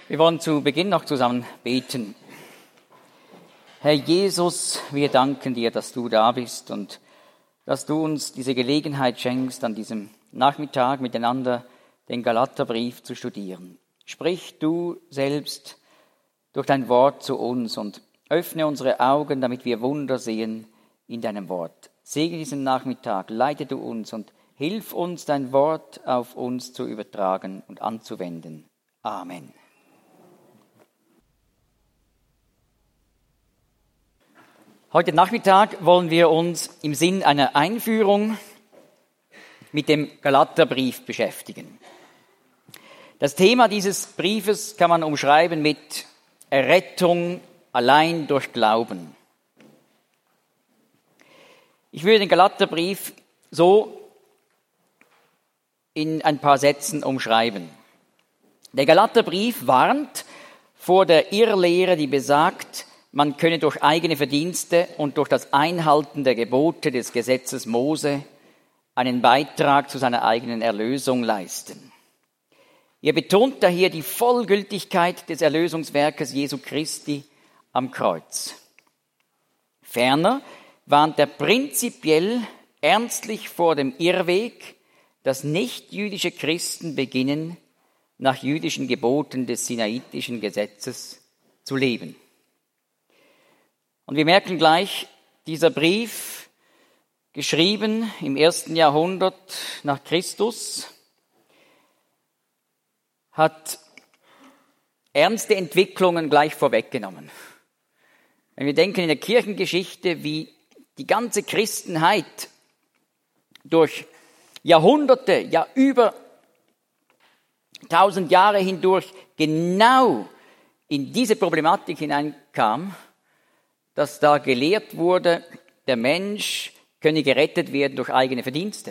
Wir wollen zu Beginn noch zusammen beten. Herr Jesus, wir danken dir, dass du da bist und dass du uns diese Gelegenheit schenkst, an diesem Nachmittag miteinander den Galaterbrief zu studieren. Sprich du selbst durch dein Wort zu uns und öffne unsere Augen, damit wir Wunder sehen in deinem Wort. Segne diesen Nachmittag, leite du uns und hilf uns, dein Wort auf uns zu übertragen und anzuwenden. Amen. Heute Nachmittag wollen wir uns im Sinn einer Einführung mit dem Galaterbrief beschäftigen. Das Thema dieses Briefes kann man umschreiben mit Errettung allein durch Glauben. Ich würde den Galaterbrief so in ein paar Sätzen umschreiben. Der Galaterbrief warnt vor der Irrlehre, die besagt, man könne durch eigene Verdienste und durch das Einhalten der Gebote des Gesetzes Mose einen Beitrag zu seiner eigenen Erlösung leisten. Er betont daher die Vollgültigkeit des Erlösungswerkes Jesu Christi am Kreuz. Ferner warnt er prinzipiell ernstlich vor dem Irrweg, dass nichtjüdische Christen beginnen, nach jüdischen Geboten des Sinaitischen Gesetzes zu leben. Und wir merken gleich, dieser Brief, geschrieben im 1. Jahrhundert nach Christus, hat ernste Entwicklungen gleich vorweggenommen. Wenn wir denken in der Kirchengeschichte, wie die ganze Christenheit durch Jahrhunderte, ja über 1000 Jahre hindurch genau in diese Problematik hineinkam, dass da gelehrt wurde, der Mensch könne gerettet werden durch eigene Verdienste.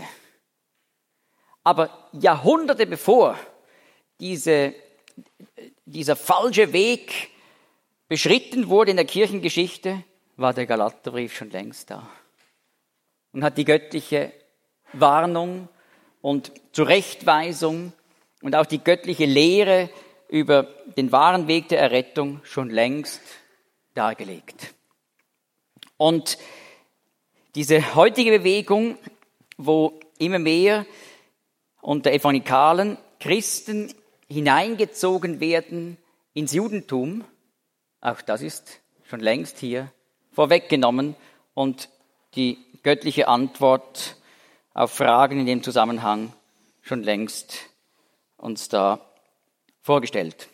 Aber Jahrhunderte bevor dieser falsche Weg beschritten wurde in der Kirchengeschichte, war der Galaterbrief schon längst da und hat die göttliche Warnung und Zurechtweisung und auch die göttliche Lehre über den wahren Weg der Errettung schon längst dargelegt. Und diese heutige Bewegung, wo immer mehr unter evangelikalen Christen hineingezogen werden ins Judentum, auch das ist schon längst hier vorweggenommen und die göttliche Antwort auf Fragen in dem Zusammenhang schon längst uns da vorgestellt.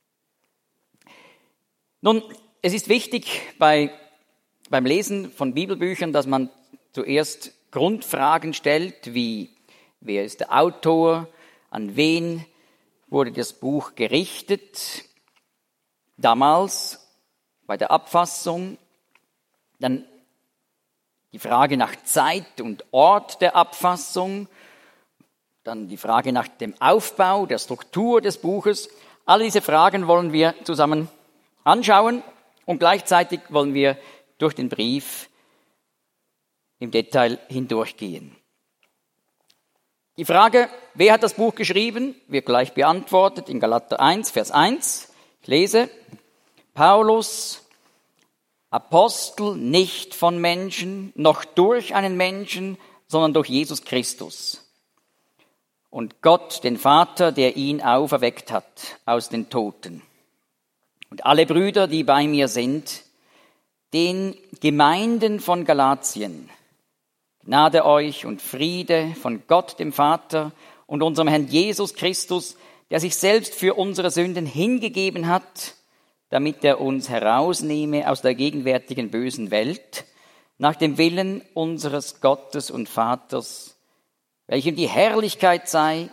Nun, es ist wichtig beim Lesen von Bibelbüchern, dass man zuerst Grundfragen stellt, wie wer ist der Autor, an wen wurde das Buch gerichtet, damals bei der Abfassung, dann die Frage nach Zeit und Ort der Abfassung, dann die Frage nach dem Aufbau, der Struktur des Buches. Alle diese Fragen wollen wir zusammen anschauen und gleichzeitig wollen wir durch den Brief im Detail hindurchgehen. Die Frage, wer hat das Buch geschrieben, wird gleich beantwortet in Galater 1, Vers 1. Ich lese, Paulus, Apostel nicht von Menschen, noch durch einen Menschen, sondern durch Jesus Christus. Und Gott, den Vater, der ihn auferweckt hat aus den Toten. Und alle Brüder, die bei mir sind, den Gemeinden von Galatien, Gnade euch und Friede von Gott, dem Vater und unserem Herrn Jesus Christus, der sich selbst für unsere Sünden hingegeben hat, damit er uns herausnehme aus der gegenwärtigen bösen Welt, nach dem Willen unseres Gottes und Vaters, welchem die Herrlichkeit sei,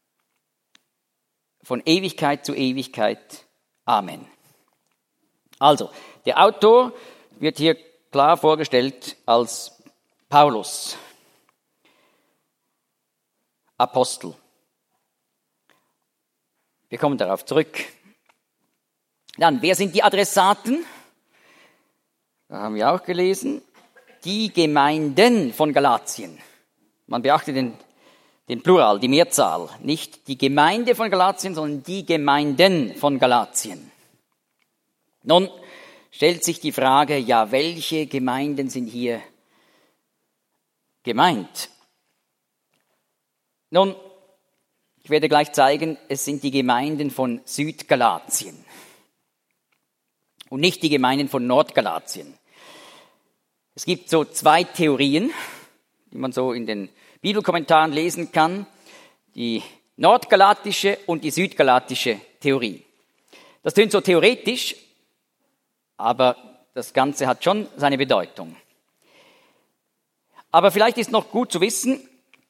von Ewigkeit zu Ewigkeit. Amen. Also, der Autor wird hier klar vorgestellt als Paulus, Apostel. Wir kommen darauf zurück. Dann, wer sind die Adressaten? Da haben wir auch gelesen. Die Gemeinden von Galatien. Man beachte den Plural, die Mehrzahl. Nicht die Gemeinde von Galatien, sondern die Gemeinden von Galatien. Nun stellt sich die Frage, ja, welche Gemeinden sind hier gemeint? Nun, ich werde gleich zeigen, es sind die Gemeinden von Südgalatien und nicht die Gemeinden von Nordgalatien. Es gibt so zwei Theorien, die man so in den Bibelkommentaren lesen kann, die nordgalatische und die südgalatische Theorie. Das klingt so theoretisch, aber das Ganze hat schon seine Bedeutung. Aber vielleicht ist noch gut zu wissen,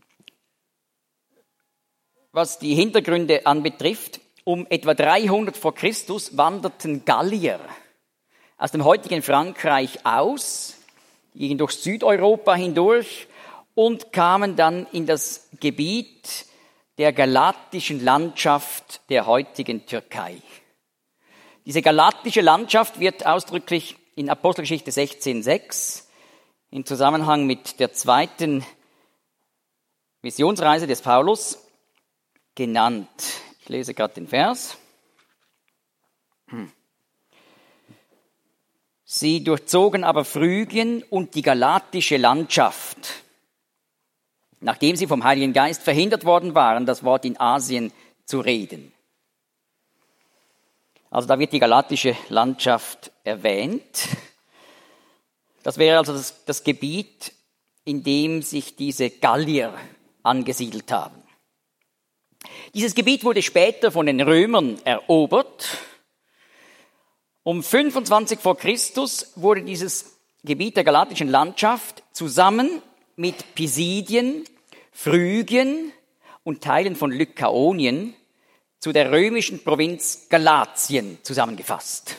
was die Hintergründe anbetrifft. Um etwa 300 vor Christus wanderten Gallier aus dem heutigen Frankreich aus, gingen durch Südeuropa hindurch und kamen dann in das Gebiet der galatischen Landschaft der heutigen Türkei. Diese galatische Landschaft wird ausdrücklich in Apostelgeschichte 16,6 im Zusammenhang mit der zweiten Missionsreise des Paulus genannt. Ich lese gerade den Vers. Sie durchzogen aber Phrygien und die galatische Landschaft, nachdem sie vom Heiligen Geist verhindert worden waren, das Wort in Asien zu reden. Also da wird die galatische Landschaft erwähnt. Das wäre also das Gebiet, in dem sich diese Gallier angesiedelt haben. Dieses Gebiet wurde später von den Römern erobert. Um 25 vor Christus wurde dieses Gebiet der galatischen Landschaft zusammen mit Pisidien, Phrygien und Teilen von Lykaonien zu der römischen Provinz Galatien zusammengefasst.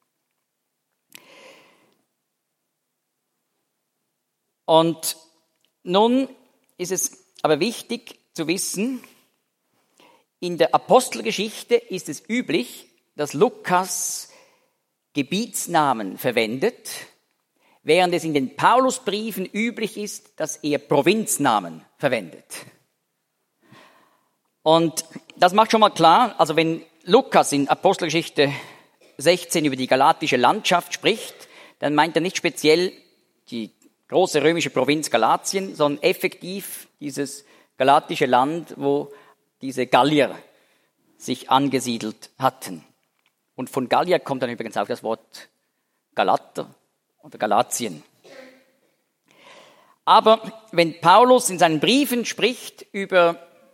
Und nun ist es aber wichtig zu wissen, in der Apostelgeschichte ist es üblich, dass Lukas Gebietsnamen verwendet, während es in den Paulusbriefen üblich ist, dass er Provinznamen verwendet. Und das macht schon mal klar, also wenn Lukas in Apostelgeschichte 16 über die galatische Landschaft spricht, dann meint er nicht speziell die große römische Provinz Galatien, sondern effektiv dieses galatische Land, wo diese Gallier sich angesiedelt hatten. Und von Gallier kommt dann übrigens auch das Wort Galater oder Galatien. Aber wenn Paulus in seinen Briefen spricht über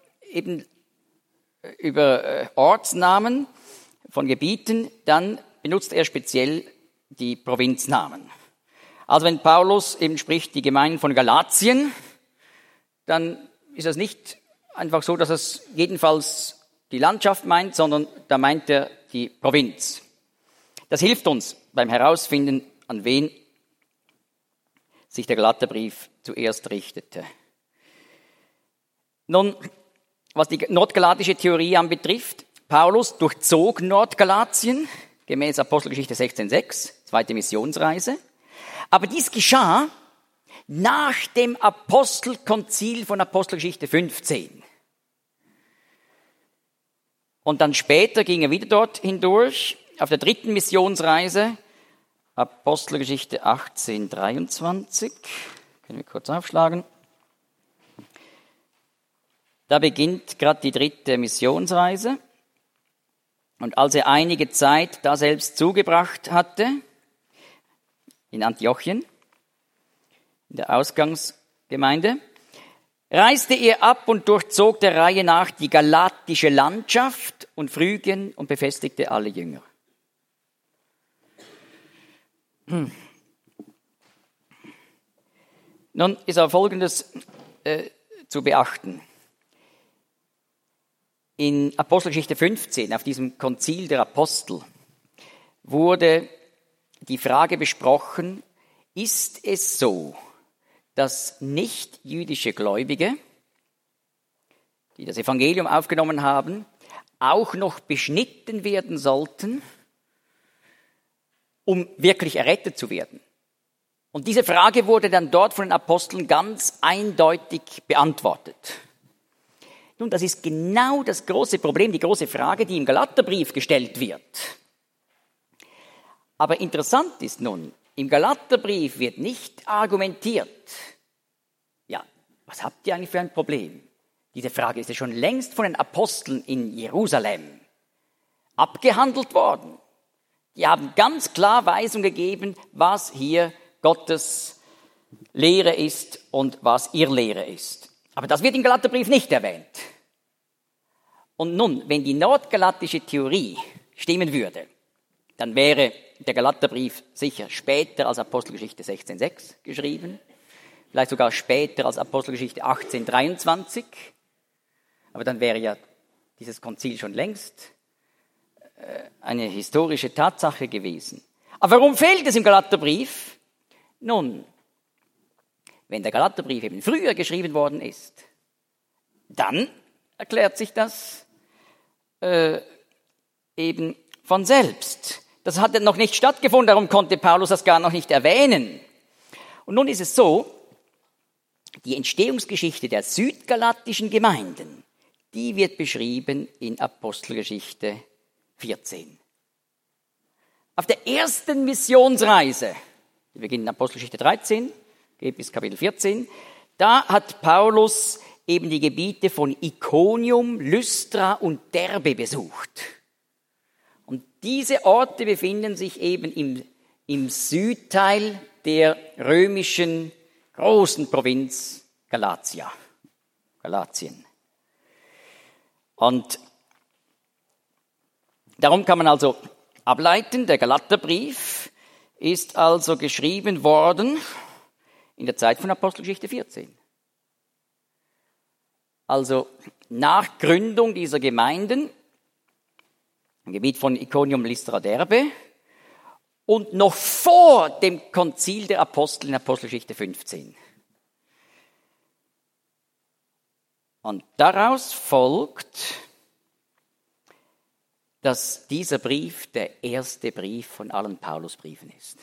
Ortsnamen von Gebieten, dann benutzt er speziell die Provinznamen. Also wenn Paulus eben spricht, die Gemeinden von Galatien, dann ist das nicht einfach so, dass es jedenfalls die Landschaft meint, sondern da meint er die Provinz. Das hilft uns beim Herausfinden, an wen sich der Galaterbrief zuerst richtete. Nun, was die nordgalatische Theorie anbetrifft, Paulus durchzog Nordgalatien, gemäß Apostelgeschichte 16,6, zweite Missionsreise. Aber dies geschah nach dem Apostelkonzil von Apostelgeschichte 15. Und dann später ging er wieder dort hindurch, auf der dritten Missionsreise, Apostelgeschichte 18,23. Können wir kurz aufschlagen. Da beginnt gerade die dritte Missionsreise. Und als er einige Zeit da selbst zugebracht hatte, in Antiochien, in der Ausgangsgemeinde, reiste er ab und durchzog der Reihe nach die galatische Landschaft und Phrygien und befestigte alle Jünger. Nun ist aber Folgendes zu beachten. In Apostelgeschichte 15, auf diesem Konzil der Apostel, wurde die Frage besprochen, ist es so, dass nicht-jüdische Gläubige, die das Evangelium aufgenommen haben, auch noch beschnitten werden sollten, um wirklich errettet zu werden? Und diese Frage wurde dann dort von den Aposteln ganz eindeutig beantwortet. Nun, das ist genau das große Problem, die große Frage, die im Galaterbrief gestellt wird. Aber interessant ist nun, im Galaterbrief wird nicht argumentiert. Ja, was habt ihr eigentlich für ein Problem? Diese Frage ist ja schon längst von den Aposteln in Jerusalem abgehandelt worden. Die haben ganz klar Weisung gegeben, was hier Gottes Lehre ist und was Irrlehre ist. Aber das wird im Galaterbrief nicht erwähnt. Und nun, wenn die nordgalatische Theorie stimmen würde, dann wäre der Galaterbrief sicher später als Apostelgeschichte 16,6 geschrieben, vielleicht sogar später als Apostelgeschichte 18,23. Aber dann wäre ja dieses Konzil schon längst eine historische Tatsache gewesen. Aber warum fehlt es im Galaterbrief? Nun, wenn der Galaterbrief eben früher geschrieben worden ist, dann erklärt sich das eben von selbst. Das hat ja noch nicht stattgefunden, darum konnte Paulus das gar noch nicht erwähnen. Und nun ist es so, die Entstehungsgeschichte der südgalatischen Gemeinden, die wird beschrieben in Apostelgeschichte 14. Auf der ersten Missionsreise, die beginnt in Apostelgeschichte 13, geht bis Kapitel 14, da hat Paulus eben die Gebiete von Ikonium, Lystra und Derbe besucht. Und diese Orte befinden sich eben im Südteil der römischen großen Provinz Galatien. Und darum kann man also ableiten, der Galaterbrief ist also geschrieben worden in der Zeit von Apostelgeschichte 14. Also nach Gründung dieser Gemeinden im Gebiet von Ikonium, Lystra, Derbe und noch vor dem Konzil der Apostel in Apostelgeschichte 15. Und daraus folgt, dass dieser Brief der erste Brief von allen Paulusbriefen ist.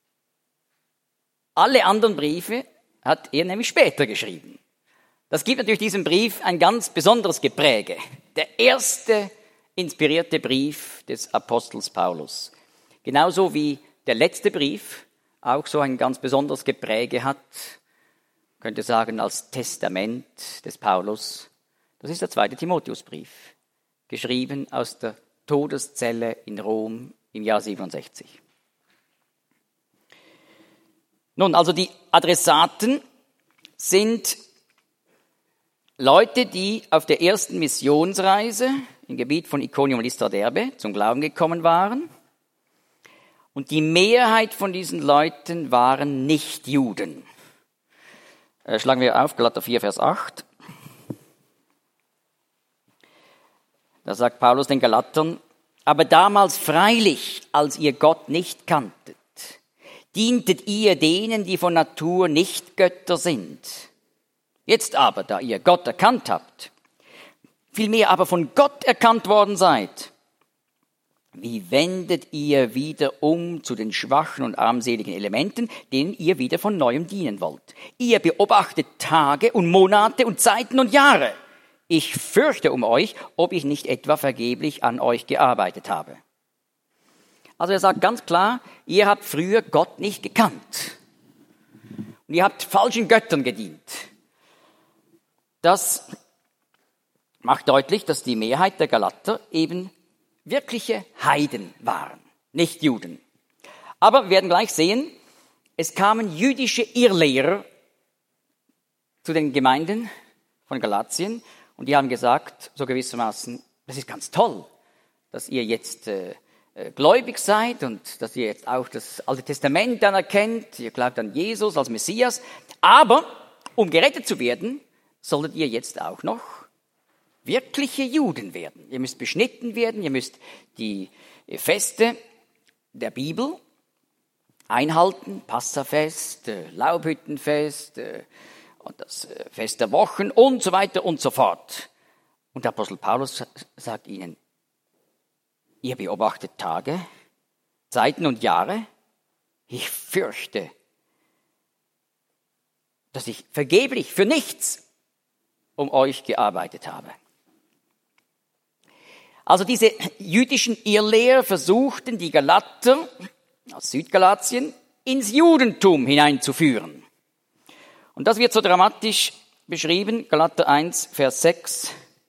Alle anderen Briefe hat er nämlich später geschrieben. Das gibt natürlich diesem Brief ein ganz besonderes Gepräge. Der erste inspirierte Brief des Apostels Paulus. Genauso wie der letzte Brief auch so ein ganz besonderes Gepräge hat, könnte sagen als Testament des Paulus. Das ist der zweite Timotheusbrief, geschrieben aus der Todeszelle in Rom im Jahr 67. Nun, also die Adressaten sind Leute, die auf der ersten Missionsreise im Gebiet von Ikonium, Lystra, Derbe zum Glauben gekommen waren. Und die Mehrheit von diesen Leuten waren Nichtjuden. Schlagen wir auf, Galater 4, Vers 8. Da sagt Paulus den Galatern: Aber damals freilich, als ihr Gott nicht kanntet, dientet ihr denen, die von Natur nicht Götter sind. Jetzt aber, da ihr Gott erkannt habt, vielmehr aber von Gott erkannt worden seid, wie wendet ihr wieder um zu den schwachen und armseligen Elementen, denen ihr wieder von Neuem dienen wollt? Ihr beobachtet Tage und Monate und Zeiten und Jahre. Ich fürchte um euch, ob ich nicht etwa vergeblich an euch gearbeitet habe. Also er sagt ganz klar, ihr habt früher Gott nicht gekannt. Und ihr habt falschen Göttern gedient. Das macht deutlich, dass die Mehrheit der Galater eben wirkliche Heiden waren, nicht Juden. Aber wir werden gleich sehen, es kamen jüdische Irrlehrer zu den Gemeinden von Galatien und die haben gesagt, so gewissermaßen, das ist ganz toll, dass ihr jetzt gläubig seid und dass ihr jetzt auch das Alte Testament anerkennt, ihr glaubt an Jesus als Messias, aber um gerettet zu werden, solltet ihr jetzt auch noch wirkliche Juden werden. Ihr müsst beschnitten werden, ihr müsst die Feste der Bibel einhalten, Passafest, Laubhüttenfest und das Fest der Wochen und so weiter und so fort. Und der Apostel Paulus sagt ihnen, ihr beobachtet Tage, Zeiten und Jahre. Ich fürchte, dass ich vergeblich für nichts um euch gearbeitet habe. Also diese jüdischen Irrlehrer versuchten, die Galater aus Südgalatien ins Judentum hineinzuführen. Und das wird so dramatisch beschrieben, Galater 1, Vers 6.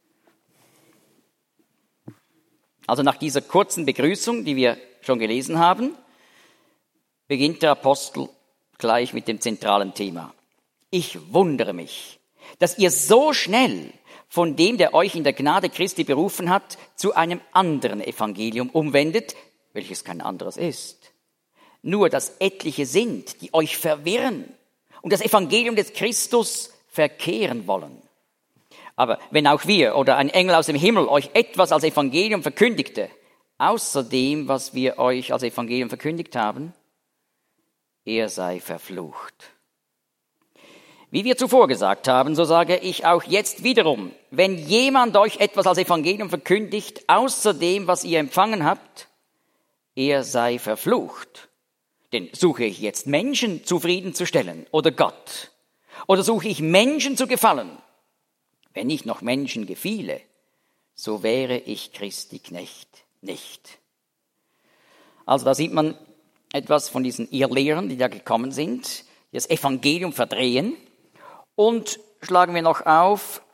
Also nach dieser kurzen Begrüßung, die wir schon gelesen haben, beginnt der Apostel gleich mit dem zentralen Thema. Ich wundere mich, dass ihr so schnell von dem, der euch in der Gnade Christi berufen hat, zu einem anderen Evangelium umwendet, welches kein anderes ist. Nur, dass etliche sind, die euch verwirren und das Evangelium des Christus verkehren wollen. Aber wenn auch wir oder ein Engel aus dem Himmel euch etwas als Evangelium verkündigte, außer dem, was wir euch als Evangelium verkündigt haben, er sei verflucht. Wie wir zuvor gesagt haben, so sage ich auch jetzt wiederum, wenn jemand euch etwas als Evangelium verkündigt, außer dem, was ihr empfangen habt, er sei verflucht. Denn suche ich jetzt Menschen zufriedenzustellen oder Gott? Oder suche ich Menschen zu gefallen? Wenn ich noch Menschen gefiele, so wäre ich Christi Knecht nicht. Also da sieht man etwas von diesen Irrlehrern, die da gekommen sind, die das Evangelium verdrehen. Und schlagen wir noch auf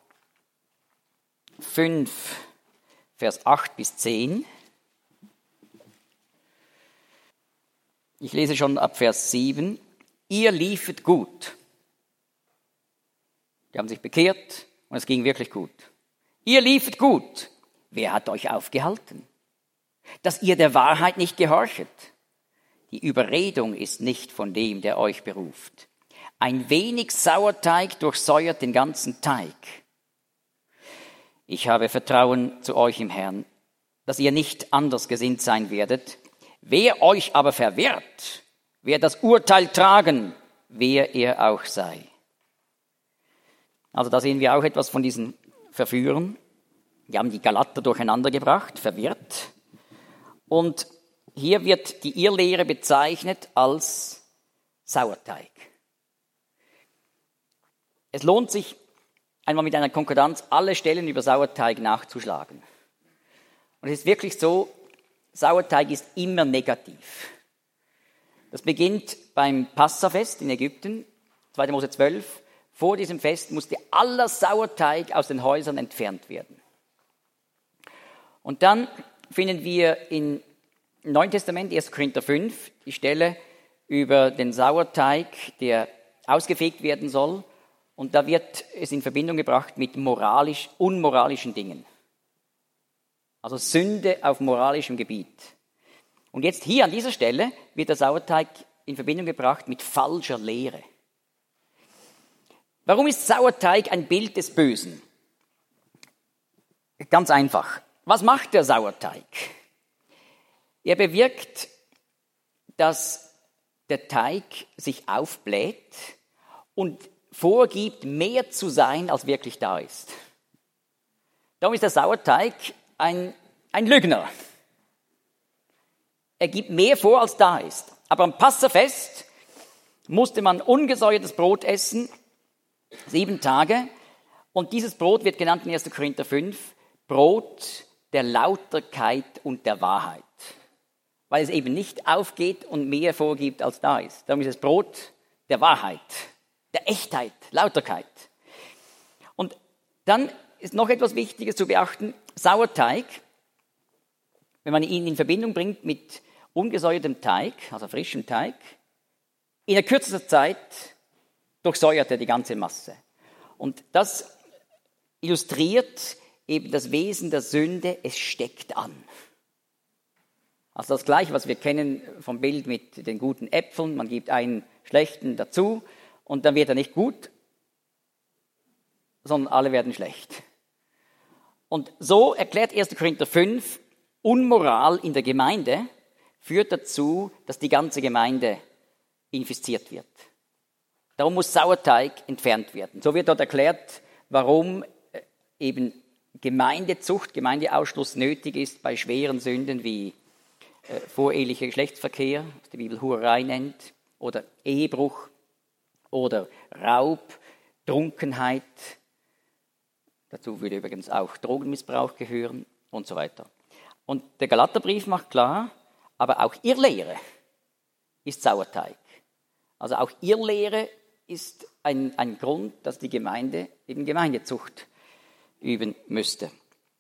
5, Vers 8 bis 10. Ich lese schon ab Vers 7. Ihr liefet gut. Die haben sich bekehrt und es ging wirklich gut. Ihr liefet gut. Wer hat euch aufgehalten? Dass ihr der Wahrheit nicht gehorchet. Die Überredung ist nicht von dem, der euch beruft. Ein wenig Sauerteig durchsäuert den ganzen Teig. Ich habe Vertrauen zu euch im Herrn, dass ihr nicht anders gesinnt sein werdet. Wer euch aber verwirrt, wird das Urteil tragen, wer er auch sei. Also da sehen wir auch etwas von diesen Verführern. Die haben die Galater durcheinander gebracht, verwirrt. Und hier wird die Irrlehre bezeichnet als Sauerteig. Es lohnt sich, einmal mit einer Konkordanz alle Stellen über Sauerteig nachzuschlagen. Und es ist wirklich so, Sauerteig ist immer negativ. Das beginnt beim Passafest in Ägypten, 2. Mose 12. Vor diesem Fest musste aller Sauerteig aus den Häusern entfernt werden. Und dann finden wir im Neuen Testament, 1. Korinther 5, die Stelle über den Sauerteig, der ausgefegt werden soll. Und da wird es in Verbindung gebracht mit unmoralischen Dingen. Also Sünde auf moralischem Gebiet. Und jetzt hier an dieser Stelle wird der Sauerteig in Verbindung gebracht mit falscher Lehre. Warum ist Sauerteig ein Bild des Bösen? Ganz einfach. Was macht der Sauerteig? Er bewirkt, dass der Teig sich aufbläht und vorgibt, mehr zu sein, als wirklich da ist. Darum ist der Sauerteig ein Lügner. Er gibt mehr vor, als da ist. Aber am Passafest musste man ungesäuertes Brot essen, 7 Tage. Und dieses Brot wird genannt in 1. Korinther 5, Brot der Lauterkeit und der Wahrheit. Weil es eben nicht aufgeht und mehr vorgibt, als da ist. Darum ist es Brot der Wahrheit, der Echtheit, Lauterkeit. Und dann ist noch etwas Wichtiges zu beachten. Sauerteig, wenn man ihn in Verbindung bringt mit ungesäuertem Teig, also frischem Teig, in der kürzesten Zeit durchsäuert er die ganze Masse. Und das illustriert eben das Wesen der Sünde, es steckt an. Also das Gleiche, was wir kennen vom Bild mit den guten Äpfeln, man gibt einen schlechten dazu und dann wird er nicht gut, sondern alle werden schlecht. Und so erklärt 1. Korinther 5, Unmoral in der Gemeinde führt dazu, dass die ganze Gemeinde infiziert wird. Darum muss Sauerteig entfernt werden. So wird dort erklärt, warum eben Gemeindezucht, Gemeindeausschluss nötig ist bei schweren Sünden wie vorehelicher Geschlechtsverkehr, was die Bibel Hurerei nennt, oder Ehebruch oder Raub, Trunkenheit. Dazu würde übrigens auch Drogenmissbrauch gehören und so weiter. Und der Galaterbrief macht klar, aber auch Irrlehre ist Sauerteig. Also auch Irrlehre ist ein Grund, dass die Gemeinde eben Gemeindezucht üben müsste.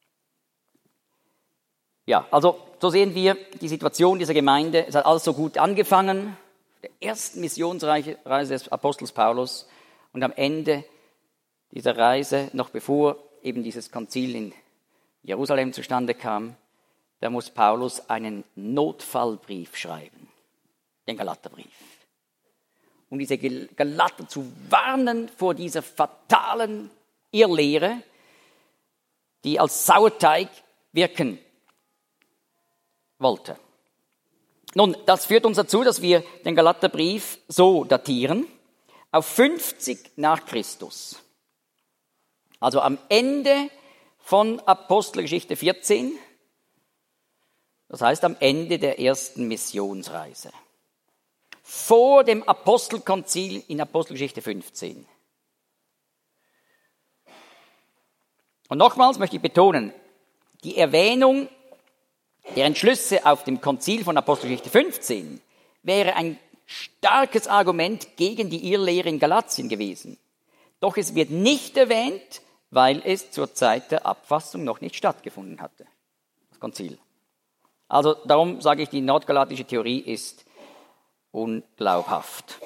Ja, also so sehen wir die Situation dieser Gemeinde. Es hat alles so gut angefangen, der ersten Missionsreise des Apostels Paulus, und am Ende dieser Reise, noch bevor eben dieses Konzil in Jerusalem zustande kam, da muss Paulus einen Notfallbrief schreiben, den Galaterbrief, um diese Galater zu warnen vor dieser fatalen Irrlehre, die als Sauerteig wirken wollte. Nun, das führt uns dazu, dass wir den Galaterbrief so datieren, auf 50 nach Christus. Also am Ende von Apostelgeschichte 14, das heißt am Ende der ersten Missionsreise. Vor dem Apostelkonzil in Apostelgeschichte 15. Und nochmals möchte ich betonen, die Erwähnung der Entschlüsse auf dem Konzil von Apostelgeschichte 15 wäre ein starkes Argument gegen die Irrlehre in Galatien gewesen. Doch es wird nicht erwähnt, weil es zur Zeit der Abfassung noch nicht stattgefunden hatte, das Konzil. Also darum sage ich, die nordgalatische Theorie ist unglaubhaft.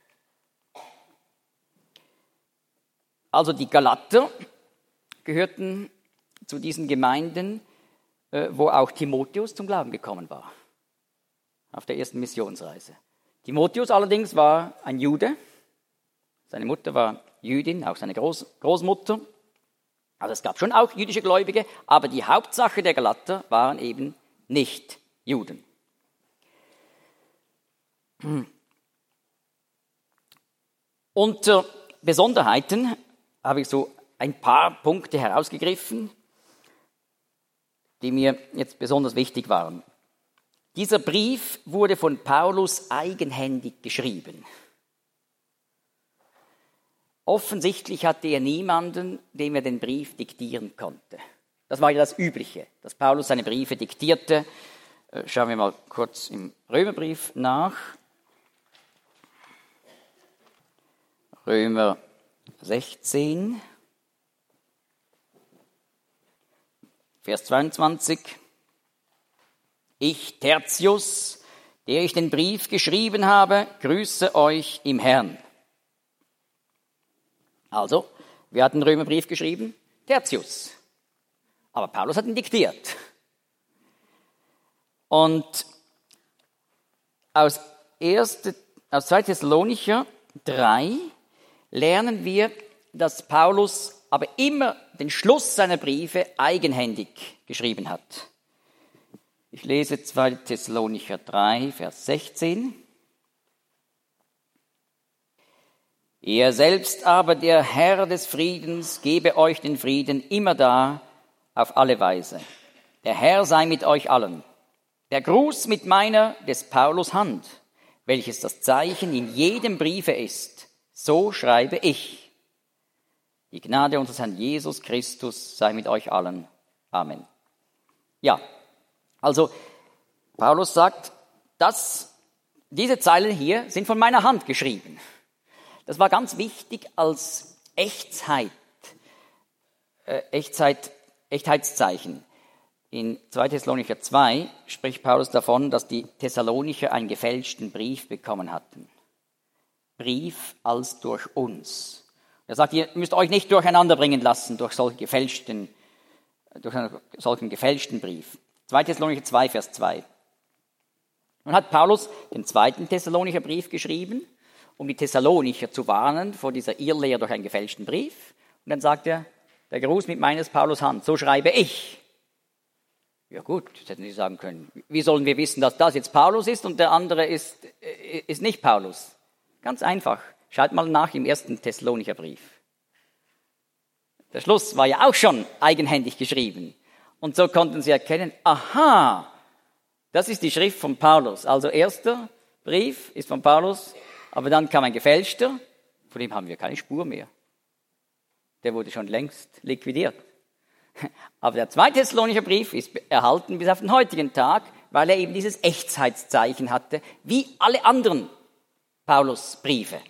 Also die Galater gehörten zu diesen Gemeinden, wo auch Timotheus zum Glauben gekommen war, auf der ersten Missionsreise. Timotheus allerdings war ein Jude, seine Mutter war Jüdin, auch seine Großmutter. Also es gab schon auch jüdische Gläubige, aber die Hauptsache der Galater waren eben nicht Juden. Unter Besonderheiten habe ich so ein paar Punkte herausgegriffen, die mir jetzt besonders wichtig waren. Dieser Brief wurde von Paulus eigenhändig geschrieben. Offensichtlich hatte er niemanden, dem er den Brief diktieren konnte. Das war ja das Übliche, dass Paulus seine Briefe diktierte. Schauen wir mal kurz im Römerbrief nach. Römer 16. Vers 22. Ich, Tertius, der ich den Brief geschrieben habe, grüße euch im Herrn. Also, wer hat den Römerbrief geschrieben? Tertius. Aber Paulus hat ihn diktiert. Und aus 2. Thessalonicher 3 lernen wir, dass Paulus aber immer den Schluss seiner Briefe eigenhändig geschrieben hat. Ich lese 2. Thessalonicher 3, Vers 16. Er selbst aber, der Herr des Friedens, gebe euch den Frieden immerdar auf alle Weise. Der Herr sei mit euch allen. Der Gruß mit meiner, des Paulus Hand, welches das Zeichen in jedem Briefe ist, so schreibe ich. Die Gnade unseres Herrn Jesus Christus sei mit euch allen. Amen. Ja, also Paulus sagt, diese Zeilen hier sind von meiner Hand geschrieben. Das war ganz wichtig als Echtheitszeichen. In 2. Thessalonicher 2 spricht Paulus davon, dass die Thessalonicher einen gefälschten Brief bekommen hatten. Brief als durch uns. Er sagt, ihr müsst euch nicht durcheinander bringen lassen durch einen solchen gefälschten Brief. 2. Thessalonicher 2, Vers 2. Nun hat Paulus den 2. Thessalonicher Brief geschrieben, um die Thessalonicher zu warnen vor dieser Irrlehre durch einen gefälschten Brief. Und dann sagt er, der Gruß mit meines Paulus Hand, so schreibe ich. Ja gut, das hätten Sie sagen können. Wie sollen wir wissen, dass das jetzt Paulus ist und der andere ist nicht Paulus? Ganz einfach. Schaut mal nach im 1. Thessalonicher Brief. Der Schluss war ja auch schon eigenhändig geschrieben. Und so konnten sie erkennen, aha, das ist die Schrift von Paulus. Also erster Brief ist von Paulus, aber dann kam ein gefälschter, von dem haben wir keine Spur mehr. Der wurde schon längst liquidiert. Aber der zweite Thessalonischer Brief ist erhalten bis auf den heutigen Tag, weil er eben dieses Echtheitszeichen hatte, wie alle anderen Paulus-Briefe.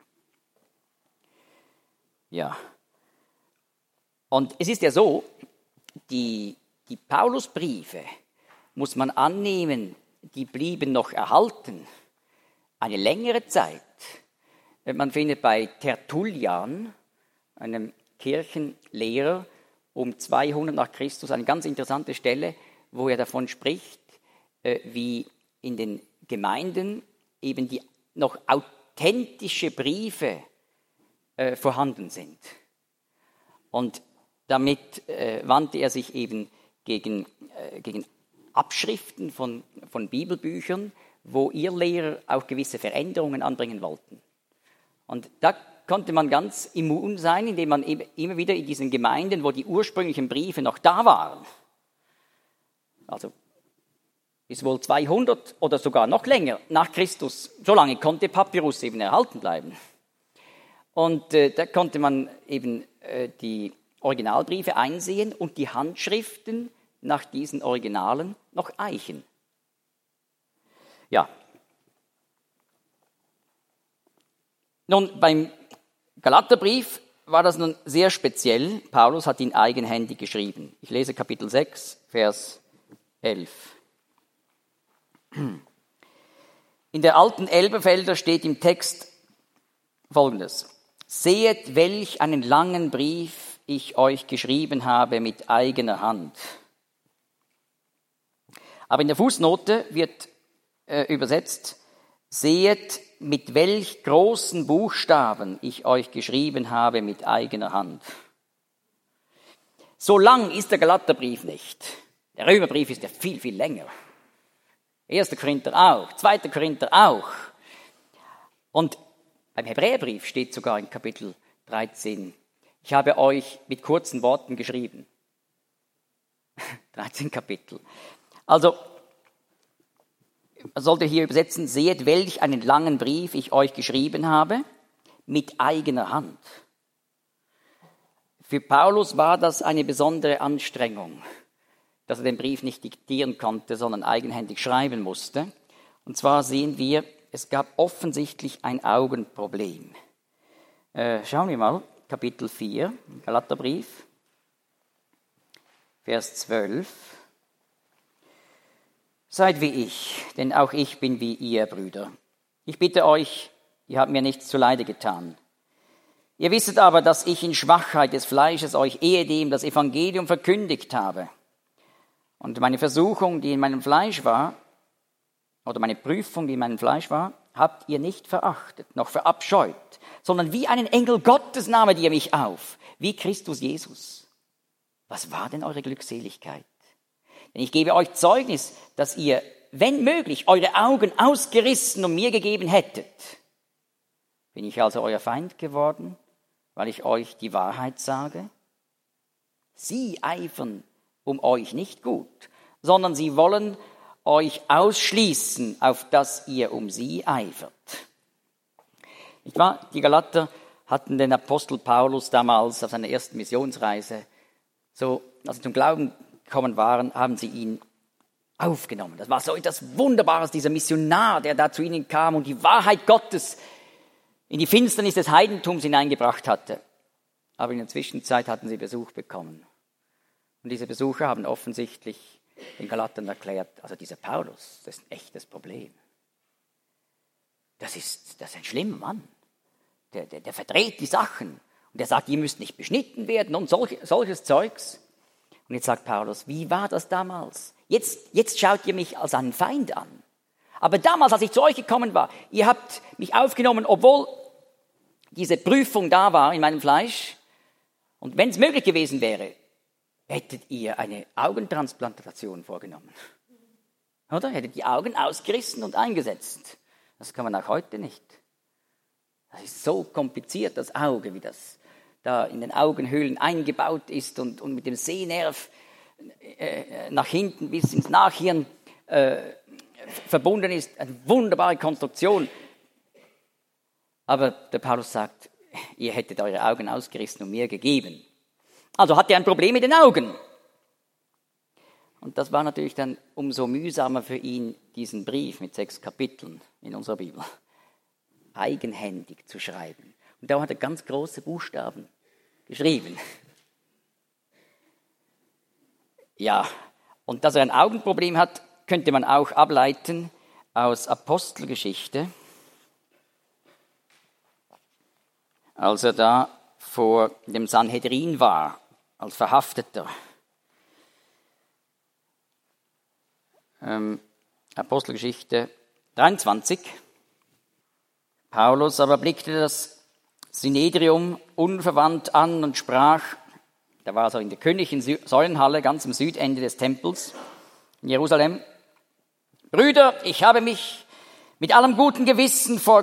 Ja. Und es ist ja so, die Paulusbriefe, muss man annehmen, die blieben noch erhalten, eine längere Zeit. Man findet bei Tertullian, einem Kirchenlehrer, um 200 nach Christus, eine ganz interessante Stelle, wo er davon spricht, wie in den Gemeinden eben die noch authentische Briefe vorhanden sind. Und damit wandte er sich eben gegen Abschriften von Bibelbüchern, wo Irrlehrer auch gewisse Veränderungen anbringen wollten. Und da konnte man ganz immun sein, indem man eben immer wieder in diesen Gemeinden, wo die ursprünglichen Briefe noch da waren, also bis wohl 200 oder sogar noch länger nach Christus, so lange konnte Papyrus eben erhalten bleiben. Und da konnte man eben die Originalbriefe einsehen und die Handschriften nach diesen Originalen noch eichen. Ja. Nun, beim Galaterbrief war das nun sehr speziell. Paulus hat ihn eigenhändig geschrieben. Ich lese Kapitel 6, Vers 11. In der alten Elberfelder steht im Text Folgendes: Sehet, welch einen langen Brief ich euch geschrieben habe mit eigener Hand. Aber in der Fußnote wird übersetzt: Sehet, mit welch großen Buchstaben ich euch geschrieben habe mit eigener Hand. So lang ist der Galaterbrief nicht. Der Römerbrief ist ja viel, viel länger. 1. Korinther auch, 2. Korinther auch. Und beim Hebräerbrief steht sogar in Kapitel 13, ich habe euch mit kurzen Worten geschrieben. 13 Kapitel. Also, man sollte hier übersetzen, seht, welch einen langen Brief ich euch geschrieben habe, mit eigener Hand. Für Paulus war das eine besondere Anstrengung, dass er den Brief nicht diktieren konnte, sondern eigenhändig schreiben musste. Und zwar sehen wir, es gab offensichtlich ein Augenproblem. Schauen wir mal, Kapitel 4, Galaterbrief, Vers 12. Seid wie ich, denn auch ich bin wie ihr, Brüder. Ich bitte euch, ihr habt mir nichts zuleide getan. Ihr wisset aber, dass ich in Schwachheit des Fleisches euch ehedem das Evangelium verkündigt habe. Und meine Versuchung, die in meinem Fleisch war, oder meine Prüfung, die in meinem Fleisch war, habt ihr nicht verachtet, noch verabscheut, sondern wie einen Engel Gottes nahmet ihr mich auf, wie Christus Jesus. Was war denn eure Glückseligkeit? Denn ich gebe euch Zeugnis, dass ihr, wenn möglich, eure Augen ausgerissen und mir gegeben hättet. Bin ich also euer Feind geworden, weil ich euch die Wahrheit sage? Sie eifern um euch nicht gut, sondern sie wollen euch ausschließen, auf dass ihr um sie eifert. Nicht wahr? Die Galater hatten den Apostel Paulus damals auf seiner ersten Missionsreise, so als sie zum Glauben gekommen waren, haben sie ihn aufgenommen. Das war so etwas Wunderbares, dieser Missionar, der da zu ihnen kam und die Wahrheit Gottes in die Finsternis des Heidentums hineingebracht hatte. Aber in der Zwischenzeit hatten sie Besuch bekommen. Und diese Besucher haben offensichtlich den Galatern erklärt, also dieser Paulus, das ist ein echtes Problem. Das ist ein schlimmer Mann. Der verdreht die Sachen. Und der sagt, ihr müsst nicht beschnitten werden und solches Zeugs. Und jetzt sagt Paulus, wie war das damals? Jetzt schaut ihr mich als einen Feind an. Aber damals, als ich zu euch gekommen war, ihr habt mich aufgenommen, obwohl diese Prüfung da war in meinem Fleisch. Und wenn es möglich gewesen wäre, hättet ihr eine Augentransplantation vorgenommen. Oder? Hättet die Augen ausgerissen und eingesetzt. Das kann man auch heute nicht. Das ist so kompliziert, das Auge, wie das da in den Augenhöhlen eingebaut ist und mit dem Sehnerv nach hinten bis ins Nachhirn verbunden ist. Eine wunderbare Konstruktion. Aber der Paulus sagt, ihr hättet eure Augen ausgerissen und mir gegeben. Also hatte er ein Problem mit den Augen. Und das war natürlich dann umso mühsamer für ihn, diesen Brief mit 6 Kapiteln in unserer Bibel eigenhändig zu schreiben. Und da hat er ganz große Buchstaben geschrieben. Ja, und dass er ein Augenproblem hat, könnte man auch ableiten aus Apostelgeschichte, als er da vor dem Sanhedrin war, als Verhafteter. Apostelgeschichte 23. Paulus aber blickte das Synedrium unverwandt an und sprach, da war er so in der königlichen Säulenhalle, ganz am Südende des Tempels in Jerusalem, Brüder, ich habe mit allem guten Gewissen vor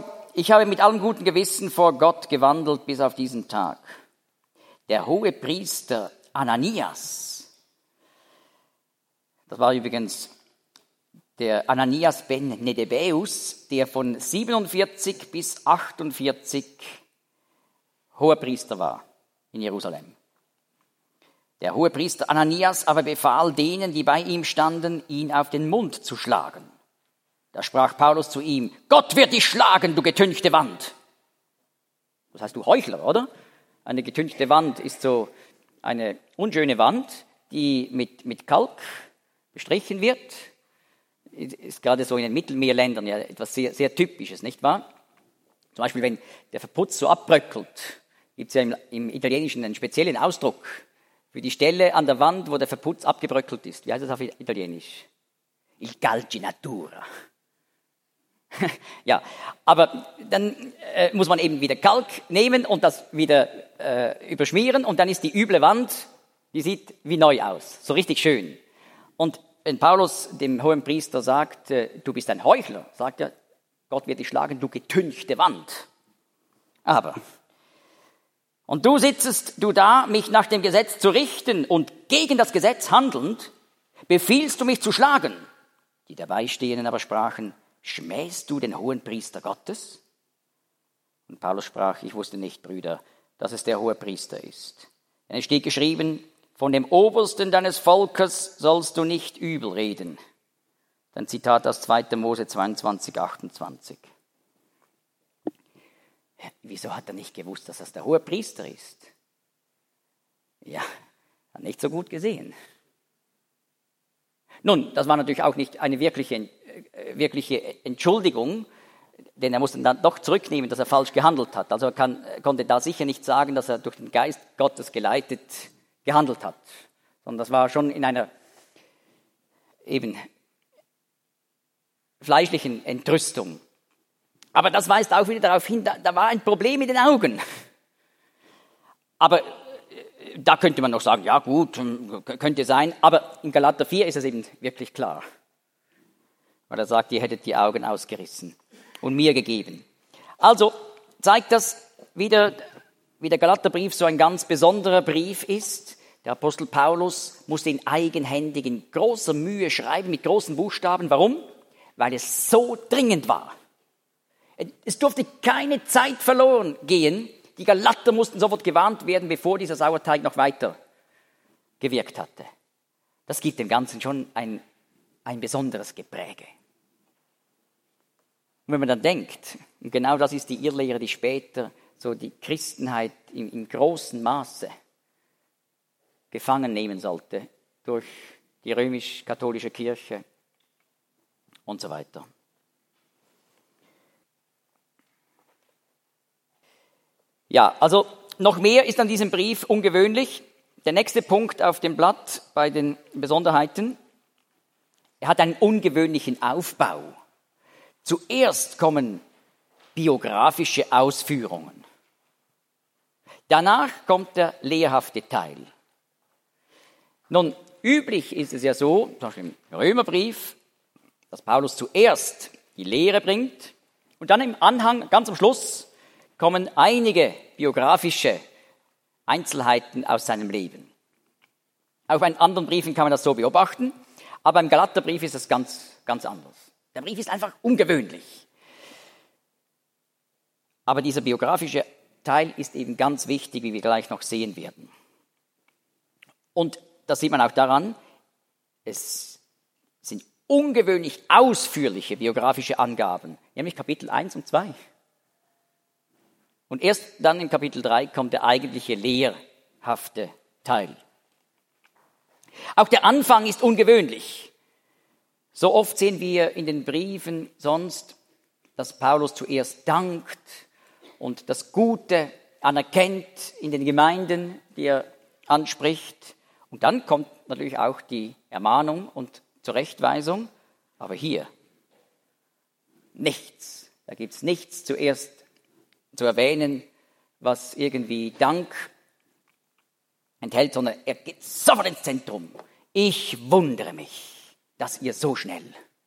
Gott gewandelt bis auf diesen Tag. Der Hohepriester Ananias, das war übrigens der Ananias ben Nedebäus, der von 47 bis 48 Hohepriester war in Jerusalem. Der Hohepriester Ananias aber befahl denen, die bei ihm standen, ihn auf den Mund zu schlagen. Da sprach Paulus zu ihm, Gott wird dich schlagen, du getünchte Wand. Das heißt, du Heuchler, oder? Eine getünchte Wand ist so eine unschöne Wand, die mit Kalk bestrichen wird. Ist gerade so in den Mittelmeerländern ja etwas sehr, sehr Typisches, nicht wahr? Zum Beispiel, wenn der Verputz so abbröckelt, gibt es ja im Italienischen einen speziellen Ausdruck für die Stelle an der Wand, wo der Verputz abgebröckelt ist. Wie heißt das auf Italienisch? Il calcinatura. Ja, aber dann muss man eben wieder Kalk nehmen und das wieder überschmieren und dann ist die üble Wand, die sieht wie neu aus, so richtig schön. Und wenn Paulus dem Hohenpriester sagt, du bist ein Heuchler, sagt er, Gott wird dich schlagen, du getünchte Wand. Aber, und du sitzest du da, mich nach dem Gesetz zu richten und gegen das Gesetz handelnd, befiehlst du mich zu schlagen. Die Dabeistehenden aber sprachen, schmähst du den Hohenpriester Gottes? Und Paulus sprach, ich wusste nicht, Brüder, dass es der Hohepriester ist. Denn es steht geschrieben, von dem Obersten deines Volkes sollst du nicht übel reden. Ein Zitat aus 2. Mose 22, 28. Wieso hat er nicht gewusst, dass das der Hohepriester ist? Ja, hat nicht so gut gesehen. Nun, das war natürlich auch nicht eine wirkliche Entschuldigung, denn er musste dann doch zurücknehmen, dass er falsch gehandelt hat. Also er konnte da sicher nicht sagen, dass er durch den Geist Gottes geleitet gehandelt hat, sondern das war schon in einer eben fleischlichen Entrüstung. Aber das weist auch wieder darauf hin, da war ein Problem mit den Augen. Aber da könnte man noch sagen, ja gut, könnte sein, aber in Galater 4 ist es eben wirklich klar. Weil er sagt, ihr hättet die Augen ausgerissen und mir gegeben. Also zeigt das wieder, wie der Galaterbrief so ein ganz besonderer Brief ist. Der Apostel Paulus musste ihn eigenhändig in großer Mühe schreiben, mit großen Buchstaben. Warum? Weil es so dringend war. Es durfte keine Zeit verloren gehen. Die Galater mussten sofort gewarnt werden, bevor dieser Sauerteig noch weiter gewirkt hatte. Das gibt dem Ganzen schon ein besonderes Gepräge. Und wenn man dann denkt, und genau das ist die Irrlehre, die später so die Christenheit im großen Maße gefangen nehmen sollte durch die römisch-katholische Kirche und so weiter. Ja, also noch mehr ist an diesem Brief ungewöhnlich. Der nächste Punkt auf dem Blatt bei den Besonderheiten. Er hat einen ungewöhnlichen Aufbau. Zuerst kommen biografische Ausführungen. Danach kommt der lehrhafte Teil. Nun, üblich ist es ja so, zum Beispiel im Römerbrief, dass Paulus zuerst die Lehre bringt und dann im Anhang, ganz am Schluss, kommen einige biografische Einzelheiten aus seinem Leben. Auch in anderen Briefen kann man das so beobachten, aber im Galaterbrief ist es ganz, ganz anders. Der Brief ist einfach ungewöhnlich. Aber dieser biografische Teil ist eben ganz wichtig, wie wir gleich noch sehen werden. Und das sieht man auch daran, es sind ungewöhnlich ausführliche biografische Angaben, nämlich Kapitel 1 und 2. Und erst dann in Kapitel 3 kommt der eigentliche lehrhafte Teil. Auch der Anfang ist ungewöhnlich. So oft sehen wir in den Briefen sonst, dass Paulus zuerst dankt und das Gute anerkennt in den Gemeinden, die er anspricht. Und dann kommt natürlich auch die Ermahnung und Zurechtweisung. Aber hier nichts. Da gibt es nichts zuerst zu erwähnen, was irgendwie Dank enthält, sondern er geht sofort ins Zentrum. Ich wundere mich, dass ihr so schnell.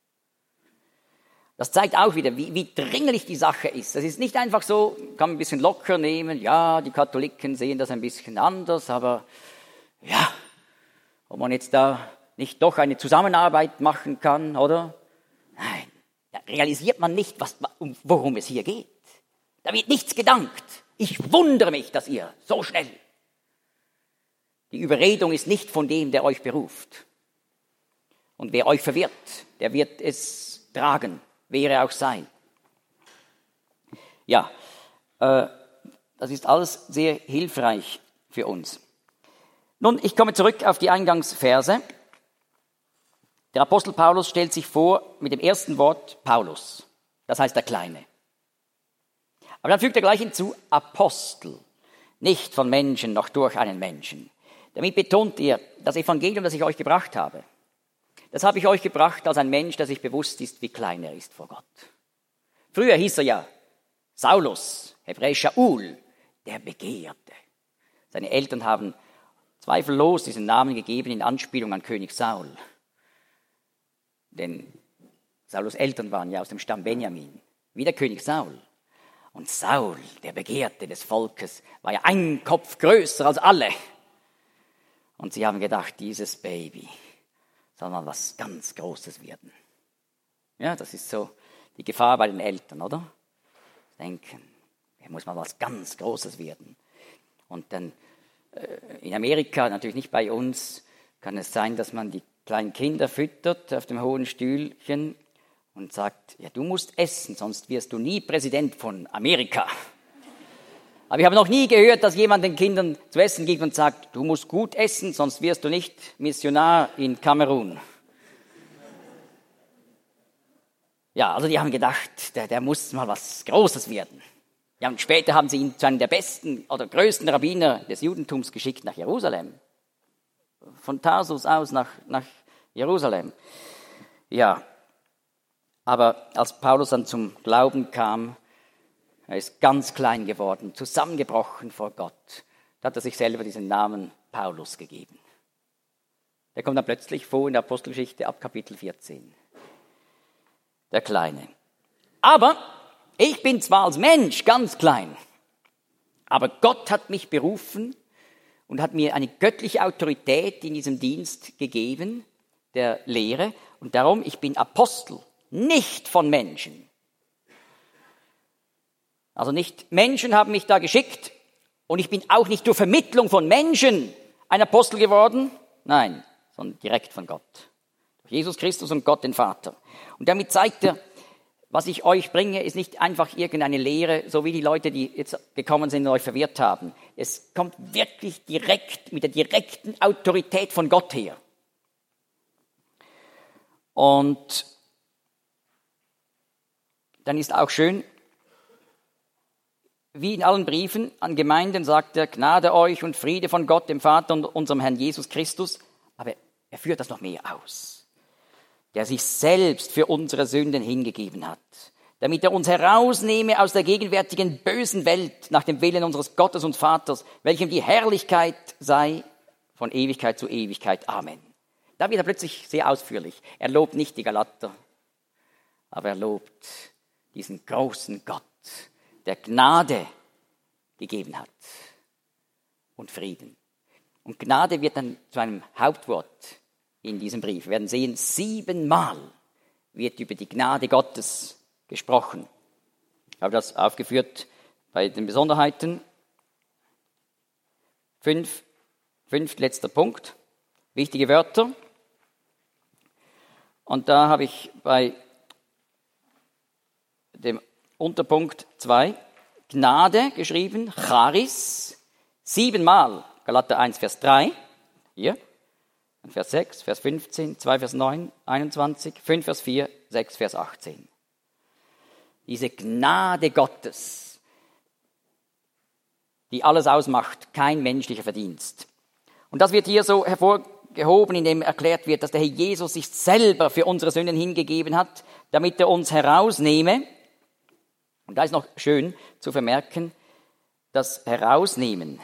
Das zeigt auch wieder, wie dringlich die Sache ist. Das ist nicht einfach so, kann man ein bisschen locker nehmen. Ja, die Katholiken sehen das ein bisschen anders, aber ja, ob man jetzt da nicht doch eine Zusammenarbeit machen kann, oder? Nein, da realisiert man nicht, worum es hier geht. Da wird nichts gedankt. Ich wundere mich, dass ihr so schnell. Die Überredung ist nicht von dem, der euch beruft. Und wer euch verwirrt, der wird es tragen, wer er auch sei. Ja, das ist alles sehr hilfreich für uns. Nun, ich komme zurück auf die Eingangsverse. Der Apostel Paulus stellt sich vor mit dem ersten Wort Paulus, das heißt der Kleine. Aber dann fügt er gleich hinzu Apostel, nicht von Menschen noch durch einen Menschen. Damit betont er das Evangelium, das ich euch gebracht habe. Das habe ich euch gebracht als ein Mensch, der sich bewusst ist, wie klein er ist vor Gott. Früher hieß er ja Saulus, hebräisch Shaul, der Begehrte. Seine Eltern haben zweifellos diesen Namen gegeben in Anspielung an König Saul. Denn Saulus Eltern waren ja aus dem Stamm Benjamin, wie der König Saul. Und Saul, der Begehrte des Volkes, war ja ein Kopf größer als alle. Und sie haben gedacht, dieses Baby soll mal was ganz Großes werden. Ja, das ist so die Gefahr bei den Eltern, oder? Denken, er muss mal was ganz Großes werden. Und dann in Amerika, natürlich nicht bei uns, kann es sein, dass man die kleinen Kinder füttert auf dem hohen Stühlchen und sagt, ja, du musst essen, sonst wirst du nie Präsident von Amerika. Aber ich habe noch nie gehört, dass jemand den Kindern zu essen gibt und sagt, du musst gut essen, sonst wirst du nicht Missionar in Kamerun. Ja, also die haben gedacht, der muss mal was Großes werden. Ja, und später haben sie ihn zu einem der besten oder größten Rabbiner des Judentums geschickt nach Jerusalem. Von Tarsus aus nach Jerusalem. Ja, aber als Paulus dann zum Glauben kam, er ist ganz klein geworden, zusammengebrochen vor Gott. Da hat er sich selber diesen Namen Paulus gegeben. Der kommt dann plötzlich vor in der Apostelgeschichte ab Kapitel 14. Der Kleine. Aber ich bin zwar als Mensch ganz klein, aber Gott hat mich berufen und hat mir eine göttliche Autorität in diesem Dienst gegeben, der Lehre. Und darum, ich bin Apostel, nicht von Menschen. Also nicht Menschen haben mich da geschickt und ich bin auch nicht durch Vermittlung von Menschen ein Apostel geworden. Nein, sondern direkt von Gott. Durch Jesus Christus und Gott den Vater. Und damit zeigt er, was ich euch bringe, ist nicht einfach irgendeine Lehre, so wie die Leute, die jetzt gekommen sind und euch verwirrt haben. Es kommt wirklich direkt, mit der direkten Autorität von Gott her. Und dann ist auch schön, wie in allen Briefen an Gemeinden sagt er, Gnade euch und Friede von Gott, dem Vater und unserem Herrn Jesus Christus. Aber er führt das noch mehr aus. Der sich selbst für unsere Sünden hingegeben hat, damit er uns herausnehme aus der gegenwärtigen bösen Welt nach dem Willen unseres Gottes und Vaters, welchem die Herrlichkeit sei von Ewigkeit zu Ewigkeit. Amen. Da wird er plötzlich sehr ausführlich. Er lobt nicht die Galater, aber er lobt diesen großen Gott, der Gnade gegeben hat und Frieden. Und Gnade wird dann zu einem Hauptwort in diesem Brief. Wir werden sehen, 7-mal wird über die Gnade Gottes gesprochen. Ich habe das aufgeführt bei den Besonderheiten. 5, letzter Punkt. wichtige Wörter. Und da habe ich bei dem Unterpunkt 2 Gnade geschrieben, Charis, 7-mal, Galater 1, Vers 3, hier, Vers 6, Vers 15, 2, Vers 9, 21, 5, Vers 4, 6, Vers 18. Diese Gnade Gottes, die alles ausmacht, kein menschlicher Verdienst. Und das wird hier so hervorgehoben, indem erklärt wird, dass der Herr Jesus sich selber für unsere Sünden hingegeben hat, damit er uns herausnehme. Und da ist noch schön zu vermerken, das Herausnehmen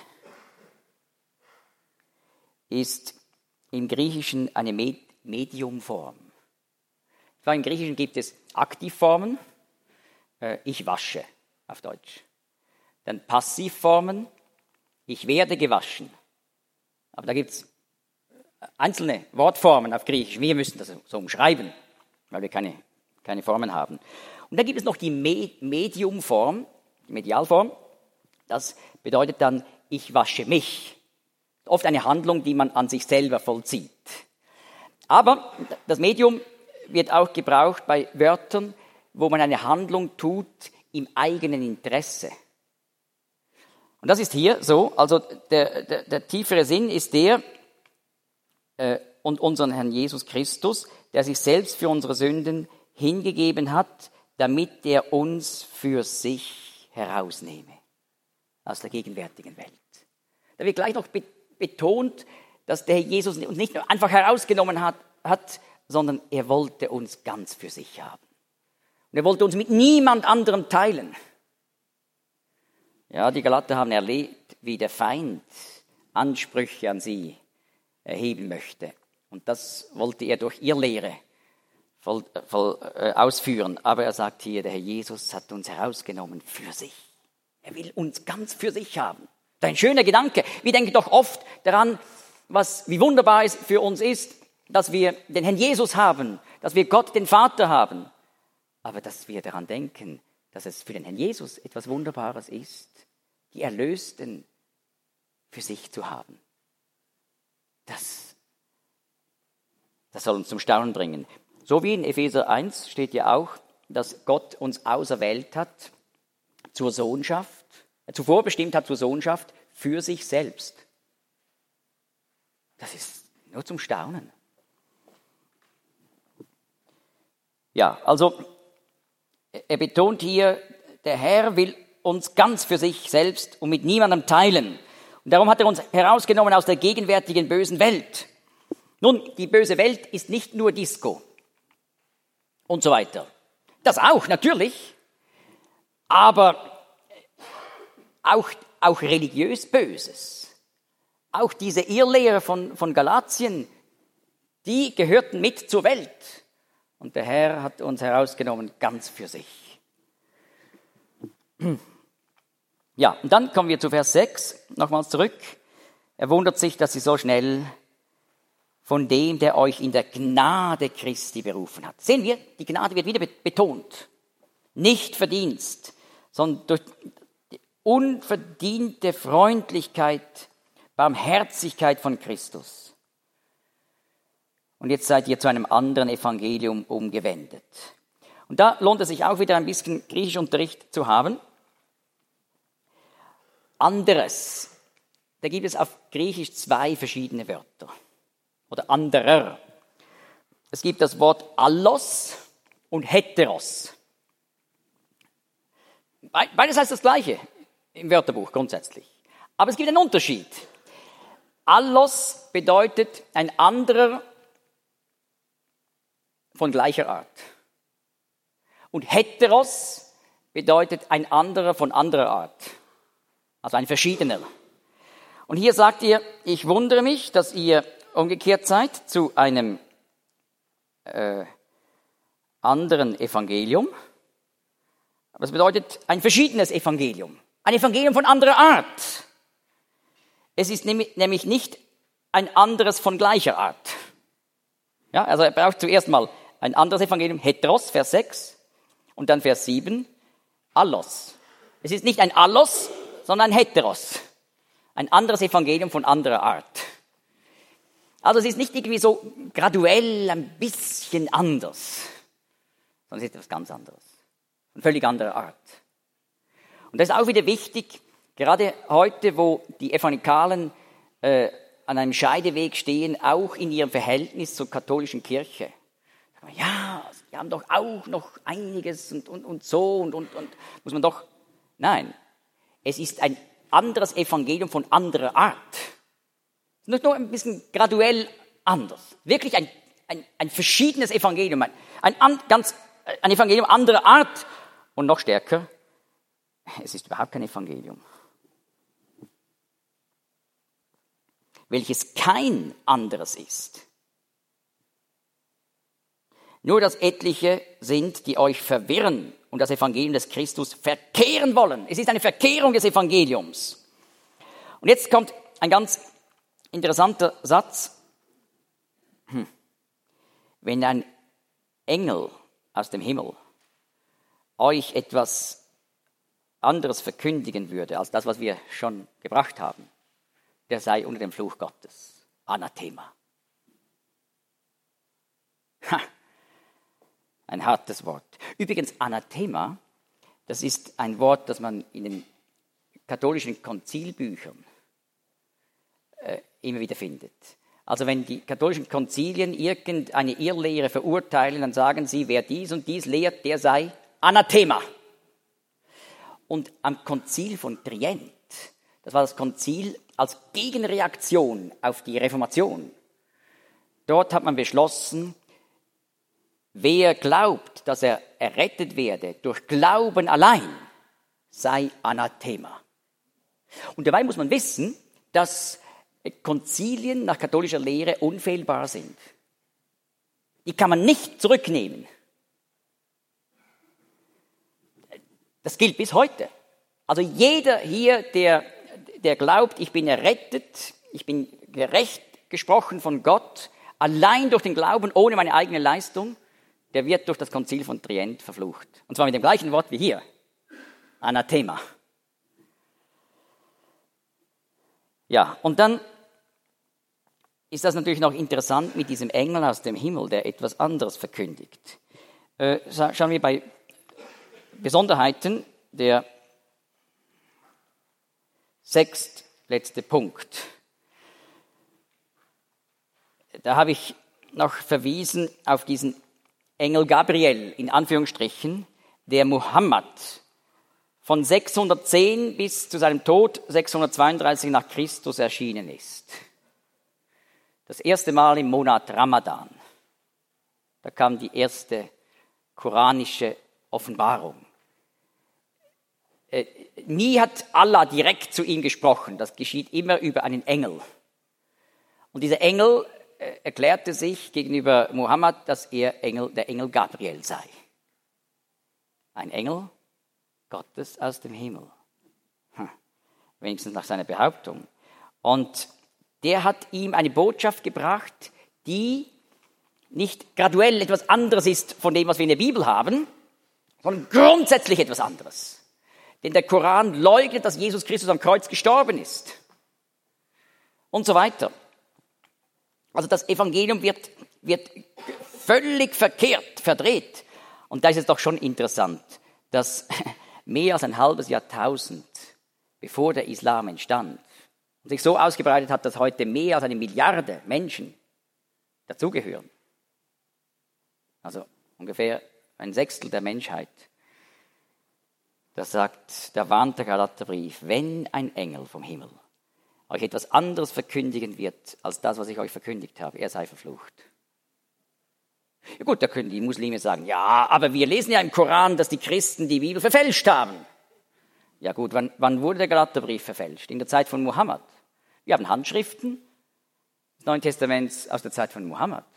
ist im Griechischen eine Mediumform. Im Griechischen gibt es Aktivformen, ich wasche auf Deutsch. Dann Passivformen, ich werde gewaschen. Aber da gibt es einzelne Wortformen auf Griechisch. Wir müssen das so umschreiben, weil wir keine Formen haben. Und dann gibt es noch die Mediumform, die Medialform. Das bedeutet dann, ich wasche mich. Oft eine Handlung, die man an sich selber vollzieht. Aber das Medium wird auch gebraucht bei Wörtern, wo man eine Handlung tut im eigenen Interesse. Und das ist hier so, also der tiefere Sinn ist der, und unseren Herrn Jesus Christus, der sich selbst für unsere Sünden hingegeben hat, damit er uns für sich herausnehme aus der gegenwärtigen Welt. Da wird gleich noch betont, dass der Herr Jesus uns nicht nur einfach herausgenommen hat, sondern er wollte uns ganz für sich haben. Und er wollte uns mit niemand anderem teilen. Ja, die Galater haben erlebt, wie der Feind Ansprüche an sie erheben möchte. Und das wollte er durch ihre Lehre ausführen. Aber er sagt hier, der Herr Jesus hat uns herausgenommen für sich. Er will uns ganz für sich haben. Das ist ein schöner Gedanke. Wir denken doch oft daran, wie wunderbar es für uns ist, dass wir den Herrn Jesus haben, dass wir Gott, den Vater haben. Aber dass wir daran denken, dass es für den Herrn Jesus etwas Wunderbares ist, die Erlösten für sich zu haben. Das soll uns zum Staunen bringen. So wie in Epheser 1 steht ja auch, dass Gott uns auserwählt hat zur Sohnschaft, zuvor bestimmt hat zur Sohnschaft für sich selbst. Das ist nur zum Staunen. Ja, also er betont hier, der Herr will uns ganz für sich selbst und mit niemandem teilen. Und darum hat er uns herausgenommen aus der gegenwärtigen bösen Welt. Nun, die böse Welt ist nicht nur Disco und so weiter. Das auch, natürlich. Aber auch religiös Böses. Auch diese Irrlehre von Galatien, die gehörten mit zur Welt. Und der Herr hat uns herausgenommen ganz für sich. Ja, und dann kommen wir zu Vers 6, nochmals zurück. Er wundert sich, dass sie so schnell von dem, der euch in der Gnade Christi berufen hat. Sehen wir, die Gnade wird wieder betont. Nicht Verdienst, sondern durch die unverdiente Freundlichkeit, Barmherzigkeit von Christus. Und jetzt seid ihr zu einem anderen Evangelium umgewendet. Und da lohnt es sich auch wieder ein bisschen Griechischunterricht zu haben. Anderes, da gibt es auf Griechisch 2 verschiedene Wörter. Oder anderer. Es gibt das Wort allos und heteros. Beides heißt das Gleiche im Wörterbuch grundsätzlich. Aber es gibt einen Unterschied. Allos bedeutet ein anderer von gleicher Art. Und heteros bedeutet ein anderer von anderer Art. Also ein verschiedener. Und hier sagt ihr, ich wundere mich, dass ihr umgekehrt seid zu einem anderen Evangelium. Aber es bedeutet ein verschiedenes Evangelium. Ein Evangelium von anderer Art. Es ist nämlich nicht ein anderes von gleicher Art. Ja, also er braucht zuerst mal ein anderes Evangelium, heteros, Vers 6, und dann Vers 7, allos. Es ist nicht ein allos, sondern ein heteros. Ein anderes Evangelium von anderer Art. Also es ist nicht irgendwie so graduell ein bisschen anders, sondern es ist etwas ganz anderes. Eine völlig andere Art. Und das ist auch wieder wichtig, gerade heute, wo die Evangelikalen an einem Scheideweg stehen, auch in ihrem Verhältnis zur katholischen Kirche. Ja, die haben doch auch noch einiges und so und muss man doch... Nein, es ist ein anderes Evangelium von anderer Art. Nicht nur ein bisschen graduell anders. Wirklich ein verschiedenes Evangelium, ein Evangelium anderer Art. Und noch stärker, es ist überhaupt kein Evangelium, welches kein anderes ist. Nur dass etliche sind, die euch verwirren und das Evangelium des Christus verkehren wollen. Es ist eine Verkehrung des Evangeliums. Und jetzt kommt ein ganz interessanter Satz. Wenn ein Engel aus dem Himmel euch etwas anderes verkündigen würde, als das, was wir schon gebracht haben, der sei unter dem Fluch Gottes. Anathema. Ein hartes Wort. Übrigens, Anathema, das ist ein Wort, das man in den katholischen Konzilbüchern immer wieder findet. Also wenn die katholischen Konzilien irgendeine Irrlehre verurteilen, dann sagen sie, wer dies und dies lehrt, der sei Anathema. Und am Konzil von Trient, das war das Konzil als Gegenreaktion auf die Reformation, dort hat man beschlossen, wer glaubt, dass er errettet werde durch Glauben allein, sei Anathema. Und dabei muss man wissen, dass Konzilien nach katholischer Lehre unfehlbar sind. Die kann man nicht zurücknehmen. Das gilt bis heute. Also jeder hier, der glaubt, ich bin errettet, ich bin gerecht gesprochen von Gott, allein durch den Glauben, ohne meine eigene Leistung, der wird durch das Konzil von Trient verflucht. Und zwar mit dem gleichen Wort wie hier. Anathema. Ja, und dann ist das natürlich noch interessant mit diesem Engel aus dem Himmel, der etwas anderes verkündigt. Schauen wir bei Besonderheiten, der sechstletzte Punkt. Da habe ich noch verwiesen auf diesen Engel Gabriel, in Anführungsstrichen, der Muhammad von 610 bis zu seinem Tod 632 nach Christus erschienen ist. Das erste Mal im Monat Ramadan. Da kam die erste koranische Offenbarung. Nie hat Allah direkt zu ihm gesprochen. Das geschieht immer über einen Engel. Und dieser Engel erklärte sich gegenüber Muhammad, dass er der Engel Gabriel sei. Ein Engel Gottes aus dem Himmel. Wenigstens nach seiner Behauptung. Und der hat ihm eine Botschaft gebracht, die nicht graduell etwas anderes ist von dem, was wir in der Bibel haben, sondern grundsätzlich etwas anderes. Denn der Koran leugnet, dass Jesus Christus am Kreuz gestorben ist. Und so weiter. Also das Evangelium wird völlig verkehrt, verdreht. Und da ist es doch schon interessant, dass mehr als ein halbes Jahrtausend, bevor der Islam entstand, und sich so ausgebreitet hat, dass heute mehr als 1 Milliarde Menschen dazugehören. Also ungefähr ein Sechstel der Menschheit. Da warnt der Galaterbrief, wenn ein Engel vom Himmel euch etwas anderes verkündigen wird, als das, was ich euch verkündigt habe, er sei verflucht. Ja gut, da können die Muslime sagen, ja, aber wir lesen ja im Koran, dass die Christen die Bibel verfälscht haben. Ja gut, wann wurde der Galaterbrief verfälscht? In der Zeit von Muhammad. Wir haben Handschriften des Neuen Testaments aus der Zeit von Muhammad.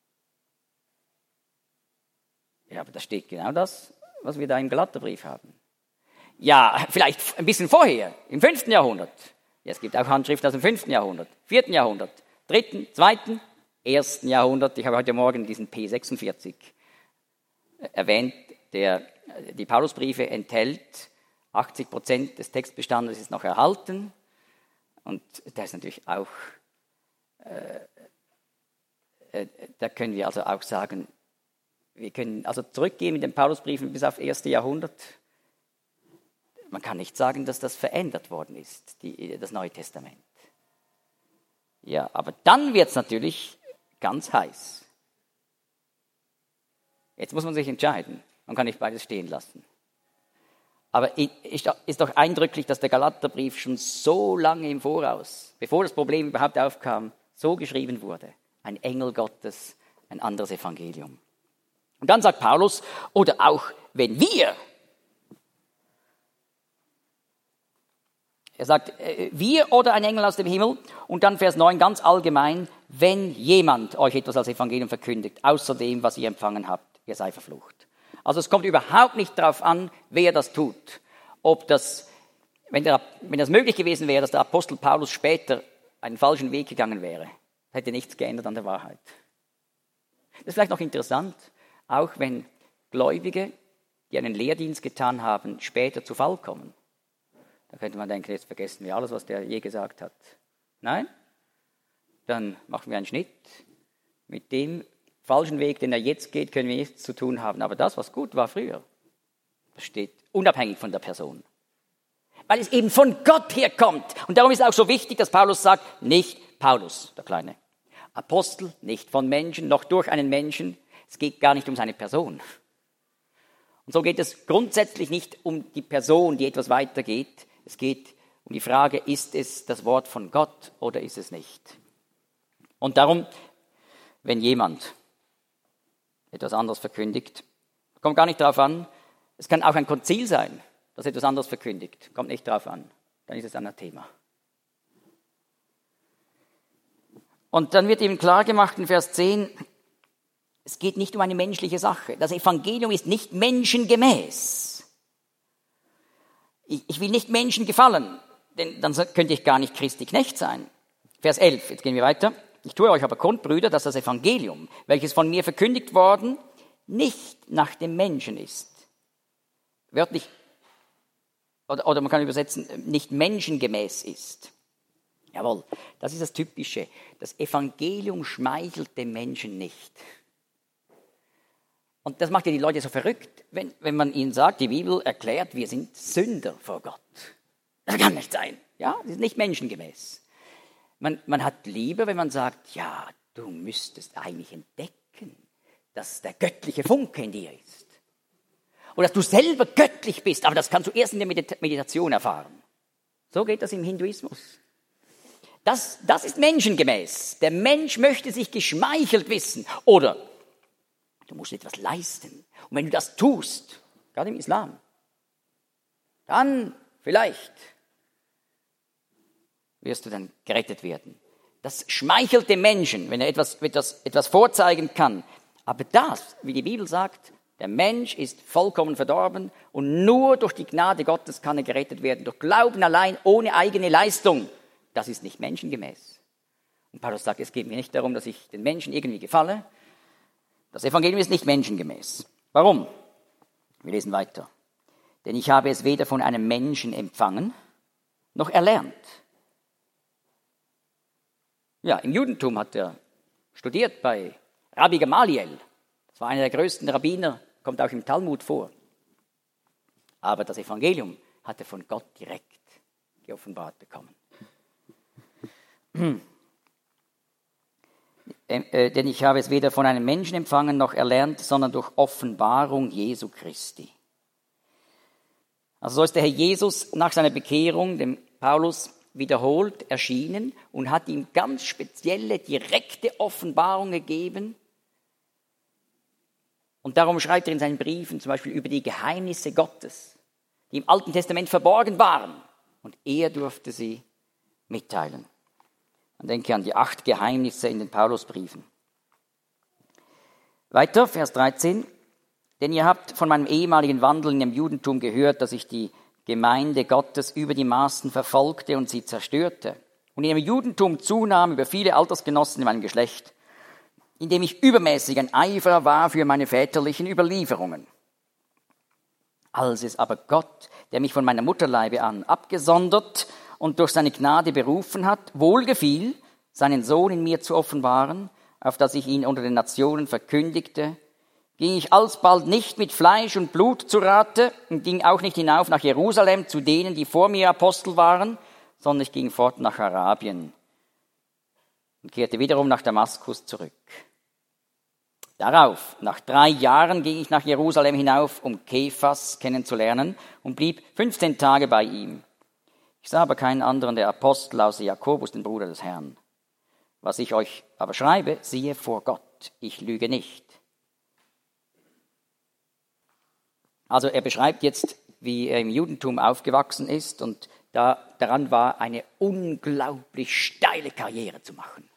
Ja, aber da steht genau das, was wir da im Galaterbrief haben. Ja, vielleicht ein bisschen vorher, im 5. Jahrhundert. Ja, es gibt auch Handschriften aus dem 5. Jahrhundert, 4. Jahrhundert, 3., 2., 1. Jahrhundert. Ich habe heute Morgen diesen P46 erwähnt, die Paulusbriefe enthält. 80% des Textbestandes ist noch erhalten. Und der ist natürlich auch da können wir also auch sagen, wir können also zurückgehen mit den Paulusbriefen bis auf 1. Jahrhundert. Man kann nicht sagen, dass das verändert worden ist, das Neue Testament. Ja, aber dann wird es natürlich ganz heiß. Jetzt muss man sich entscheiden. Man kann nicht beides stehen lassen. Aber ist doch eindrücklich, dass der Galaterbrief schon so lange im Voraus, bevor das Problem überhaupt aufkam, so geschrieben wurde. Ein Engel Gottes, ein anderes Evangelium. Und dann sagt Paulus, oder auch wenn wir, er sagt, wir oder ein Engel aus dem Himmel, und dann Vers 9 ganz allgemein, wenn jemand euch etwas als Evangelium verkündigt, außer dem, was ihr empfangen habt, ihr sei verflucht. Also es kommt überhaupt nicht darauf an, wer das tut. Ob das, wenn das möglich gewesen wäre, dass der Apostel Paulus später einen falschen Weg gegangen wäre, hätte nichts geändert an der Wahrheit. Das ist vielleicht noch interessant, auch wenn Gläubige, die einen Lehrdienst getan haben, später zu Fall kommen. Da könnte man denken, jetzt vergessen wir alles, was der je gesagt hat. Nein, dann machen wir einen Schnitt. Mit dem falschen Weg, den er jetzt geht, können wir nichts zu tun haben. Aber das, was gut war früher, das steht unabhängig von der Person. Weil es eben von Gott herkommt. Und darum ist es auch so wichtig, dass Paulus sagt, nicht Paulus, der kleine Apostel, nicht von Menschen, noch durch einen Menschen. Es geht gar nicht um seine Person. Und so geht es grundsätzlich nicht um die Person, die etwas weitergeht. Es geht um die Frage, ist es das Wort von Gott oder ist es nicht? Und darum, wenn jemand etwas anderes verkündigt, kommt gar nicht darauf an, es kann auch ein Konzil sein, das etwas anderes verkündigt, kommt nicht darauf an, dann ist es Anathema. Und dann wird ihm klar gemacht in Vers 10, es geht nicht um eine menschliche Sache. Das Evangelium ist nicht menschengemäß. Ich will nicht Menschen gefallen, denn dann könnte ich gar nicht Christi Knecht sein. Vers 11, jetzt gehen wir weiter. Ich tue euch aber kund, Brüder, dass das Evangelium, welches von mir verkündigt worden, nicht nach dem Menschen ist. Wörtlich, oder man kann übersetzen, nicht menschengemäß ist. Jawohl, das ist das Typische. Das Evangelium schmeichelt dem Menschen nicht. Und das macht ja die Leute so verrückt, wenn man ihnen sagt, die Bibel erklärt, wir sind Sünder vor Gott. Das kann nicht sein. Ja, das ist nicht menschengemäß. Man hat lieber, wenn man sagt, ja, du müsstest eigentlich entdecken, dass der göttliche Funke in dir ist. Oder dass du selber göttlich bist, aber das kannst du erst in der Meditation erfahren. So geht das im Hinduismus. Das ist menschengemäß. Der Mensch möchte sich geschmeichelt wissen. Oder du musst etwas leisten. Und wenn du das tust, gerade im Islam, dann vielleicht wirst du dann gerettet werden. Das schmeichelt dem Menschen, wenn er etwas vorzeigen kann. Aber das, wie die Bibel sagt, der Mensch ist vollkommen verdorben und nur durch die Gnade Gottes kann er gerettet werden. Durch Glauben allein, ohne eigene Leistung. Das ist nicht menschengemäß. Und Paulus sagt, es geht mir nicht darum, dass ich den Menschen irgendwie gefalle. Das Evangelium ist nicht menschengemäß. Warum? Wir lesen weiter. Denn ich habe es weder von einem Menschen empfangen, noch erlernt. Ja, im Judentum hat er studiert bei Rabbi Gamaliel. Das war einer der größten Rabbiner, kommt auch im Talmud vor. Aber das Evangelium hat er von Gott direkt geoffenbart bekommen. Denn ich habe es weder von einem Menschen empfangen noch erlernt, sondern durch Offenbarung Jesu Christi. Also so ist der Herr Jesus nach seiner Bekehrung dem Paulus wiederholt erschienen und hat ihm ganz spezielle, direkte Offenbarung gegeben. Und darum schreibt er in seinen Briefen zum Beispiel über die Geheimnisse Gottes, die im Alten Testament verborgen waren. Und er durfte sie mitteilen. Man denke an die 8 Geheimnisse in den Paulusbriefen. Weiter, Vers 13. Denn ihr habt von meinem ehemaligen Wandeln im Judentum gehört, dass ich die Gemeinde Gottes über die Maßen verfolgte und sie zerstörte. Und in dem Judentum zunahm über viele Altersgenossen in meinem Geschlecht, indem ich übermäßig ein Eiferer war für meine väterlichen Überlieferungen. Als es aber Gott, der mich von meiner Mutterleibe an abgesondert und durch seine Gnade berufen hat, wohlgefiel, seinen Sohn in mir zu offenbaren, auf das ich ihn unter den Nationen verkündigte, ging ich alsbald nicht mit Fleisch und Blut zu Rate und ging auch nicht hinauf nach Jerusalem zu denen, die vor mir Apostel waren, sondern ich ging fort nach Arabien und kehrte wiederum nach Damaskus zurück. Darauf, nach 3 Jahren, ging ich nach Jerusalem hinauf, um Kephas kennenzulernen und blieb 15 Tage bei ihm. Ich sah aber keinen anderen der Apostel außer Jakobus, den Bruder des Herrn. Was ich euch aber schreibe, siehe vor Gott, ich lüge nicht. Also er beschreibt jetzt, wie er im Judentum aufgewachsen ist und daran war, eine unglaublich steile Karriere zu machen.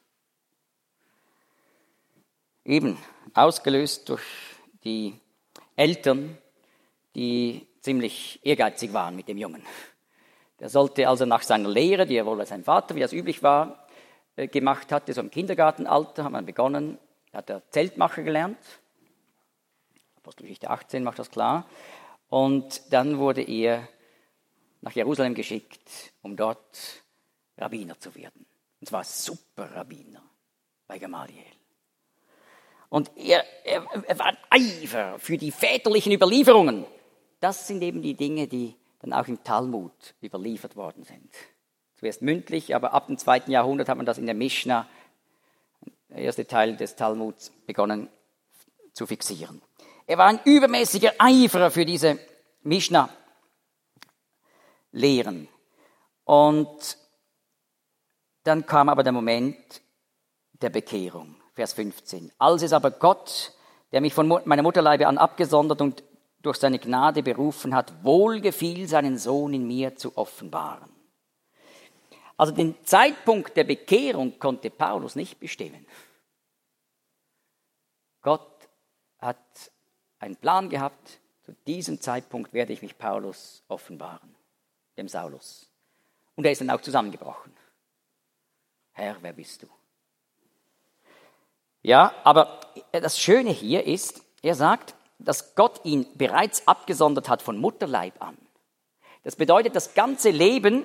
Eben ausgelöst durch die Eltern, die ziemlich ehrgeizig waren mit dem Jungen. Der sollte also nach seiner Lehre, die er wohl als sein Vater, wie das üblich war, gemacht hatte, so im Kindergartenalter, hat man begonnen, hat er Zeltmacher gelernt. Apostelgeschichte 18 macht das klar. Und dann wurde er nach Jerusalem geschickt, um dort Rabbiner zu werden. Und zwar Superrabbiner bei Gamaliel. Und er war ein Eifer für die väterlichen Überlieferungen. Das sind eben die Dinge, die dann auch im Talmud überliefert worden sind. Zuerst mündlich, aber ab dem 2. Jahrhundert hat man das in der Mischna, der erste Teil des Talmuds, begonnen zu fixieren. Er war ein übermäßiger Eiferer für diese Mischna-Lehren. Und dann kam aber der Moment der Bekehrung. Vers 15. Als es aber Gott, der mich von meiner Mutterleibe an abgesondert und durch seine Gnade berufen hat, wohlgefiel, seinen Sohn in mir zu offenbaren. Also den Zeitpunkt der Bekehrung konnte Paulus nicht bestimmen. Gott hat einen Plan gehabt, zu diesem Zeitpunkt werde ich mich Paulus offenbaren, dem Saulus. Und er ist dann auch zusammengebrochen. Herr, wer bist du? Ja, aber das Schöne hier ist, er sagt, dass Gott ihn bereits abgesondert hat von Mutterleib an. Das bedeutet, das ganze Leben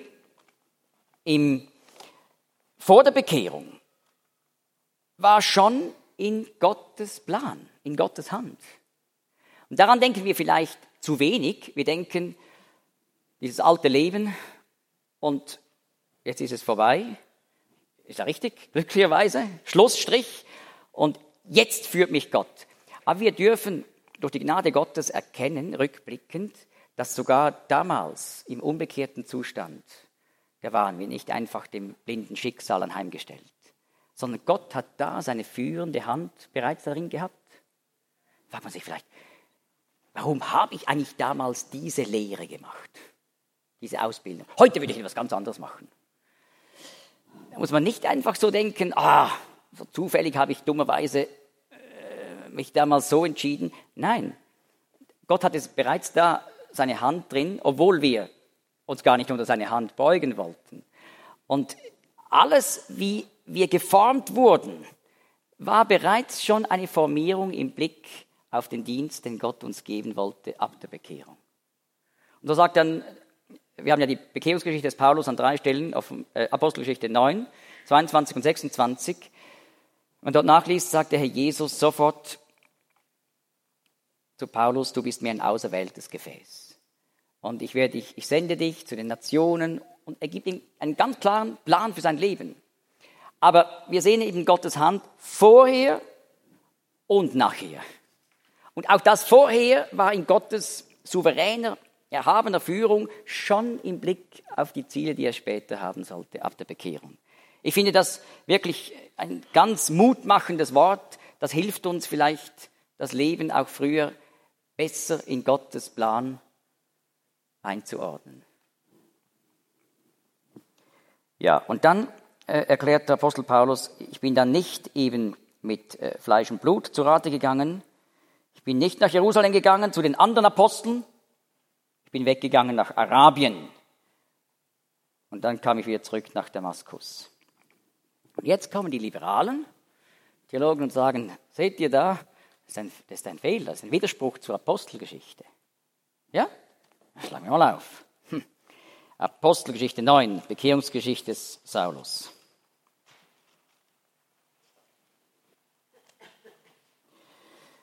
vor der Bekehrung war schon in Gottes Plan, in Gottes Hand. Und daran denken wir vielleicht zu wenig. Wir denken, dieses alte Leben und jetzt ist es vorbei. Ist ja richtig, glücklicherweise. Schlussstrich. Und jetzt führt mich Gott. Aber wir dürfen durch die Gnade Gottes erkennen, rückblickend, dass sogar damals im umgekehrten Zustand, da waren wir nicht einfach dem blinden Schicksal anheimgestellt, sondern Gott hat da seine führende Hand bereits darin gehabt. Fragt man sich vielleicht, warum habe ich eigentlich damals diese Lehre gemacht, diese Ausbildung? Heute würde ich etwas ganz anderes machen. Da muss man nicht einfach so denken, so zufällig habe ich dummerweise mich damals so entschieden. Nein, Gott hat es bereits da seine Hand drin, obwohl wir uns gar nicht unter seine Hand beugen wollten. Und alles, wie wir geformt wurden, war bereits schon eine Formierung im Blick auf den Dienst, den Gott uns geben wollte ab der Bekehrung. Und so sagt dann, wir haben ja die Bekehrungsgeschichte des Paulus an 3 Stellen, auf Apostelgeschichte 9, 22 und 26. Wenn man dort nachliest, sagt der Herr Jesus sofort zu Paulus, du bist mir ein auserwähltes Gefäß. Und ich sende dich zu den Nationen, und er gibt ihm einen ganz klaren Plan für sein Leben. Aber wir sehen eben Gottes Hand vorher und nachher. Und auch das Vorher war in Gottes souveräner, erhabener Führung schon im Blick auf die Ziele, die er später haben sollte, ab der Bekehrung. Ich finde das wirklich ein ganz mutmachendes Wort. Das hilft uns vielleicht, das Leben auch früher besser in Gottes Plan einzuordnen. Ja, und dann erklärt der Apostel Paulus, ich bin dann nicht eben mit Fleisch und Blut zu Rate gegangen. Ich bin nicht nach Jerusalem gegangen zu den anderen Aposteln. Ich bin weggegangen nach Arabien. Und dann kam ich wieder zurück nach Damaskus. Und jetzt kommen die liberalen Theologen und sagen, seht ihr da, das ist ein Fehler, das ist ein Widerspruch zur Apostelgeschichte. Ja? Schlagen wir mal auf. Apostelgeschichte 9, Bekehrungsgeschichte des Saulus.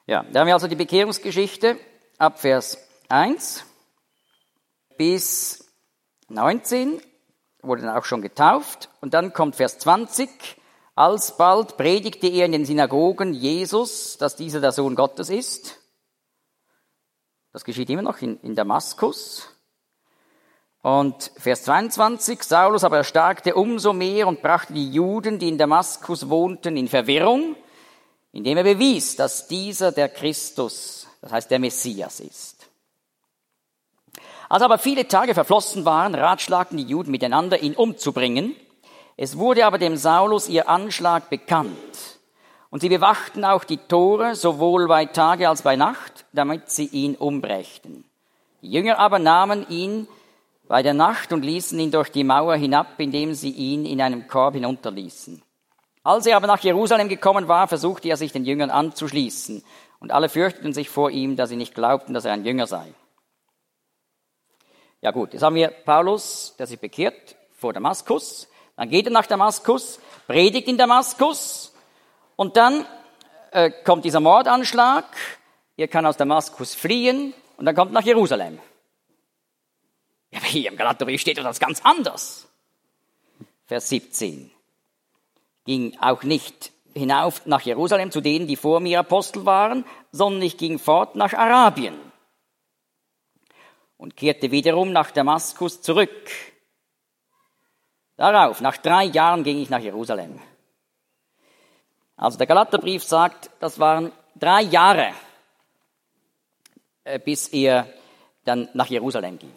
Ja, da haben wir also die Bekehrungsgeschichte ab Vers 1 bis 19, wurde dann auch schon getauft. Und dann kommt Vers 20. Alsbald predigte er in den Synagogen Jesus, dass dieser der Sohn Gottes ist. Das geschieht immer noch in Damaskus. Und Vers 22, Saulus aber erstarkte umso mehr und brachte die Juden, die in Damaskus wohnten, in Verwirrung, indem er bewies, dass dieser der Christus, das heißt der Messias ist. Als aber viele Tage verflossen waren, ratschlagten die Juden miteinander, ihn umzubringen. Es wurde aber dem Saulus ihr Anschlag bekannt. Und sie bewachten auch die Tore, sowohl bei Tage als bei Nacht, damit sie ihn umbrächten. Die Jünger aber nahmen ihn bei der Nacht und ließen ihn durch die Mauer hinab, indem sie ihn in einem Korb hinunterließen. Als er aber nach Jerusalem gekommen war, versuchte er sich den Jüngern anzuschließen. Und alle fürchteten sich vor ihm, da sie nicht glaubten, dass er ein Jünger sei. Ja gut, jetzt haben wir Paulus, der sich bekehrt vor Damaskus. Dann geht er nach Damaskus, predigt in Damaskus. Und dann kommt dieser Mordanschlag. Er kann aus Damaskus fliehen und dann kommt nach Jerusalem. Ja, aber hier im Galaterbrief steht das ganz anders. Vers 17. Ging auch nicht hinauf nach Jerusalem zu denen, die vor mir Apostel waren, sondern ich ging fort nach Arabien und kehrte wiederum nach Damaskus zurück. Darauf, nach 3 Jahren, ging ich nach Jerusalem. Also der Galaterbrief sagt, das waren 3 Jahre, bis er dann nach Jerusalem ging.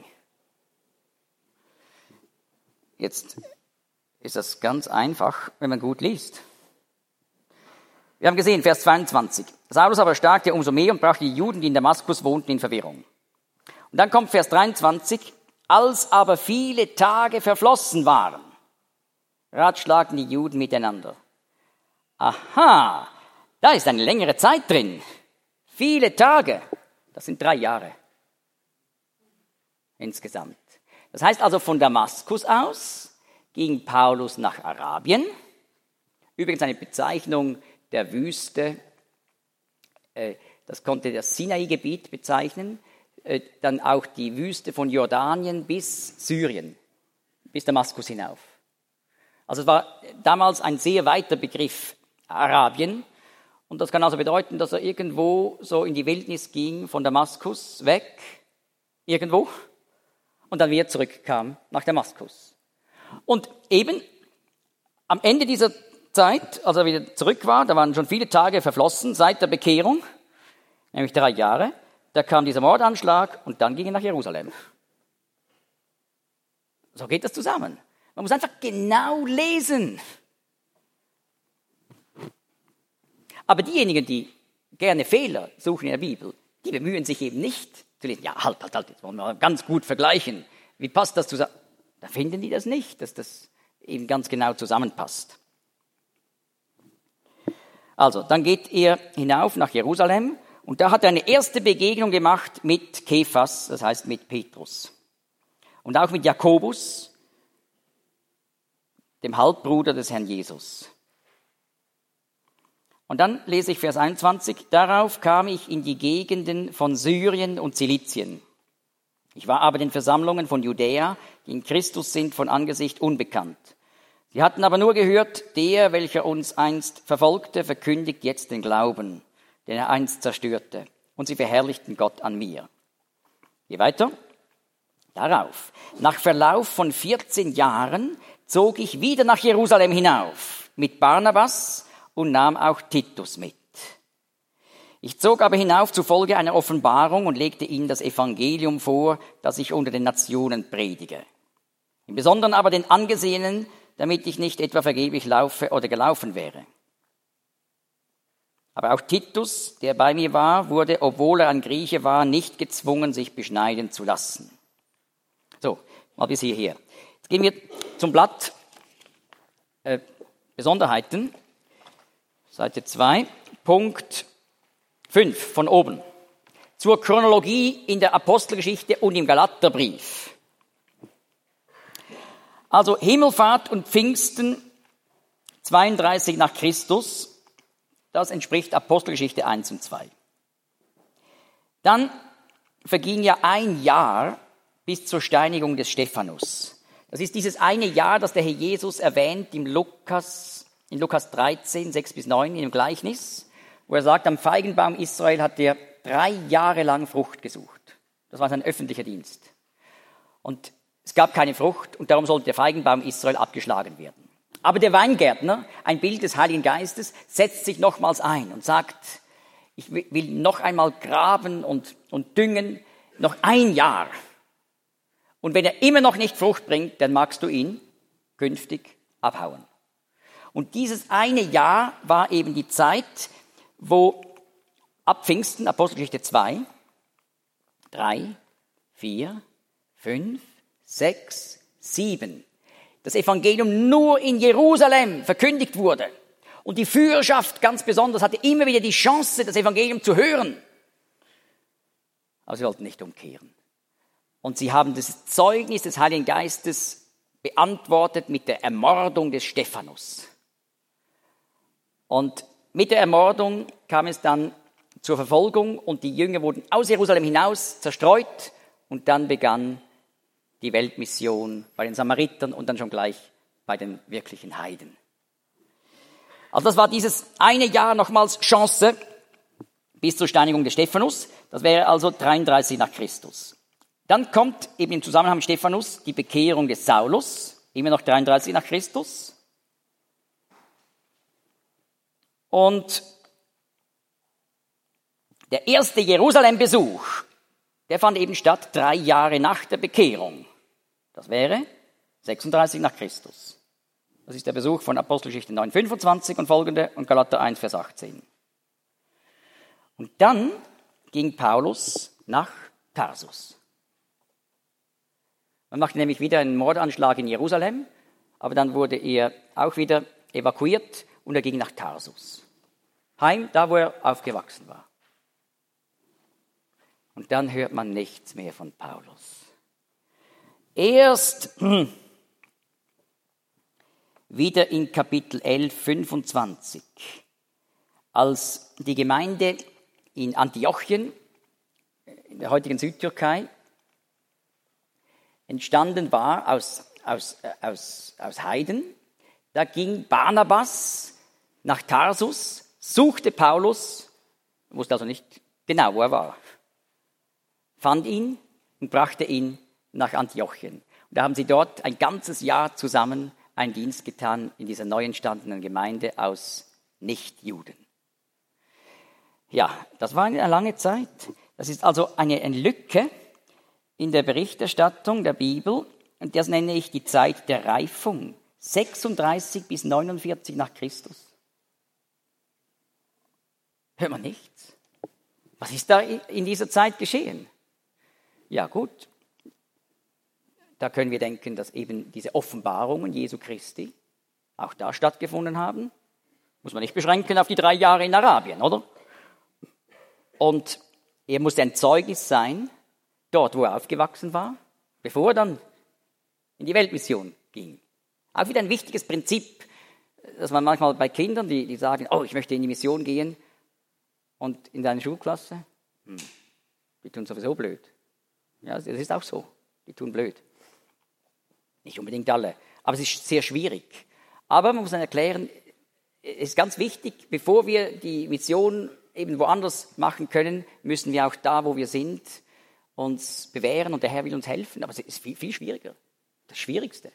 Jetzt ist das ganz einfach, wenn man gut liest. Wir haben gesehen, Vers 22. Saulus aber erstarkte umso mehr und brachte die Juden, die in Damaskus wohnten, in Verwirrung. Und dann kommt Vers 23. Als aber viele Tage verflossen waren, ratschlagten die Juden miteinander. Aha, da ist eine längere Zeit drin. Viele Tage, das sind 3 Jahre insgesamt. Das heißt also, von Damaskus aus ging Paulus nach Arabien. Übrigens eine Bezeichnung der Wüste, das konnte das Sinai-Gebiet bezeichnen, dann auch die Wüste von Jordanien bis Syrien, bis Damaskus hinauf. Also es war damals ein sehr weiter Begriff, Arabien. Und das kann also bedeuten, dass er irgendwo so in die Wildnis ging, von Damaskus weg, irgendwo, und dann wieder zurückkam nach Damaskus. Und eben am Ende dieser Zeit, als er wieder zurück war, da waren schon viele Tage verflossen seit der Bekehrung, nämlich 3 Jahre, da kam dieser Mordanschlag und dann ging er nach Jerusalem. So geht das zusammen. Man muss einfach genau lesen. Aber diejenigen, die gerne Fehler suchen in der Bibel, die bemühen sich eben nicht zu lesen. Ja, halt, jetzt wollen wir ganz gut vergleichen. Wie passt das zusammen? Da finden die das nicht, dass das eben ganz genau zusammenpasst. Also, dann geht er hinauf nach Jerusalem und da hat er eine erste Begegnung gemacht mit Kephas, das heißt mit Petrus. Und auch mit Jakobus, dem Halbbruder des Herrn Jesus. Und dann lese ich Vers 21. Darauf kam ich in die Gegenden von Syrien und Zilizien. Ich war aber den Versammlungen von Judäa, die in Christus sind, von Angesicht unbekannt. Sie hatten aber nur gehört, der, welcher uns einst verfolgte, verkündigt jetzt den Glauben, den er einst zerstörte. Und sie verherrlichten Gott an mir. Geh weiter. Darauf, nach Verlauf von 14 Jahren, zog ich wieder nach Jerusalem hinauf mit Barnabas und nahm auch Titus mit. Ich zog aber hinauf zufolge einer Offenbarung und legte ihnen das Evangelium vor, das ich unter den Nationen predige. Im Besonderen aber den Angesehenen, damit ich nicht etwa vergeblich laufe oder gelaufen wäre. Aber auch Titus, der bei mir war, wurde, obwohl er ein Grieche war, nicht gezwungen, sich beschneiden zu lassen. So, mal bis hierher. Jetzt gehen wir zum Blatt Besonderheiten. Seite 2, Punkt 5 von oben. Zur Chronologie in der Apostelgeschichte und im Galaterbrief. Also Himmelfahrt und Pfingsten 32 nach Christus, das entspricht Apostelgeschichte 1 und 2. Dann verging ja ein Jahr bis zur Steinigung des Stephanus. Das ist dieses eine Jahr, das der Herr Jesus erwähnt in Lukas 13, 6-9 in dem Gleichnis, wo er sagt, am Feigenbaum Israel hat er 3 Jahre lang Frucht gesucht. Das war sein öffentlicher Dienst. Und es gab keine Frucht und darum sollte der Feigenbaum Israel abgeschlagen werden. Aber der Weingärtner, ein Bild des Heiligen Geistes, setzt sich nochmals ein und sagt, ich will noch einmal graben und düngen, noch ein Jahr. Und wenn er immer noch nicht Frucht bringt, dann magst du ihn künftig abhauen. Und dieses eine Jahr war eben die Zeit, wo ab Pfingsten, Apostelgeschichte 2, 3, 4, 5, 6, 7, das Evangelium nur in Jerusalem verkündigt wurde. Und die Führerschaft ganz besonders hatte immer wieder die Chance, das Evangelium zu hören. Aber sie wollten nicht umkehren. Und sie haben das Zeugnis des Heiligen Geistes beantwortet mit der Ermordung des Stephanus. Und mit der Ermordung kam es dann zur Verfolgung und die Jünger wurden aus Jerusalem hinaus zerstreut und dann begann die Weltmission bei den Samaritern und dann schon gleich bei den wirklichen Heiden. Also das war dieses eine Jahr nochmals Chance bis zur Steinigung des Stephanus. Das wäre also 33 nach Christus. Dann kommt eben im Zusammenhang mit Stephanus die Bekehrung des Saulus, immer noch 33 nach Christus. Und der erste Jerusalem-Besuch, der fand eben statt 3 Jahre nach der Bekehrung. Das wäre 36 nach Christus. Das ist der Besuch von Apostelgeschichte 9, 25 und folgende und Galater 1, Vers 18. Und dann ging Paulus nach Tarsus. Man machte nämlich wieder einen Mordanschlag in Jerusalem, aber dann wurde er auch wieder evakuiert und er ging nach Tarsus. Heim, da wo er aufgewachsen war. Und dann hört man nichts mehr von Paulus. Erst wieder in Kapitel 11, 25, als die Gemeinde in Antiochien, in der heutigen Südtürkei, entstanden war aus Heiden, da ging Barnabas nach Tarsus, suchte Paulus, wusste also nicht genau, wo er war, fand ihn und brachte ihn nach Antiochien. Und da haben sie dort ein ganzes Jahr zusammen einen Dienst getan in dieser neu entstandenen Gemeinde aus Nichtjuden. Ja, das war eine lange Zeit. Das ist also eine Lücke in der Berichterstattung der Bibel. Und das nenne ich die Zeit der Reifung. 36 bis 49 nach Christus. Hört man nichts? Was ist da in dieser Zeit geschehen? Ja gut, da können wir denken, dass eben diese Offenbarungen Jesu Christi auch da stattgefunden haben. Muss man nicht beschränken auf die 3 Jahre in Arabien, oder? Und er musste ein Zeugnis sein, dort wo er aufgewachsen war, bevor er dann in die Weltmission ging. Auch wieder ein wichtiges Prinzip, dass man manchmal bei Kindern, die sagen, oh, ich möchte in die Mission gehen, und in deiner Schulklasse, die tun sowieso blöd. Ja, das ist auch so, die tun blöd. Nicht unbedingt alle, aber es ist sehr schwierig. Aber man muss dann erklären, es ist ganz wichtig, bevor wir die Mission eben woanders machen können, müssen wir auch da, wo wir sind, uns bewähren und der Herr will uns helfen. Aber es ist viel, viel schwieriger. Das Schwierigste.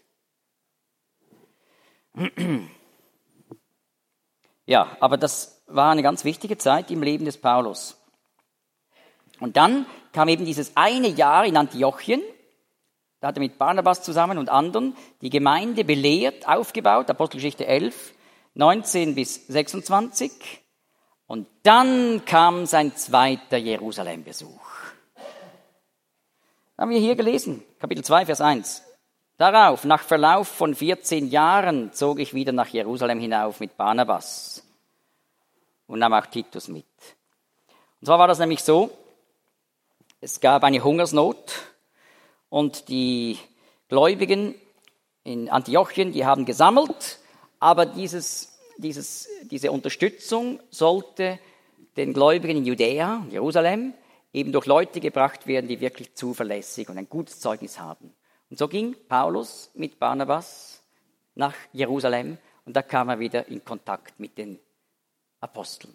Ja, aber das war eine ganz wichtige Zeit im Leben des Paulus. Und dann kam eben dieses eine Jahr in Antiochien. Da hat er mit Barnabas zusammen und anderen die Gemeinde belehrt, aufgebaut, Apostelgeschichte 11, 19 bis 26. Und dann kam sein zweiter Jerusalem-Besuch. Haben wir hier gelesen, Kapitel 2, Vers 1. Darauf, nach Verlauf von 14 Jahren, zog ich wieder nach Jerusalem hinauf mit Barnabas und nahm auch Titus mit. Und zwar war das nämlich so, es gab eine Hungersnot und die Gläubigen in Antiochien, die haben gesammelt, aber diese Unterstützung sollte den Gläubigen in Judäa, Jerusalem, eben durch Leute gebracht werden, die wirklich zuverlässig und ein gutes Zeugnis haben. Und so ging Paulus mit Barnabas nach Jerusalem und da kam er wieder in Kontakt mit den Aposteln.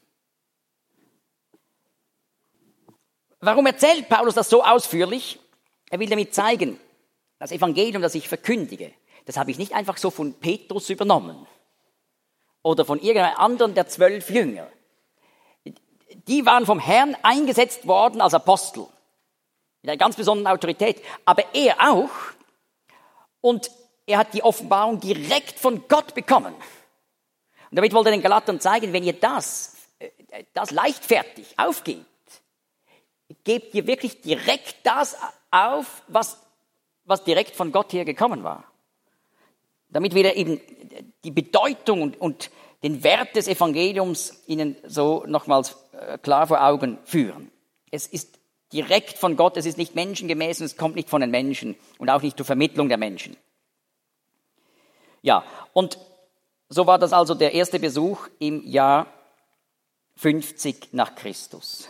Warum erzählt Paulus das so ausführlich? Er will damit zeigen, das Evangelium, das ich verkündige, das habe ich nicht einfach so von Petrus übernommen oder von irgendeinem anderen der 12 Jünger. Die waren vom Herrn eingesetzt worden als Apostel, mit einer ganz besonderen Autorität, aber er auch. Und er hat die Offenbarung direkt von Gott bekommen. Und damit wollte er den Galatern zeigen, wenn ihr das leichtfertig aufgebt, gebt ihr wirklich direkt das auf, was direkt von Gott her gekommen war. Damit wir eben die Bedeutung und den Wert des Evangeliums Ihnen so nochmals klar vor Augen führen. Es ist direkt von Gott, es ist nicht menschengemäß und es kommt nicht von den Menschen und auch nicht zur Vermittlung der Menschen. Ja, und so war das also der erste Besuch im Jahr 50 nach Christus.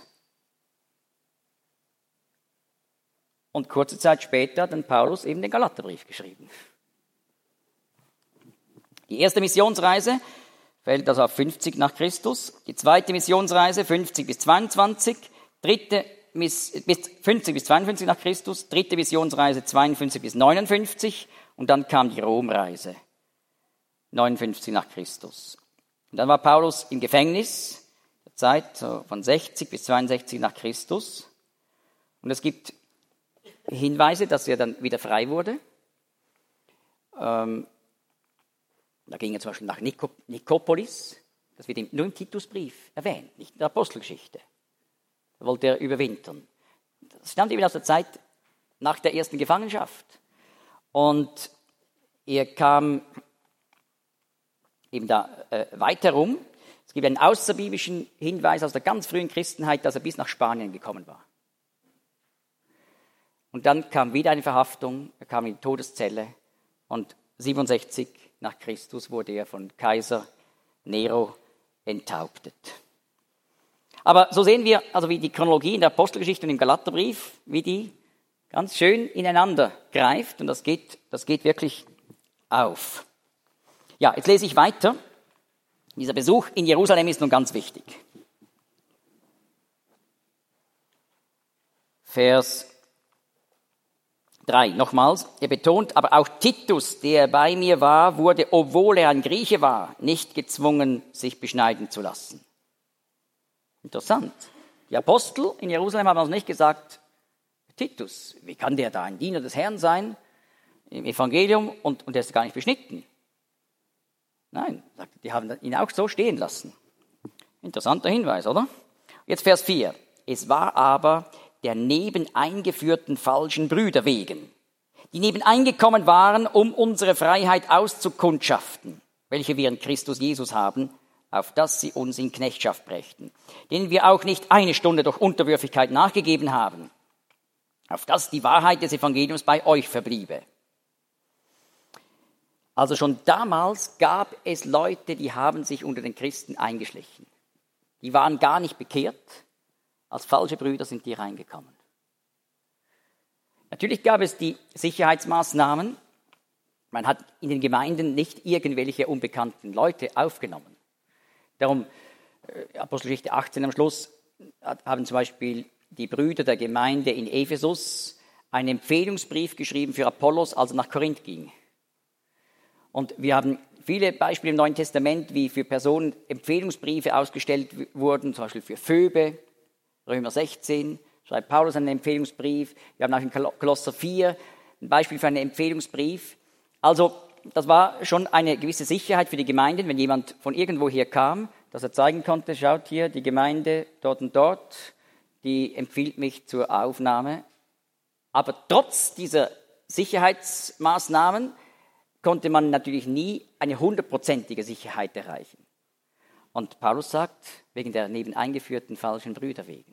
Und kurze Zeit später hat dann Paulus eben den Galaterbrief geschrieben. Die erste Missionsreise fällt also auf 50 nach Christus, die zweite Missionsreise 50 bis 22, bis 50 bis 52 nach Christus, dritte Missionsreise 52 bis 59 und dann kam die Romreise 59 nach Christus. Und dann war Paulus im Gefängnis, der Zeit so von 60 bis 62 nach Christus. Und es gibt Hinweise, dass er dann wieder frei wurde. Da ging er zum Beispiel nach Nikopolis. Das wird nur im Titusbrief erwähnt, nicht in der Apostelgeschichte. Da wollte er überwintern. Das stammt eben aus der Zeit nach der ersten Gefangenschaft. Und er kam eben da weiter rum. Es gibt einen außerbiblischen Hinweis aus der ganz frühen Christenheit, dass er bis nach Spanien gekommen war. Und dann kam wieder eine Verhaftung, er kam in die Todeszelle und 67 nach Christus wurde er von Kaiser Nero enthauptet. Aber so sehen wir, also wie die Chronologie in der Apostelgeschichte und im Galaterbrief, wie die ganz schön ineinander greift und das geht wirklich auf. Ja, jetzt lese ich weiter. Dieser Besuch in Jerusalem ist nun ganz wichtig. Vers 3, nochmals. Er betont, aber auch Titus, der bei mir war, wurde, obwohl er ein Grieche war, nicht gezwungen, sich beschneiden zu lassen. Interessant. Die Apostel in Jerusalem haben also nicht gesagt, Titus, wie kann der da ein Diener des Herrn sein im Evangelium und er ist gar nicht beschnitten? Nein, die haben ihn auch so stehen lassen. Interessanter Hinweis, oder? Jetzt Vers 4. Es war aber der neben eingeführten falschen Brüder wegen, die neben eingekommen waren, um unsere Freiheit auszukundschaften, welche wir in Christus Jesus haben, auf dass sie uns in Knechtschaft brächten, denen wir auch nicht eine Stunde durch Unterwürfigkeit nachgegeben haben, auf dass die Wahrheit des Evangeliums bei euch verbliebe. Also schon damals gab es Leute, die haben sich unter den Christen eingeschlichen. Die waren gar nicht bekehrt. Als falsche Brüder sind die reingekommen. Natürlich gab es die Sicherheitsmaßnahmen. Man hat in den Gemeinden nicht irgendwelche unbekannten Leute aufgenommen. Darum, Apostelgeschichte 18 am Schluss, haben zum Beispiel die Brüder der Gemeinde in Ephesus einen Empfehlungsbrief geschrieben für Apollos, als er nach Korinth ging. Und wir haben viele Beispiele im Neuen Testament, wie für Personen Empfehlungsbriefe ausgestellt wurden, zum Beispiel für Phoebe, Römer 16, schreibt Paulus einen Empfehlungsbrief. Wir haben auch in Kolosser 4 ein Beispiel für einen Empfehlungsbrief. Also das war schon eine gewisse Sicherheit für die Gemeinden, wenn jemand von irgendwoher kam, dass er zeigen konnte, schaut hier, die Gemeinde dort und dort, die empfiehlt mich zur Aufnahme. Aber trotz dieser Sicherheitsmaßnahmen konnte man natürlich nie eine 100%ige Sicherheit erreichen. Und Paulus sagt, wegen der neben eingeführten falschen Brüder wegen.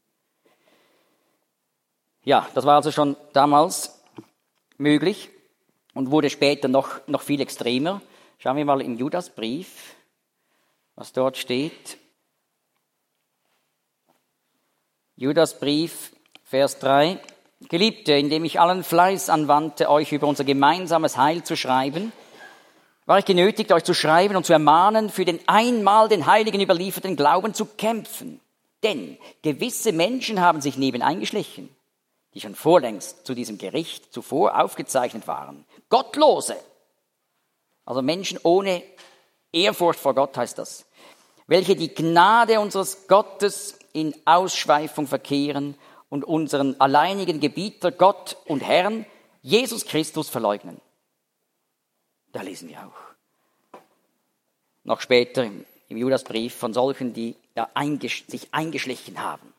Ja, das war also schon damals möglich und wurde später noch viel extremer. Schauen wir mal im Judasbrief, was dort steht. Judasbrief, Vers 3. Geliebte, indem ich allen Fleiß anwandte, euch über unser gemeinsames Heil zu schreiben, war ich genötigt, euch zu schreiben und zu ermahnen, für den einmal den Heiligen überlieferten Glauben zu kämpfen. Denn gewisse Menschen haben sich nebeneingeschlichen, die schon vorlängst zu diesem Gericht zuvor aufgezeichnet waren. Gottlose, also Menschen ohne Ehrfurcht vor Gott heißt das, welche die Gnade unseres Gottes in Ausschweifung verkehren und unseren alleinigen Gebieter, Gott und Herrn, Jesus Christus, verleugnen. Da lesen wir auch. Noch später im Judasbrief von solchen, die da sich eingeschlichen haben.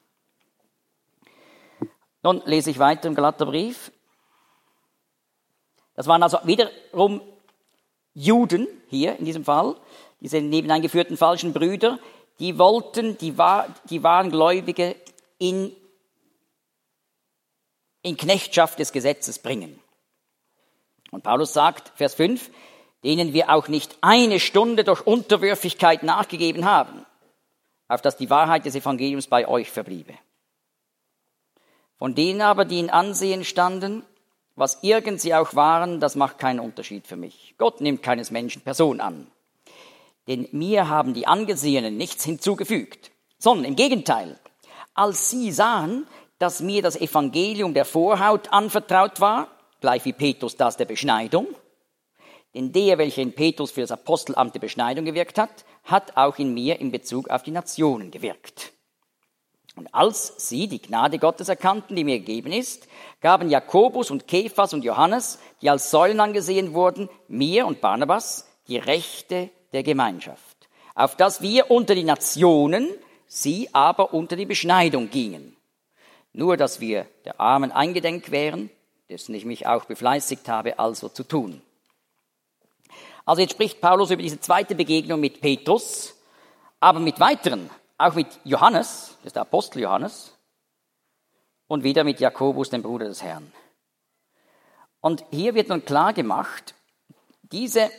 Nun lese ich weiter im Galaterbrief. Das waren also wiederum Juden hier in diesem Fall, diese nebeneingeführten falschen Brüder, die wollten die wahren Gläubige in Knechtschaft des Gesetzes bringen. Und Paulus sagt, Vers 5, denen wir auch nicht eine Stunde durch Unterwürfigkeit nachgegeben haben, auf dass die Wahrheit des Evangeliums bei euch verbliebe. Von denen aber, die in Ansehen standen, was irgend sie auch waren, das macht keinen Unterschied für mich. Gott nimmt keines Menschen Person an. Denn mir haben die Angesehenen nichts hinzugefügt, sondern im Gegenteil, als sie sahen, dass mir das Evangelium der Vorhaut anvertraut war, gleich wie Petrus das der Beschneidung, denn der, welcher in Petrus für das Apostelamt der Beschneidung gewirkt hat, hat auch in mir in Bezug auf die Nationen gewirkt. Und als sie die Gnade Gottes erkannten, die mir gegeben ist, gaben Jakobus und Kephas und Johannes, die als Säulen angesehen wurden, mir und Barnabas die Rechte der Gemeinschaft, auf dass wir unter die Nationen, sie aber unter die Beschneidung gingen. Nur, dass wir der Armen eingedenk wären, dessen ich mich auch befleißigt habe, also zu tun. Also jetzt spricht Paulus über diese zweite Begegnung mit Petrus, aber mit weiteren, auch mit Johannes, das ist der Apostel Johannes, und wieder mit Jakobus, dem Bruder des Herrn. Und hier wird nun klar gemacht, diese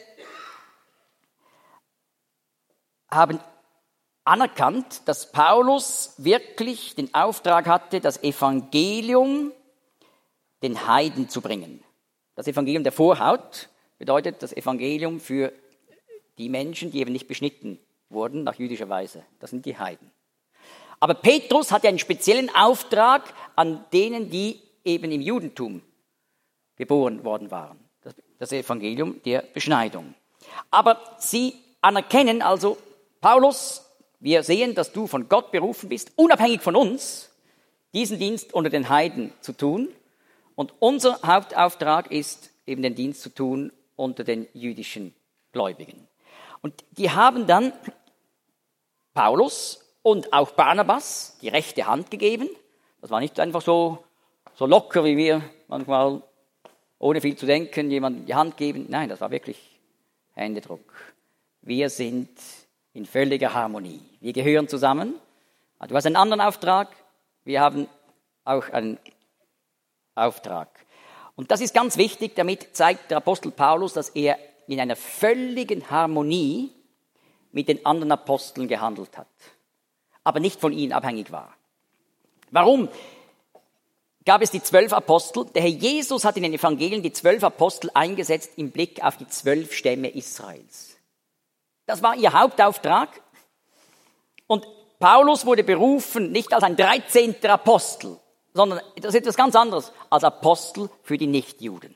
haben anerkannt, dass Paulus wirklich den Auftrag hatte, das Evangelium den Heiden zu bringen. Das Evangelium der Vorhaut bedeutet das Evangelium für die Menschen, die eben nicht beschnitten wurden nach jüdischer Weise. Das sind die Heiden. Aber Petrus hatte einen speziellen Auftrag an denen, die eben im Judentum geboren worden waren. Das Evangelium der Beschneidung. Aber sie anerkennen also, Paulus, wir sehen, dass du von Gott berufen bist, unabhängig von uns, diesen Dienst unter den Heiden zu tun. Und unser Hauptauftrag ist, eben den Dienst zu tun unter den jüdischen Gläubigen. Und die haben dann Paulus und auch Barnabas die rechte Hand gegeben. Das war nicht einfach so locker, wie wir manchmal, ohne viel zu denken, jemandem die Hand geben. Nein, das war wirklich Händedruck. Wir sind in völliger Harmonie. Wir gehören zusammen. Du hast einen anderen Auftrag, wir haben auch einen Auftrag. Und das ist ganz wichtig, damit zeigt der Apostel Paulus, dass er in einer völligen Harmonie mit den anderen Aposteln gehandelt hat, aber nicht von ihnen abhängig war. Warum gab es die 12 Apostel? Der Herr Jesus hat in den Evangelien die 12 Apostel eingesetzt im Blick auf die 12 Stämme Israels. Das war ihr Hauptauftrag. Und Paulus wurde berufen nicht als ein 13. Apostel, sondern das ist etwas ganz anderes, als Apostel für die Nichtjuden.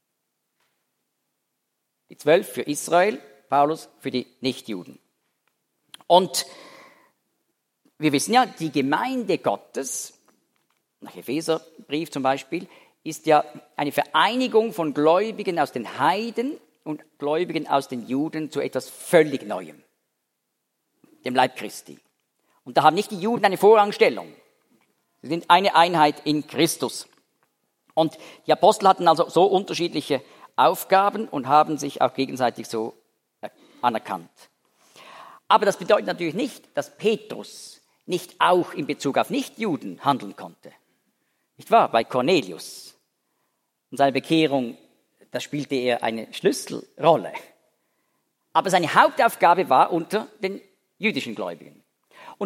Die 12 für Israel, Paulus für die Nichtjuden. Und wir wissen ja, die Gemeinde Gottes, nach Epheserbrief zum Beispiel, ist ja eine Vereinigung von Gläubigen aus den Heiden und Gläubigen aus den Juden zu etwas völlig Neuem, dem Leib Christi. Und da haben nicht die Juden eine Vorrangstellung. Sie sind eine Einheit in Christus. Und die Apostel hatten also so unterschiedliche Aufgaben und haben sich auch gegenseitig so anerkannt. Aber das bedeutet natürlich nicht, dass Petrus nicht auch in Bezug auf Nichtjuden handeln konnte. Nicht wahr? Bei Cornelius und seiner Bekehrung, da spielte er eine Schlüsselrolle. Aber seine Hauptaufgabe war unter den jüdischen Gläubigen. Und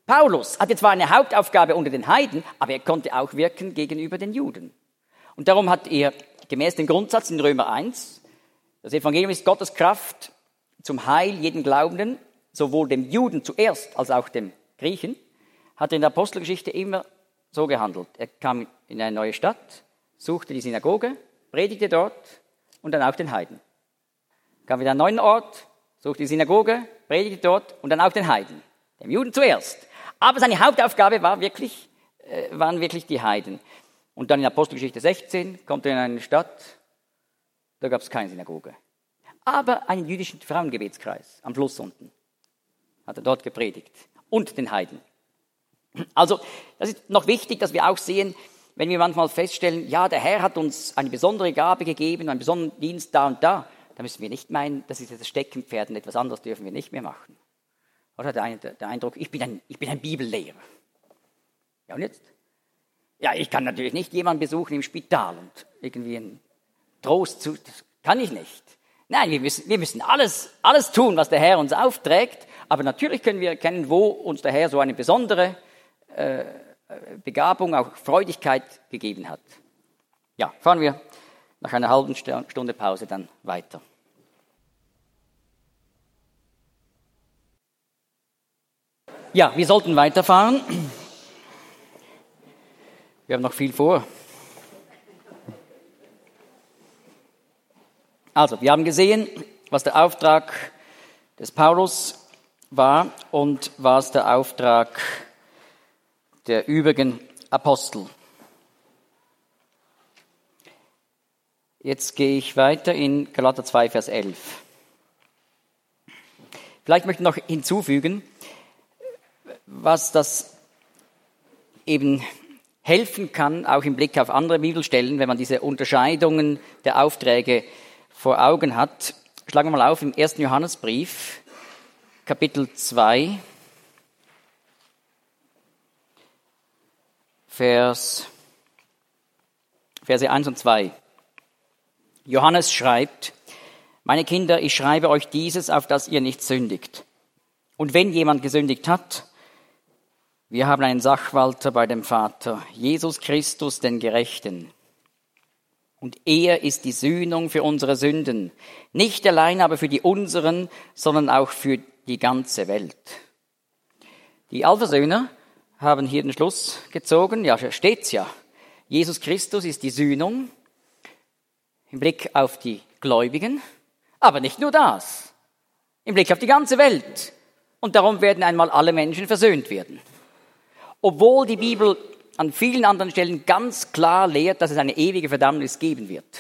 Paulus hatte zwar eine Hauptaufgabe unter den Heiden, aber er konnte auch wirken gegenüber den Juden. Und darum hat er gemäß dem Grundsatz in Römer 1, das Evangelium ist Gottes Kraft zum Heil jeden Glaubenden, sowohl dem Juden zuerst als auch dem Griechen, hat er in der Apostelgeschichte immer so gehandelt. Er kam in eine neue Stadt, suchte die Synagoge, predigte dort und dann auch den Heiden. Kam wieder an einen neuen Ort, suchte die Synagoge, predigte dort und dann auch den Heiden. Dem Juden zuerst. Aber seine Hauptaufgabe waren wirklich die Heiden. Und dann in Apostelgeschichte 16 kommt er in eine Stadt, da gab es keine Synagoge. Aber einen jüdischen Frauengebetskreis am Fluss unten hat er dort gepredigt. Und den Heiden. Also, das ist noch wichtig, dass wir auch sehen, wenn wir manchmal feststellen, ja, der Herr hat uns eine besondere Gabe gegeben, einen besonderen Dienst da und da, dann müssen wir nicht meinen, das ist das Steckenpferd und etwas anderes dürfen wir nicht mehr machen. Oder der Eindruck, ich bin ein Bibellehrer. Ja, und jetzt? Ja, ich kann natürlich nicht jemanden besuchen im Spital und irgendwie einen Trost zu, das kann ich nicht. Nein, wir müssen alles tun, was der Herr uns aufträgt, aber natürlich können wir erkennen, wo uns der Herr so eine besondere Begabung, auch Freudigkeit gegeben hat. Ja, fahren wir nach einer halben Stunde Pause dann weiter. Ja, wir sollten weiterfahren. Wir haben noch viel vor. Also, wir haben gesehen, was der Auftrag des Paulus war und was der Auftrag der übrigen Apostel. Jetzt gehe ich weiter in Galater 2, Vers 11. Vielleicht möchte ich noch hinzufügen, was das eben helfen kann, auch im Blick auf andere Bibelstellen, wenn man diese Unterscheidungen der Aufträge vor Augen hat. Schlagen wir mal auf im 1. Johannesbrief, Kapitel 2, Verse 1 und 2. Johannes schreibt, meine Kinder, ich schreibe euch dieses, auf dass ihr nicht sündigt. Und wenn jemand gesündigt hat, wir haben einen Sachwalter bei dem Vater, Jesus Christus, den Gerechten. Und er ist die Sühnung für unsere Sünden, nicht allein aber für die unseren, sondern auch für die ganze Welt. Die Alphasöhner haben hier den Schluss gezogen, ja, steht's ja. Jesus Christus ist die Sühnung im Blick auf die Gläubigen, aber nicht nur das, im Blick auf die ganze Welt. Und darum werden einmal alle Menschen versöhnt werden. Obwohl die Bibel an vielen anderen Stellen ganz klar lehrt, dass es eine ewige Verdammnis geben wird.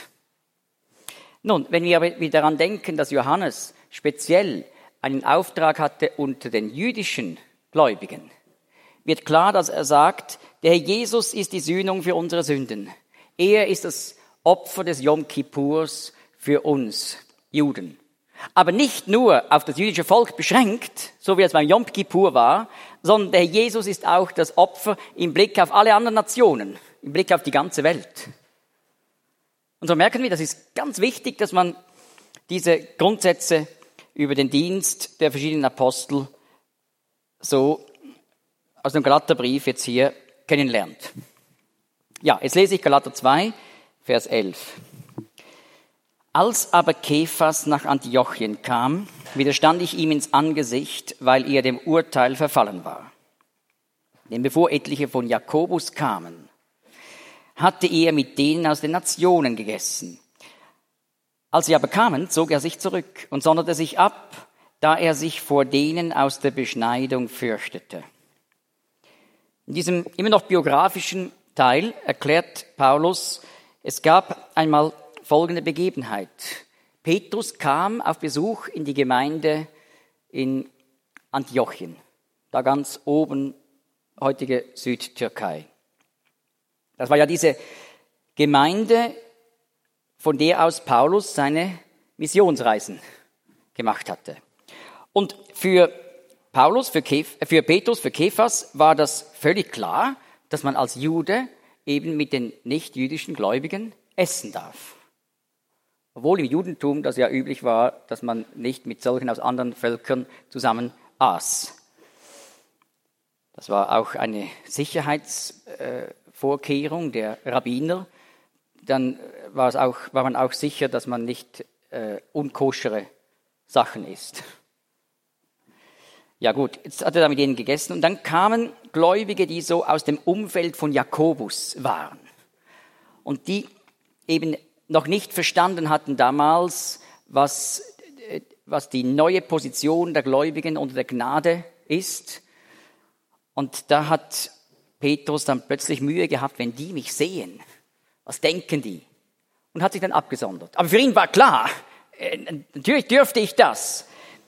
Nun, wenn wir aber wieder daran denken, dass Johannes speziell einen Auftrag hatte unter den jüdischen Gläubigen, wird klar, dass er sagt, der Herr Jesus ist die Sühnung für unsere Sünden. Er ist das Opfer des Yom Kippurs für uns Juden. Aber nicht nur auf das jüdische Volk beschränkt, so wie es beim Yom Kippur war, sondern der Jesus ist auch das Opfer im Blick auf alle anderen Nationen, im Blick auf die ganze Welt. Und so merken wir, das ist ganz wichtig, dass man diese Grundsätze über den Dienst der verschiedenen Apostel so aus dem Galaterbrief jetzt hier kennenlernt. Ja, jetzt lese ich Galater 2, Vers 11. Als aber Kephas nach Antiochien kam, widerstand ich ihm ins Angesicht, weil er dem Urteil verfallen war. Denn bevor etliche von Jakobus kamen, hatte er mit denen aus den Nationen gegessen. Als sie aber kamen, zog er sich zurück und sonderte sich ab, da er sich vor denen aus der Beschneidung fürchtete. In diesem immer noch biografischen Teil erklärt Paulus, es gab einmal folgende Begebenheit. Petrus kam auf Besuch in die Gemeinde in Antiochien, da ganz oben, heutige Südtürkei. Das war ja diese Gemeinde, von der aus Paulus seine Missionsreisen gemacht hatte. Und für Petrus, für Kephas war das völlig klar, dass man als Jude eben mit den nicht-jüdischen Gläubigen essen darf. Obwohl im Judentum das ja üblich war, dass man nicht mit solchen aus anderen Völkern zusammen aß. Das war auch eine Sicherheitsvorkehrung der Rabbiner. Dann war man auch sicher, dass man nicht unkoschere Sachen isst. Ja gut, jetzt hat er da mit ihnen gegessen und dann kamen Gläubige, die so aus dem Umfeld von Jakobus waren und die eben noch nicht verstanden hatten damals, was die neue Position der Gläubigen unter der Gnade ist. Und da hat Petrus dann plötzlich Mühe gehabt, wenn die mich sehen, was denken die? Und hat sich dann abgesondert. Aber für ihn war klar, natürlich dürfte ich das.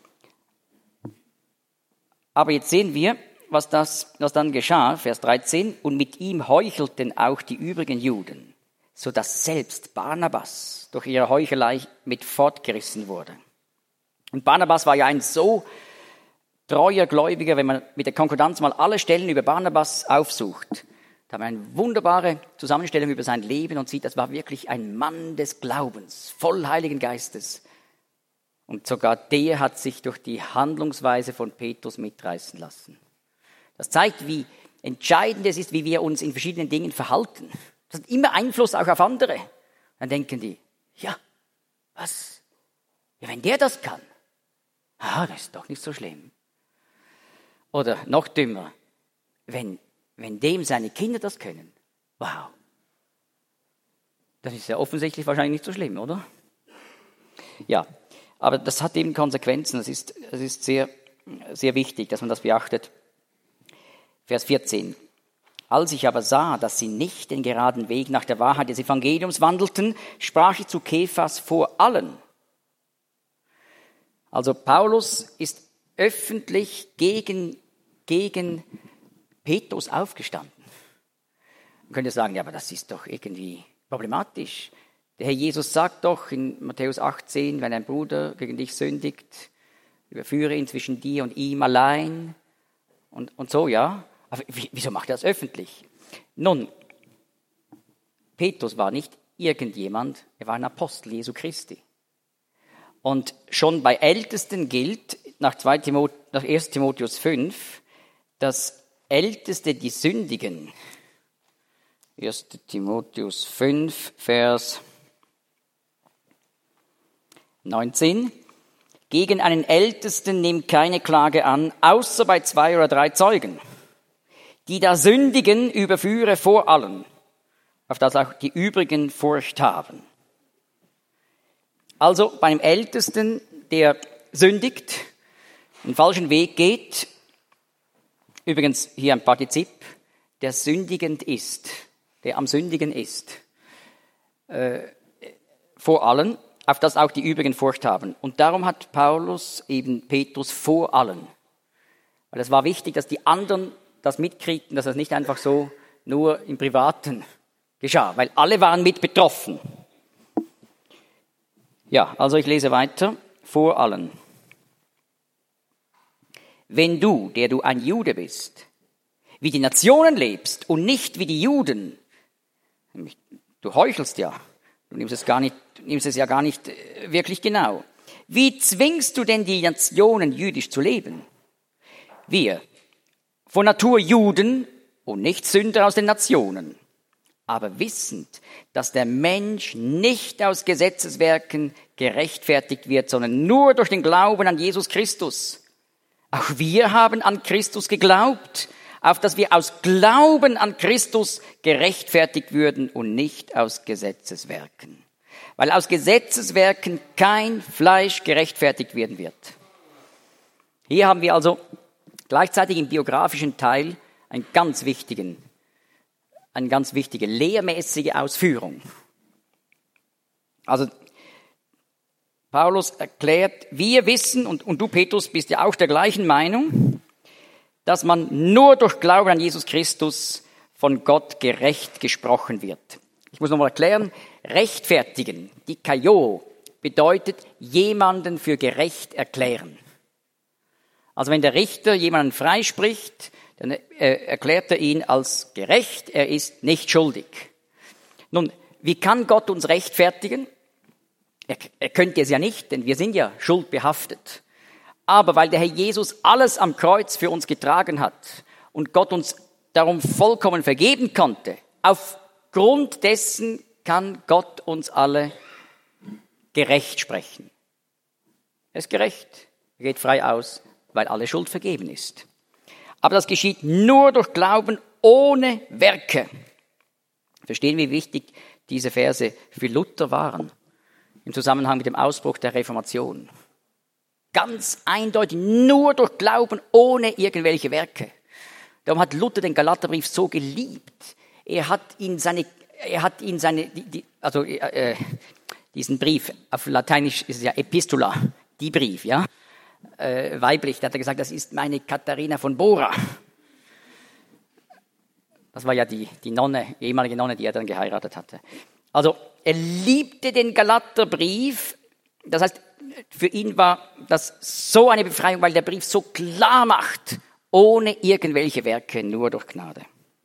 Aber jetzt sehen wir, was dann geschah, Vers 13. Und mit ihm heuchelten auch die übrigen Juden, sodass selbst Barnabas durch ihre Heuchelei mit fortgerissen wurde. Und Barnabas war ja ein so treuer Gläubiger, wenn man mit der Konkordanz mal alle Stellen über Barnabas aufsucht. Da haben wir eine wunderbare Zusammenstellung über sein Leben und sieht, das war wirklich ein Mann des Glaubens, voll Heiligen Geistes. Und sogar der hat sich durch die Handlungsweise von Petrus mitreißen lassen. Das zeigt, wie entscheidend es ist, wie wir uns in verschiedenen Dingen verhalten. Das hat immer Einfluss auch auf andere. Dann denken die, ja, was? Ja, wenn der das kann, das ist doch nicht so schlimm. Oder noch dümmer, wenn dem seine Kinder das können, wow, das ist ja offensichtlich wahrscheinlich nicht so schlimm, oder? Ja, aber das hat eben Konsequenzen. Es ist sehr, sehr wichtig, dass man das beachtet. Vers 14. Als ich aber sah, dass sie nicht den geraden Weg nach der Wahrheit des Evangeliums wandelten, sprach ich zu Kephas vor allen. Also Paulus ist öffentlich gegen Petrus aufgestanden. Man könnte sagen, ja, aber das ist doch irgendwie problematisch. Der Herr Jesus sagt doch in Matthäus 18, wenn ein Bruder gegen dich sündigt, überführe ihn zwischen dir und ihm allein und so, ja. Aber wieso macht er das öffentlich? Nun, Petrus war nicht irgendjemand, er war ein Apostel Jesu Christi. Und schon bei Ältesten gilt, nach 1. Timotheus 5, dass Älteste, die sündigen, 1. Timotheus 5, Vers 19, gegen einen Ältesten nimmt keine Klage an, außer bei 2 oder 3 Zeugen. Die da sündigen, überführe vor allen, auf das auch die übrigen Furcht haben. Also beim Ältesten, der sündigt, einen falschen Weg geht, übrigens hier ein Partizip, der sündigend ist, der am Sündigen ist, vor allen, auf das auch die übrigen Furcht haben. Und darum hat Paulus eben Petrus vor allen. Weil es war wichtig, dass die anderen das mitkriegten, dass das nicht einfach so nur im Privaten geschah, weil alle waren mit betroffen. Ja, also ich lese weiter, vor allen. Wenn du, der du ein Jude bist, wie die Nationen lebst und nicht wie die Juden, du heuchelst ja, du nimmst es ja gar nicht wirklich genau. Wie zwingst du denn die Nationen, jüdisch zu leben? Wir, von Natur Juden und nicht Sünder aus den Nationen, aber wissend, dass der Mensch nicht aus Gesetzeswerken gerechtfertigt wird, sondern nur durch den Glauben an Jesus Christus. Auch wir haben an Christus geglaubt, auf dass wir aus Glauben an Christus gerechtfertigt würden und nicht aus Gesetzeswerken. Weil aus Gesetzeswerken kein Fleisch gerechtfertigt werden wird. Hier haben wir also gleichzeitig im biografischen Teil eine ganz wichtige lehrmäßige Ausführung. Also Paulus erklärt, wir wissen, und du Petrus bist ja auch der gleichen Meinung, dass man nur durch Glauben an Jesus Christus von Gott gerecht gesprochen wird. Ich muss nochmal erklären, rechtfertigen, dikaio, bedeutet jemanden für gerecht erklären. Also wenn der Richter jemanden freispricht, dann erklärt er ihn als gerecht, er ist nicht schuldig. Nun, wie kann Gott uns rechtfertigen? Er könnte es ja nicht, denn wir sind ja schuldbehaftet. Aber weil der Herr Jesus alles am Kreuz für uns getragen hat und Gott uns darum vollkommen vergeben konnte, aufgrund dessen kann Gott uns alle gerecht sprechen. Er ist gerecht, er geht frei aus, weil alle Schuld vergeben ist. Aber das geschieht nur durch Glauben ohne Werke. Verstehen, wie wichtig diese Verse für Luther waren im Zusammenhang mit dem Ausbruch der Reformation. Ganz eindeutig nur durch Glauben ohne irgendwelche Werke. Darum hat Luther den Galaterbrief so geliebt. Diesen Brief, auf Lateinisch ist es ja Epistola, die Brief, ja, weiblich, da hat er gesagt, das ist meine Katharina von Bora. Das war ja die Nonne, die ehemalige Nonne, die er dann geheiratet hatte. Also, er liebte den Galaterbrief, das heißt, für ihn war das so eine Befreiung, weil der Brief so klar macht, ohne irgendwelche Werke, nur durch Gnade.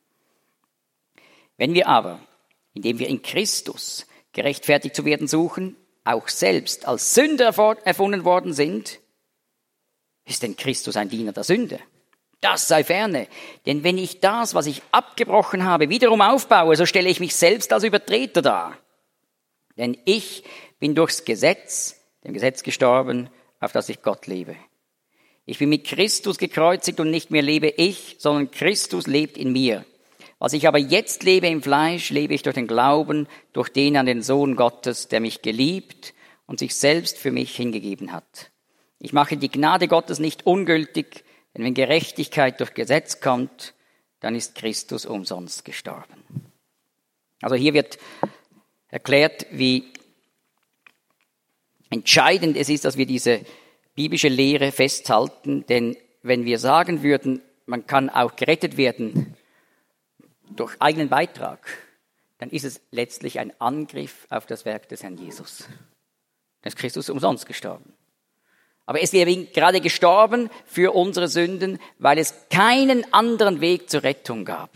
Wenn wir aber, indem wir in Christus gerechtfertigt zu werden suchen, auch selbst als Sünder erfunden worden sind, ist denn Christus ein Diener der Sünde? Das sei ferne, denn wenn ich das, was ich abgebrochen habe, wiederum aufbaue, so stelle ich mich selbst als Übertreter dar. Denn ich bin durchs Gesetz, dem Gesetz gestorben, auf das ich Gott lebe. Ich bin mit Christus gekreuzigt und nicht mehr lebe ich, sondern Christus lebt in mir. Was ich aber jetzt lebe im Fleisch, lebe ich durch den Glauben, durch den an den Sohn Gottes, der mich geliebt und sich selbst für mich hingegeben hat. Ich mache die Gnade Gottes nicht ungültig, denn wenn Gerechtigkeit durch Gesetz kommt, dann ist Christus umsonst gestorben. Also hier wird erklärt, wie entscheidend es ist, dass wir diese biblische Lehre festhalten, denn wenn wir sagen würden, man kann auch gerettet werden durch eigenen Beitrag, dann ist es letztlich ein Angriff auf das Werk des Herrn Jesus. Dann ist Christus umsonst gestorben. Aber er ist eben gerade gestorben für unsere Sünden, weil es keinen anderen Weg zur Rettung gab.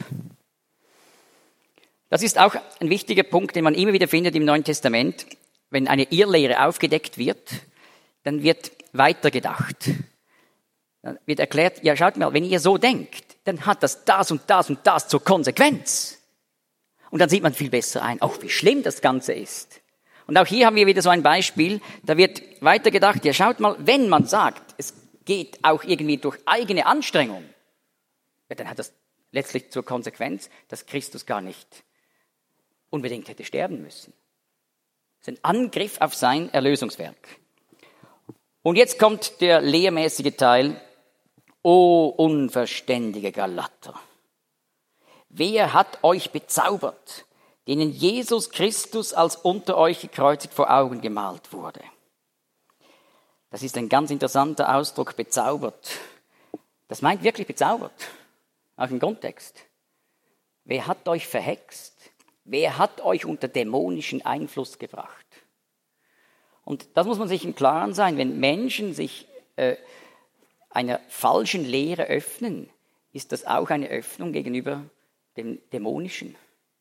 Das ist auch ein wichtiger Punkt, den man immer wieder findet im Neuen Testament. Wenn eine Irrlehre aufgedeckt wird, dann wird weitergedacht. Dann wird erklärt, ja schaut mal, wenn ihr so denkt, dann hat das und das und das zur Konsequenz. Und dann sieht man viel besser ein, auch wie schlimm das Ganze ist. Und auch hier haben wir wieder so ein Beispiel, da wird weitergedacht, ja schaut mal, wenn man sagt, es geht auch irgendwie durch eigene Anstrengung, ja, dann hat das letztlich zur Konsequenz, dass Christus gar nicht unbedingt hätte sterben müssen. Das ist ein Angriff auf sein Erlösungswerk. Und jetzt kommt der lehrmäßige Teil. O unverständige Galater, wer hat euch bezaubert, denen Jesus Christus als unter euch gekreuzigt vor Augen gemalt wurde? Das ist ein ganz interessanter Ausdruck, bezaubert. Das meint wirklich bezaubert, auch im Grundtext. Wer hat euch verhext? Wer hat euch unter dämonischen Einfluss gebracht? Und das muss man sich im Klaren sein, wenn Menschen sich einer falschen Lehre öffnen, ist das auch eine Öffnung gegenüber dem Dämonischen.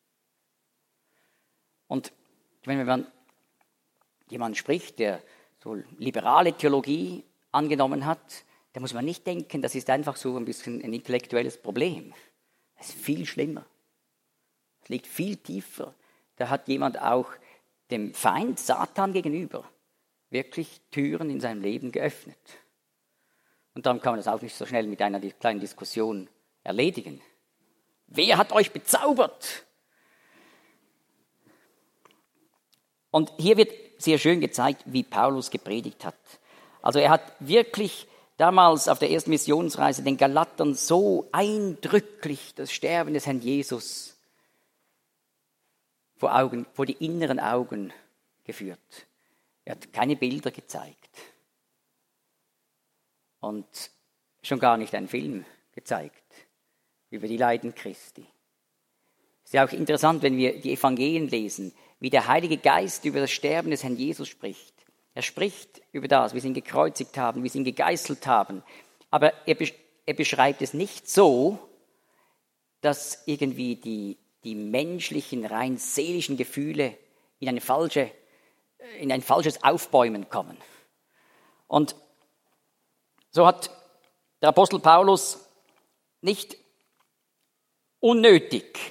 Und wenn man jemand spricht, der so liberale Theologie angenommen hat, da muss man nicht denken, das ist einfach so ein bisschen ein intellektuelles Problem. Das ist viel schlimmer. Es liegt viel tiefer. Da hat jemand auch dem Feind Satan gegenüber wirklich Türen in seinem Leben geöffnet. Und darum kann man das auch nicht so schnell mit einer kleinen Diskussion erledigen. Wer hat euch bezaubert? Und hier wird sehr schön gezeigt, wie Paulus gepredigt hat. Also er hat wirklich damals auf der ersten Missionsreise den Galatern so eindrücklich das Sterben des Herrn Jesus vor die inneren Augen geführt. Er hat keine Bilder gezeigt. Und schon gar nicht einen Film gezeigt über die Leiden Christi. Es ist ja auch interessant, wenn wir die Evangelien lesen, wie der Heilige Geist über das Sterben des Herrn Jesus spricht. Er spricht über das, wie sie ihn gekreuzigt haben, wie sie ihn gegeißelt haben. Aber er beschreibt es nicht so, dass irgendwie die menschlichen, rein seelischen Gefühle in ein falsches Aufbäumen kommen. Und so hat der Apostel Paulus nicht unnötig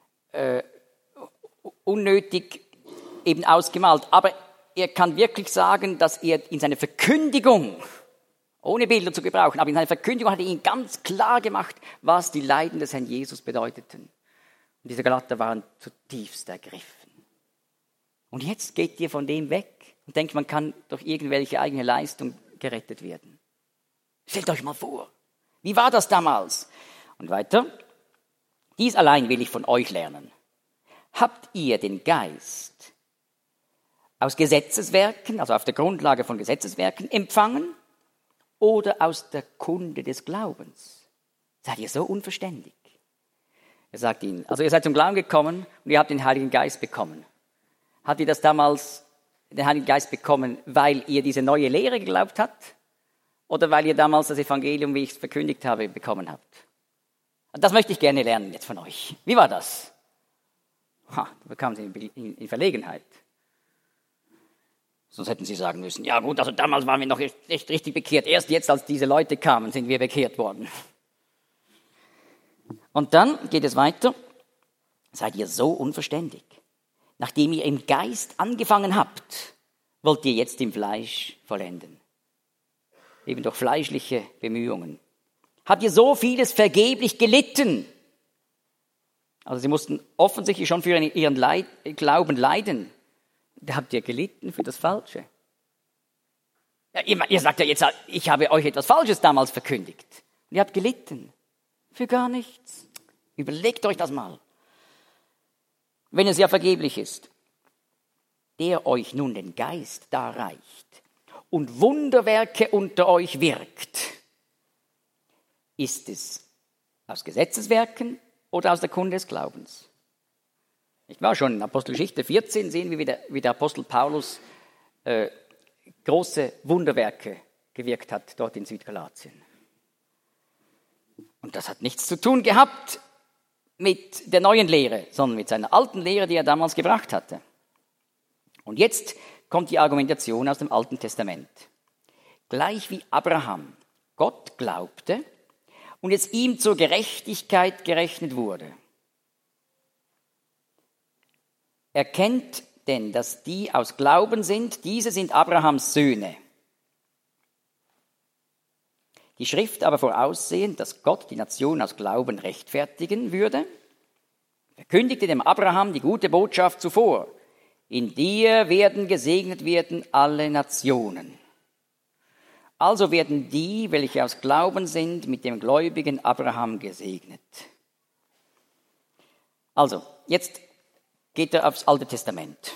eben ausgemalt. Aber er kann wirklich sagen, dass er in seiner Verkündigung, ohne Bilder zu gebrauchen, aber in seiner Verkündigung hat er ihnen ganz klar gemacht, was die Leiden des Herrn Jesus bedeuteten. Und diese Galater waren zutiefst ergriffen. Und jetzt geht ihr von dem weg und denkt, man kann durch irgendwelche eigene Leistung gerettet werden. Stellt euch mal vor, wie war das damals? Und weiter, dies allein will ich von euch lernen. Habt ihr den Geist aus Gesetzeswerken, also auf der Grundlage von Gesetzeswerken empfangen oder aus der Kunde des Glaubens? Seid ihr so unverständig? Er sagt ihnen, also ihr seid zum Glauben gekommen und ihr habt den Heiligen Geist bekommen. Habt ihr das damals, den Heiligen Geist bekommen, weil ihr diese neue Lehre geglaubt habt? Oder weil ihr damals das Evangelium, wie ich es verkündigt habe, bekommen habt? Das möchte ich gerne lernen jetzt von euch. Wie war das? Da bekamen sie in Verlegenheit. Sonst hätten sie sagen müssen, ja gut, also damals waren wir noch echt richtig bekehrt. Erst jetzt, als diese Leute kamen, sind wir bekehrt worden. Und dann geht es weiter. Seid ihr so unverständig? Nachdem ihr im Geist angefangen habt, wollt ihr jetzt im Fleisch vollenden. Eben durch fleischliche Bemühungen. Habt ihr so vieles vergeblich gelitten? Also sie mussten offensichtlich schon für ihren Glauben leiden. Da habt ihr gelitten für das Falsche. Ja, ihr sagt ja jetzt, ich habe euch etwas Falsches damals verkündigt. Und ihr habt gelitten. Für gar nichts. Überlegt euch das mal. Wenn es ja vergeblich ist. Der euch nun den Geist darreicht und Wunderwerke unter euch wirkt. Ist es aus Gesetzeswerken oder aus der Kunde des Glaubens? Ich war schon in Apostelgeschichte 14, sehen wir, wie der Apostel Paulus große Wunderwerke gewirkt hat, dort in Südgalatien. Und das hat nichts zu tun gehabt mit der neuen Lehre, sondern mit seiner alten Lehre, die er damals gebracht hatte. Und jetzt kommt die Argumentation aus dem Alten Testament. Gleich wie Abraham Gott glaubte und es ihm zur Gerechtigkeit gerechnet wurde. Erkennt denn, dass die aus Glauben sind, diese sind Abrahams Söhne. Die Schrift aber voraussehend, dass Gott die Nation aus Glauben rechtfertigen würde, verkündigte dem Abraham die gute Botschaft zuvor. In dir werden gesegnet werden alle Nationen. Also werden die, welche aus Glauben sind, mit dem gläubigen Abraham gesegnet. Also, jetzt geht er aufs Alte Testament.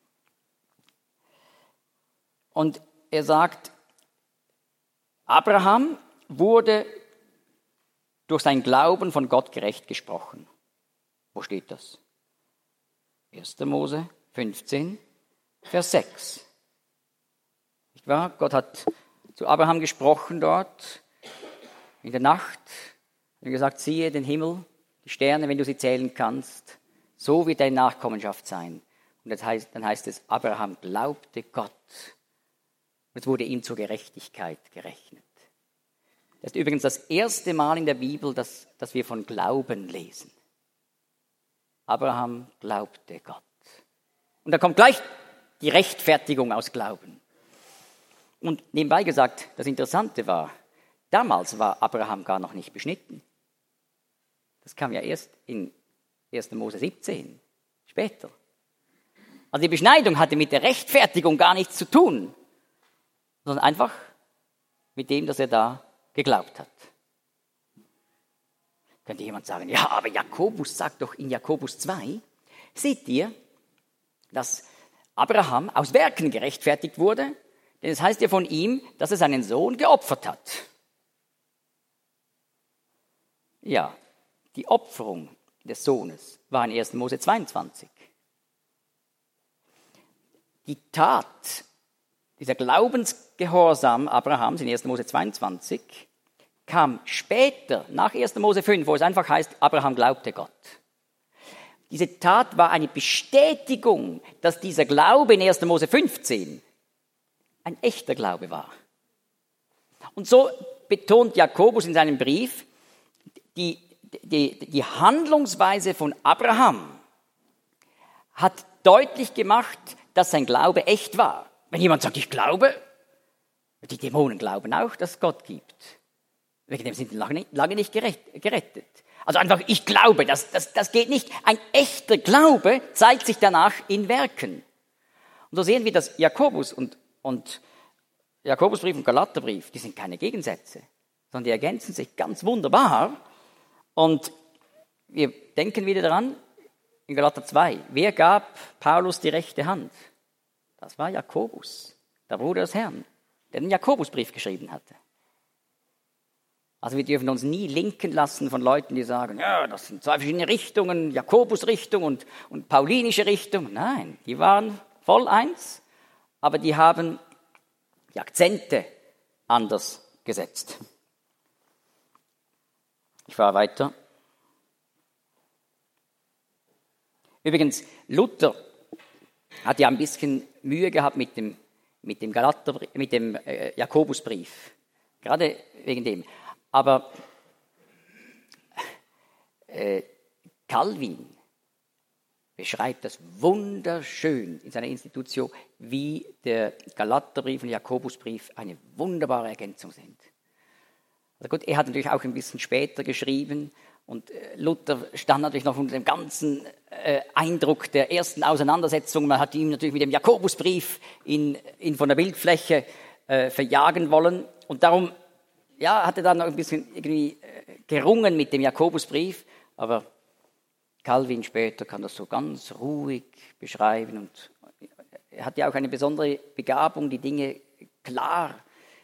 Und er sagt, Abraham wurde durch sein Glauben von Gott gerecht gesprochen. Wo steht das? 1. Mose 15, Vers 6. Nicht wahr? Gott hat zu Abraham gesprochen dort in der Nacht. Er hat gesagt, siehe den Himmel, die Sterne, wenn du sie zählen kannst, so wird deine Nachkommenschaft sein. Und dann heißt es, Abraham glaubte Gott. Und es wurde ihm zur Gerechtigkeit gerechnet. Das ist übrigens das erste Mal in der Bibel, dass wir von Glauben lesen. Abraham glaubte Gott. Und da kommt gleich die Rechtfertigung aus Glauben. Und nebenbei gesagt, das Interessante war, damals war Abraham gar noch nicht beschnitten. Das kam ja erst in 1. Mose 17, später. Also die Beschneidung hatte mit der Rechtfertigung gar nichts zu tun, sondern einfach mit dem, dass er da geglaubt hat. Könnte jemand sagen, ja, aber Jakobus sagt doch in Jakobus 2, seht ihr, dass Abraham aus Werken gerechtfertigt wurde, denn es heißt ja von ihm, dass er seinen Sohn geopfert hat. Ja, die Opferung des Sohnes war in 1. Mose 22. Die Tat, dieser Glaubensgehorsam Abrahams in 1. Mose 22, kam später, nach 1. Mose 5, wo es einfach heißt, Abraham glaubte Gott. Diese Tat war eine Bestätigung, dass dieser Glaube in 1. Mose 15 ein echter Glaube war. Und so betont Jakobus in seinem Brief, die Handlungsweise von Abraham hat deutlich gemacht, dass sein Glaube echt war. Wenn jemand sagt, ich glaube, die Dämonen glauben auch, dass es Gott gibt. Wegen dem sind sie lange nicht gerettet. Also einfach, ich glaube, das geht nicht. Ein echter Glaube zeigt sich danach in Werken. Und so sehen wir, dass Jakobus und Jakobusbrief und Galaterbrief, die sind keine Gegensätze, sondern die ergänzen sich ganz wunderbar. Und wir denken wieder daran, in Galater 2, wer gab Paulus die rechte Hand? Das war Jakobus, der Bruder des Herrn, der den Jakobusbrief geschrieben hatte. Also wir dürfen uns nie linken lassen von Leuten, die sagen, ja, das sind zwei verschiedene Richtungen, Jakobus-Richtung und paulinische Richtung. Nein, die waren voll eins, aber die haben die Akzente anders gesetzt. Ich fahre weiter. Übrigens, Luther hat ja ein bisschen Mühe gehabt mit dem Jakobusbrief. Gerade wegen dem. Aber Calvin beschreibt das wunderschön in seiner Institution, wie der Galaterbrief und Jakobusbrief eine wunderbare Ergänzung sind. Also gut, er hat natürlich auch ein bisschen später geschrieben und Luther stand natürlich noch unter dem ganzen Eindruck der ersten Auseinandersetzung. Man hat ihn natürlich mit dem Jakobusbrief ihn von der Bildfläche verjagen wollen und darum hat er dann noch ein bisschen irgendwie gerungen mit dem Jakobusbrief, aber Calvin später kann das so ganz ruhig beschreiben und er hat ja auch eine besondere Begabung, die Dinge klar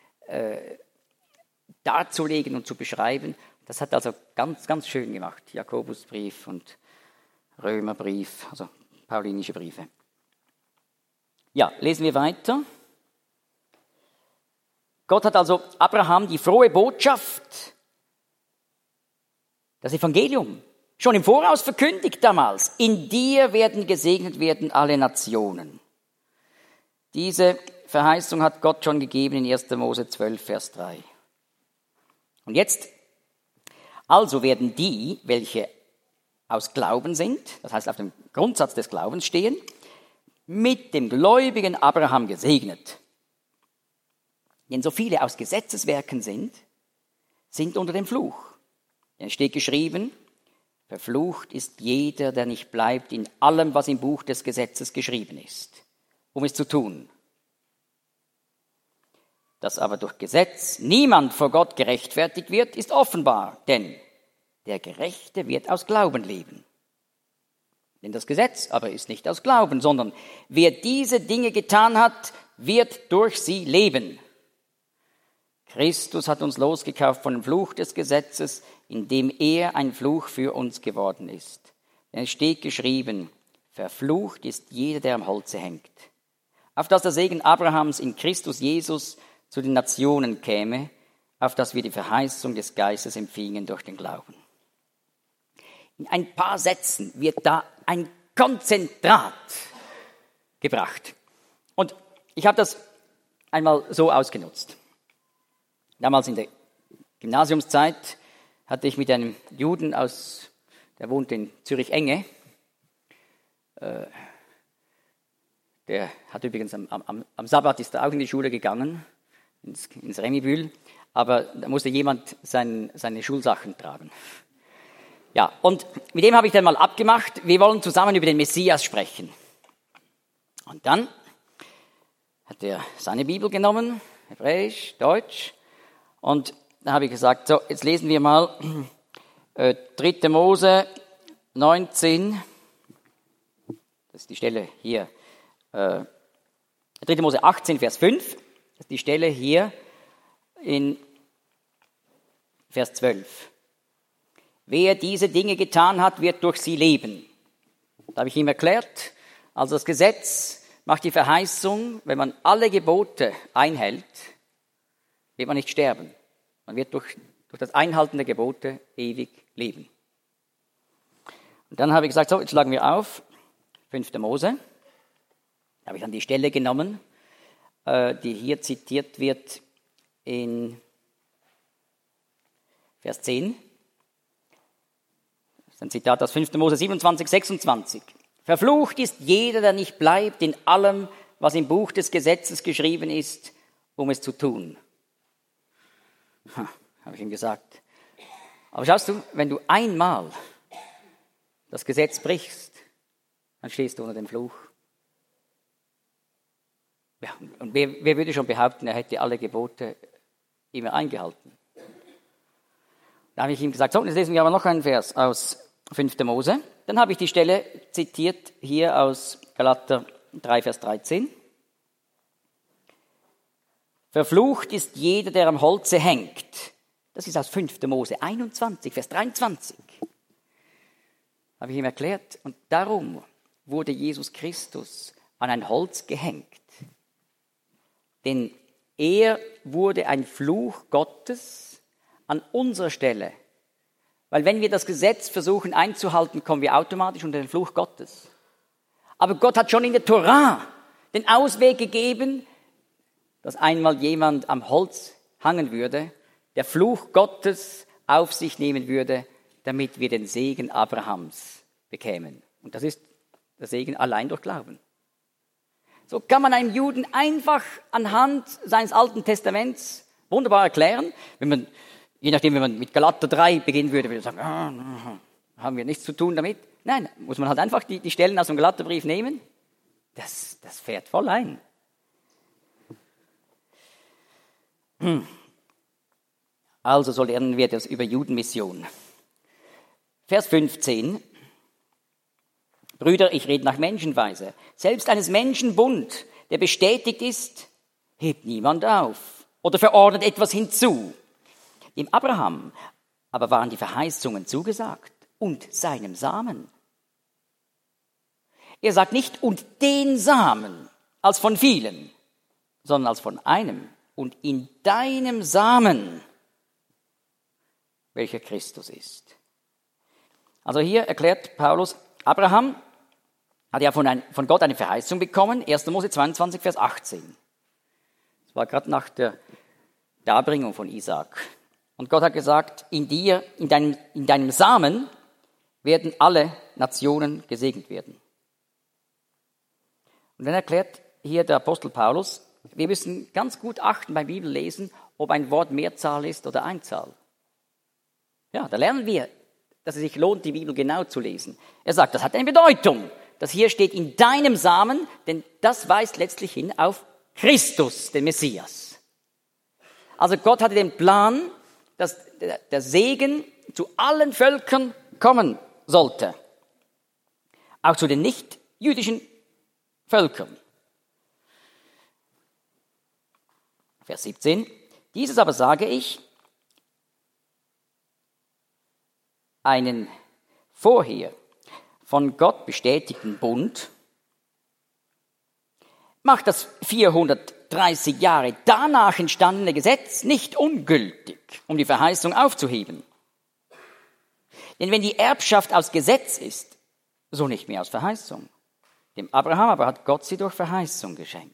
darzulegen und zu beschreiben. Das hat er also ganz, ganz schön gemacht, Jakobusbrief und Römerbrief, also paulinische Briefe. Ja, lesen wir weiter. Gott hat also Abraham die frohe Botschaft, das Evangelium, schon im Voraus verkündigt damals. In dir werden gesegnet werden alle Nationen. Diese Verheißung hat Gott schon gegeben in 1. Mose 12, Vers 3. Und jetzt, also werden die, welche aus Glauben sind, das heißt auf dem Grundsatz des Glaubens stehen, mit dem gläubigen Abraham gesegnet. Denn so viele aus Gesetzeswerken sind unter dem Fluch. Denn es steht geschrieben, verflucht ist jeder, der nicht bleibt in allem, was im Buch des Gesetzes geschrieben ist, um es zu tun. Dass aber durch Gesetz niemand vor Gott gerechtfertigt wird, ist offenbar, denn der Gerechte wird aus Glauben leben. Denn das Gesetz aber ist nicht aus Glauben, sondern wer diese Dinge getan hat, wird durch sie leben. Christus hat uns losgekauft von dem Fluch des Gesetzes, indem er ein Fluch für uns geworden ist. Denn es steht geschrieben, verflucht ist jeder, der am Holze hängt. Auf dass der Segen Abrahams in Christus Jesus zu den Nationen käme, auf dass wir die Verheißung des Geistes empfingen durch den Glauben. In ein paar Sätzen wird da ein Konzentrat gebracht. Und ich habe das einmal so ausgenutzt. Damals in der Gymnasiumszeit hatte ich mit einem Juden der wohnt in Zürich-Enge, der hat übrigens am Sabbat ist er auch in die Schule gegangen, ins Remibühl, aber da musste jemand seine Schulsachen tragen. Ja, und mit dem habe ich dann mal abgemacht, wir wollen zusammen über den Messias sprechen. Und dann hat er seine Bibel genommen, Hebräisch, Deutsch, und da habe ich gesagt, so, jetzt lesen wir mal 3. Mose 19, das ist die Stelle hier, 3. Mose 18, Vers 5, das ist die Stelle hier in Vers 12. Wer diese Dinge getan hat, wird durch sie leben. Da habe ich ihm erklärt, also das Gesetz macht die Verheißung, wenn man alle Gebote einhält, wird man nicht sterben. Man wird durch das Einhalten der Gebote ewig leben. Und dann habe ich gesagt, so, jetzt schlagen wir auf, 5. Mose. Da habe ich dann die Stelle genommen, die hier zitiert wird in Vers 10. ist ein Zitat aus 5. Mose 27, 26. Verflucht ist jeder, der nicht bleibt in allem, was im Buch des Gesetzes geschrieben ist, um es zu tun. Habe ich ihm gesagt. Aber schaust du, wenn du einmal das Gesetz brichst, dann stehst du unter dem Fluch. Ja, und wer würde schon behaupten, er hätte alle Gebote immer eingehalten? Da habe ich ihm gesagt, so, jetzt lesen wir aber noch einen Vers aus 5. Mose. Dann habe ich die Stelle zitiert hier aus Galater 3, Vers 13. Verflucht ist jeder, der am Holze hängt. Das ist aus 5. Mose 21, Vers 23. Habe ich ihm erklärt. Und darum wurde Jesus Christus an ein Holz gehängt. Denn er wurde ein Fluch Gottes an unserer Stelle. Weil wenn wir das Gesetz versuchen einzuhalten, kommen wir automatisch unter den Fluch Gottes. Aber Gott hat schon in der Torah den Ausweg gegeben, dass einmal jemand am Holz hangen würde, der Fluch Gottes auf sich nehmen würde, damit wir den Segen Abrahams bekämen. Und das ist der Segen allein durch Glauben. So kann man einem Juden einfach anhand seines Alten Testaments wunderbar erklären. Je nachdem, wenn man mit Galater 3 beginnen würde man sagen, haben wir nichts zu tun damit. Nein, muss man halt einfach die Stellen aus dem Galaterbrief nehmen. Das fährt voll ein. Also so lernen wir das über Judenmission. Vers 15. Brüder, ich rede nach Menschenweise. Selbst eines Menschen Bund, der bestätigt ist, hebt niemand auf oder verordnet etwas hinzu. Dem Abraham aber waren die Verheißungen zugesagt und seinem Samen. Er sagt nicht und den Samen als von vielen, sondern als von einem und in deinem Samen, welcher Christus ist. Also hier erklärt Paulus, Abraham hat ja von Gott eine Verheißung bekommen, 1. Mose 22, Vers 18. Das war gerade nach der Darbringung von Isaak. Und Gott hat gesagt, in deinem Samen werden alle Nationen gesegnet werden. Und dann erklärt hier der Apostel Paulus, wir müssen ganz gut achten beim Bibellesen, ob ein Wort Mehrzahl ist oder Einzahl. Ja, da lernen wir, dass es sich lohnt, die Bibel genau zu lesen. Er sagt, das hat eine Bedeutung, dass hier steht in deinem Samen, denn das weist letztlich hin auf Christus, den Messias. Also Gott hatte den Plan, dass der Segen zu allen Völkern kommen sollte. Auch zu den nicht-jüdischen Völkern. Vers 17. Dieses aber sage ich, einen vorher von Gott bestätigten Bund macht das 430 Jahre danach entstandene Gesetz nicht ungültig, um die Verheißung aufzuheben. Denn wenn die Erbschaft aus Gesetz ist, so nicht mehr aus Verheißung. Dem Abraham aber hat Gott sie durch Verheißung geschenkt.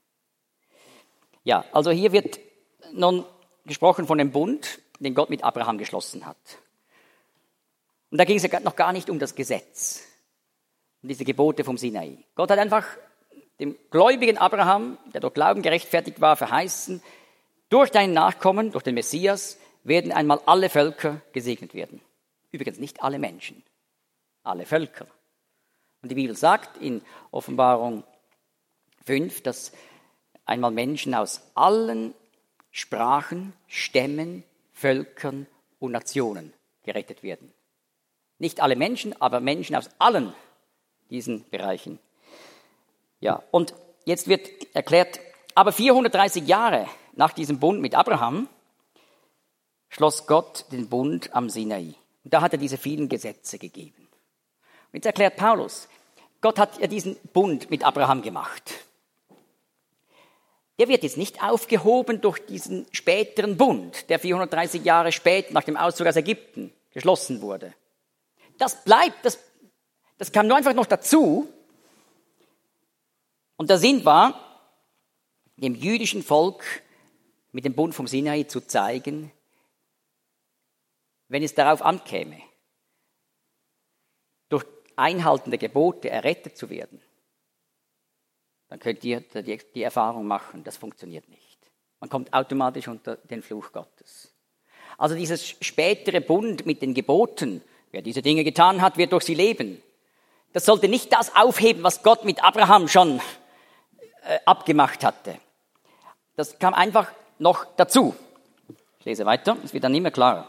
Ja, also hier wird nun gesprochen von dem Bund, den Gott mit Abraham geschlossen hat. Und da ging es ja noch gar nicht um das Gesetz, um diese Gebote vom Sinai. Gott hat einfach dem gläubigen Abraham, der durch Glauben gerechtfertigt war, verheißen, durch deinen Nachkommen, durch den Messias, werden einmal alle Völker gesegnet werden. Übrigens nicht alle Menschen, alle Völker. Und die Bibel sagt in Offenbarung 5, dass einmal Menschen aus allen Sprachen, Stämmen, Völkern und Nationen gerettet werden. Nicht alle Menschen, aber Menschen aus allen diesen Bereichen. Ja, und jetzt wird erklärt, aber 430 Jahre nach diesem Bund mit Abraham schloss Gott den Bund am Sinai. Und da hat er diese vielen Gesetze gegeben. Und jetzt erklärt Paulus, Gott hat ja diesen Bund mit Abraham gemacht. Der wird jetzt nicht aufgehoben durch diesen späteren Bund, der 430 Jahre später nach dem Auszug aus Ägypten geschlossen wurde. Das bleibt, das kam nur einfach noch dazu. Und der Sinn war, dem jüdischen Volk mit dem Bund vom Sinai zu zeigen, wenn es darauf ankäme, Einhalten der Gebote errettet zu werden, dann könnt ihr die Erfahrung machen, das funktioniert nicht. Man kommt automatisch unter den Fluch Gottes. Also dieses spätere Bund mit den Geboten, wer diese Dinge getan hat, wird durch sie leben. Das sollte nicht das aufheben, was Gott mit Abraham schon abgemacht hatte. Das kam einfach noch dazu. Ich lese weiter, es wird dann immer klarer.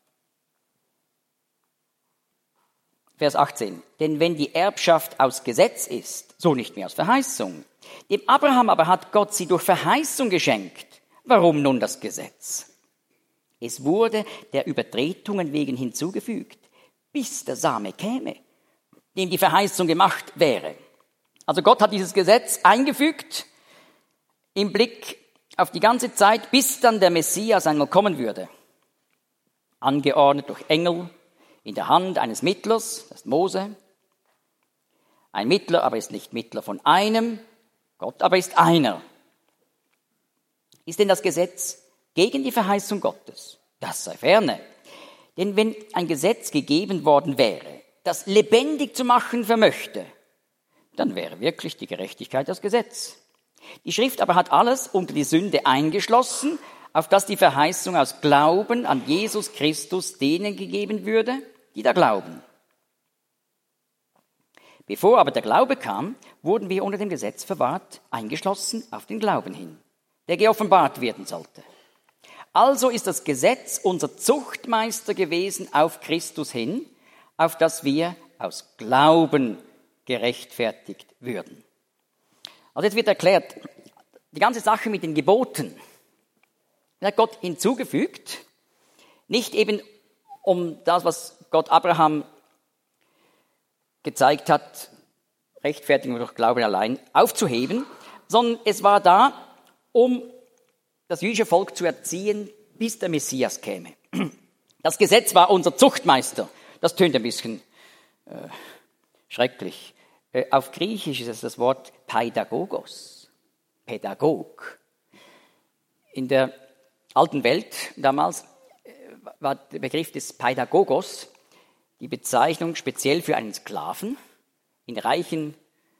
Vers 18. Denn wenn die Erbschaft aus Gesetz ist, so nicht mehr aus Verheißung. Dem Abraham aber hat Gott sie durch Verheißung geschenkt. Warum nun das Gesetz? Es wurde der Übertretungen wegen hinzugefügt, bis der Same käme, dem die Verheißung gemacht wäre. Also Gott hat dieses Gesetz eingefügt im Blick auf die ganze Zeit, bis dann der Messias einmal kommen würde. Angeordnet durch Engel, in der Hand eines Mittlers, das ist Mose. Ein Mittler aber ist nicht Mittler von einem, Gott aber ist einer. Ist denn das Gesetz gegen die Verheißung Gottes? Das sei ferne. Denn wenn ein Gesetz gegeben worden wäre, das lebendig zu machen vermöchte, dann wäre wirklich die Gerechtigkeit das Gesetz. Die Schrift aber hat alles unter die Sünde eingeschlossen, auf dass die Verheißung aus Glauben an Jesus Christus denen gegeben würde, die da glauben. Bevor aber der Glaube kam, wurden wir unter dem Gesetz verwahrt, eingeschlossen auf den Glauben hin, der geoffenbart werden sollte. Also ist das Gesetz unser Zuchtmeister gewesen auf Christus hin, auf das wir aus Glauben gerechtfertigt würden. Also jetzt wird erklärt, die ganze Sache mit den Geboten, hat Gott hinzugefügt, nicht eben um das, was Gott Abraham gezeigt hat, Rechtfertigung durch Glauben allein, aufzuheben, sondern es war da, um das jüdische Volk zu erziehen, bis der Messias käme. Das Gesetz war unser Zuchtmeister. Das tönt ein bisschen schrecklich. Auf Griechisch ist es das Wort Pädagogos, Pädagog. In der alten Welt damals war der Begriff des Pädagogos die Bezeichnung speziell für einen Sklaven in reichen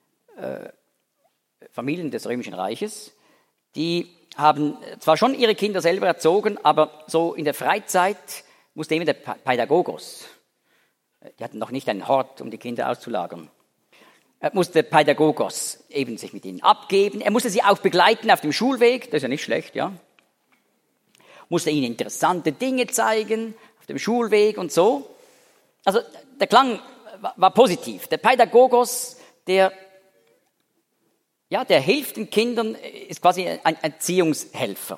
Familien des Römischen Reiches. Die haben zwar schon ihre Kinder selber erzogen, aber so in der Freizeit musste eben der Pädagogos, die hatten noch nicht einen Hort, um die Kinder auszulagern, musste Pädagogos eben sich mit ihnen abgeben. Er musste sie auch begleiten auf dem Schulweg, das ist ja nicht schlecht, ja. Musste ihnen interessante Dinge zeigen auf dem Schulweg und so. Also der Klang war positiv. Der Pädagogos, der hilft den Kindern, ist quasi ein Erziehungshelfer.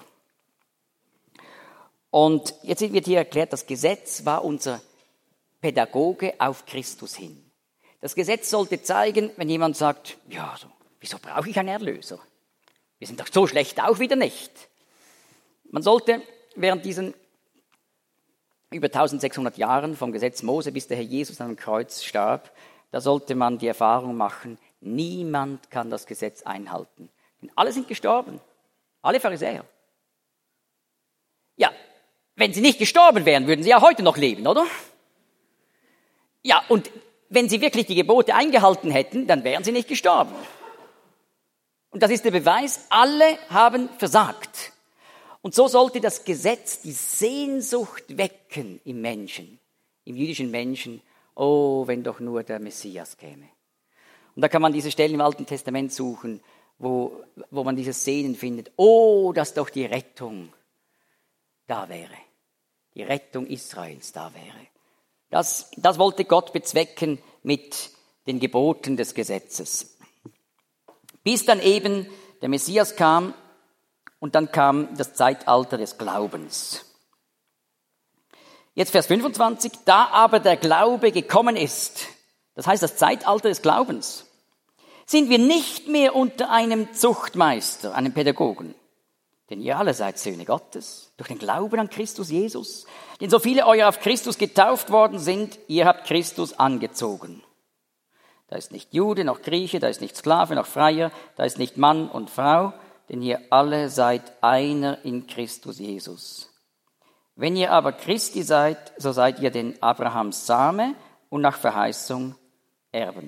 Und jetzt wird hier erklärt, das Gesetz war unser Pädagoge auf Christus hin. Das Gesetz sollte zeigen, wenn jemand sagt, ja, so, wieso brauche ich einen Erlöser? Wir sind doch so schlecht auch wieder nicht. Man sollte während diesen über 1600 Jahren vom Gesetz Mose, bis der Herr Jesus an dem Kreuz starb, da sollte man die Erfahrung machen, niemand kann das Gesetz einhalten. Denn alle sind gestorben, alle Pharisäer. Ja, wenn sie nicht gestorben wären, würden sie ja heute noch leben, oder? Ja, und wenn sie wirklich die Gebote eingehalten hätten, dann wären sie nicht gestorben. Und das ist der Beweis, alle haben versagt. Und so sollte das Gesetz die Sehnsucht wecken im Menschen, im jüdischen Menschen, oh, wenn doch nur der Messias käme. Und da kann man diese Stellen im Alten Testament suchen, wo man dieses Sehnen findet, oh, dass doch die Rettung da wäre, die Rettung Israels da wäre. Das wollte Gott bezwecken mit den Geboten des Gesetzes. Bis dann eben der Messias kam, und dann kam das Zeitalter des Glaubens. Jetzt Vers 25. Da aber der Glaube gekommen ist, das heißt das Zeitalter des Glaubens, sind wir nicht mehr unter einem Zuchtmeister, einem Pädagogen. Denn ihr alle seid Söhne Gottes, durch den Glauben an Christus Jesus. Denn so viele euer auf Christus getauft worden sind, ihr habt Christus angezogen. Da ist nicht Jude noch Grieche, da ist nicht Sklave noch Freier, da ist nicht Mann und Frau, denn ihr alle seid einer in Christus Jesus. Wenn ihr aber Christi seid, so seid ihr den Abrahams Same und nach Verheißung Erben.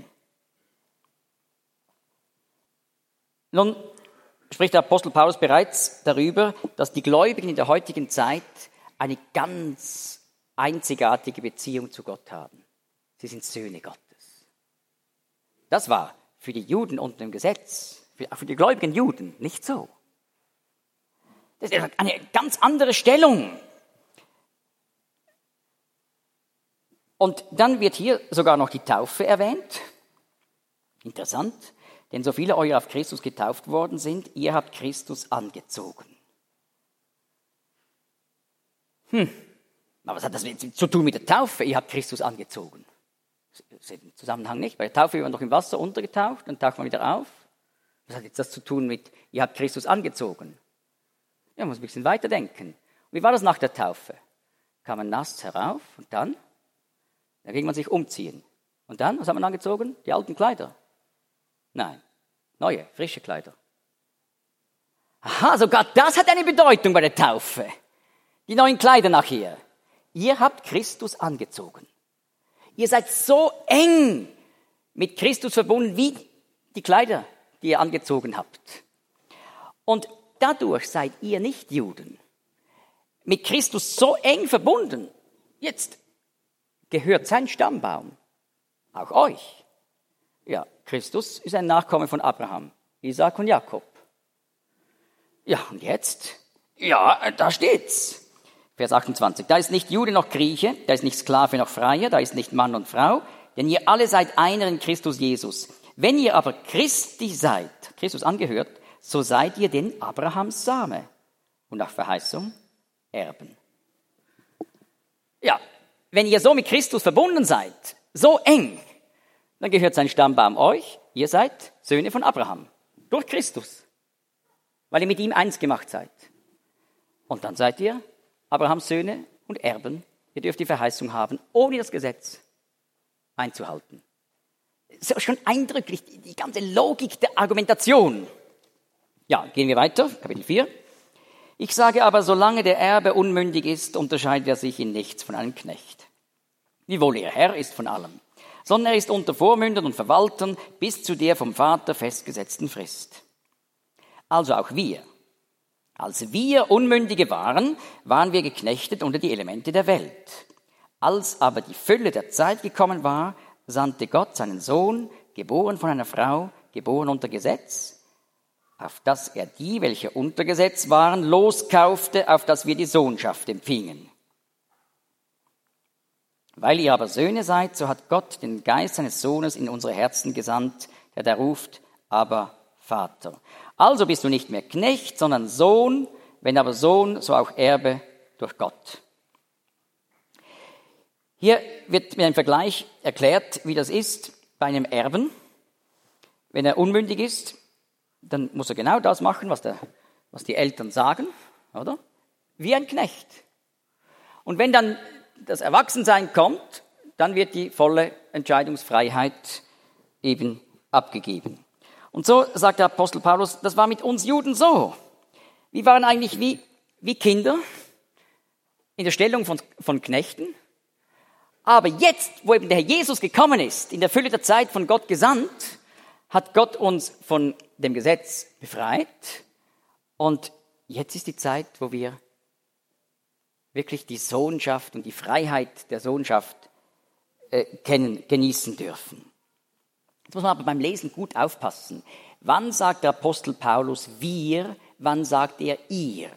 Nun spricht der Apostel Paulus bereits darüber, dass die Gläubigen in der heutigen Zeit eine ganz einzigartige Beziehung zu Gott haben. Sie sind Söhne Gottes. Das war für die Juden unter dem Gesetz, für die gläubigen Juden nicht so. Das ist eine ganz andere Stellung. Und dann wird hier sogar noch die Taufe erwähnt. Interessant, denn so viele eurer auf Christus getauft worden sind, ihr habt Christus angezogen. Aber was hat das zu tun mit der Taufe? Ihr habt Christus angezogen. Das ist im Zusammenhang nicht. Bei der Taufe wird man doch im Wasser untergetaucht, dann taucht man wieder auf. Was hat jetzt das zu tun mit, ihr habt Christus angezogen? Ja, man muss ein bisschen weiterdenken. Wie war das nach der Taufe? Kam man nass herauf und dann ging man sich umziehen. Und dann, was hat man angezogen? Die alten Kleider? Nein, neue, frische Kleider. Aha, sogar das hat eine Bedeutung bei der Taufe. Die neuen Kleider nachher. Ihr habt Christus angezogen. Ihr seid so eng mit Christus verbunden wie die Kleider, die ihr angezogen habt. Und dadurch seid ihr nicht Juden. Mit Christus so eng verbunden. Jetzt gehört sein Stammbaum auch euch. Ja, Christus ist ein Nachkomme von Abraham, Isaak und Jakob. Ja, und jetzt? Ja, da steht's. Vers 28. Da ist nicht Jude noch Grieche, da ist nicht Sklave noch Freier, da ist nicht Mann und Frau, denn ihr alle seid einer in Christus Jesus. Wenn ihr aber Christi seid, Christus angehört, so seid ihr denn Abrahams Same und nach Verheißung Erben. Ja, wenn ihr so mit Christus verbunden seid, so eng, dann gehört sein Stammbaum euch. Ihr seid Söhne von Abraham, durch Christus, weil ihr mit ihm eins gemacht seid. Und dann seid ihr Abrahams Söhne und Erben. Ihr dürft die Verheißung haben, ohne das Gesetz einzuhalten. Das ist schon eindrücklich, die ganze Logik der Argumentation. Ja, gehen wir weiter, Kapitel 4. Ich sage aber, solange der Erbe unmündig ist, unterscheidet er sich in nichts von einem Knecht. Wiewohl er Herr ist von allem, sondern er ist unter Vormündern und Verwaltern bis zu der vom Vater festgesetzten Frist. Also auch wir. Als wir Unmündige waren, waren wir geknechtet unter die Elemente der Welt. Als aber die Fülle der Zeit gekommen war, sandte Gott seinen Sohn, geboren von einer Frau, geboren unter Gesetz, auf dass er die, welche unter Gesetz waren, loskaufte, auf dass wir die Sohnschaft empfingen. Weil ihr aber Söhne seid, so hat Gott den Geist seines Sohnes in unsere Herzen gesandt, der da ruft, aber Vater. Also bist du nicht mehr Knecht, sondern Sohn, wenn aber Sohn, so auch Erbe durch Gott. Hier wird mir ein Vergleich erklärt, wie das ist bei einem Erben. Wenn er unmündig ist, dann muss er genau das machen, was die Eltern sagen, oder? Wie ein Knecht. Und wenn dann das Erwachsensein kommt, dann wird die volle Entscheidungsfreiheit eben abgegeben. Und so sagt der Apostel Paulus, das war mit uns Juden so. Wir waren eigentlich wie Kinder in der Stellung von Knechten. Aber jetzt, wo eben der Herr Jesus gekommen ist, in der Fülle der Zeit von Gott gesandt, hat Gott uns von dem Gesetz befreit. Und jetzt ist die Zeit, wo wir wirklich die Sohnschaft und die Freiheit der Sohnschaft genießen dürfen. Jetzt muss man aber beim Lesen gut aufpassen. Wann sagt der Apostel Paulus wir, wann sagt er ihr?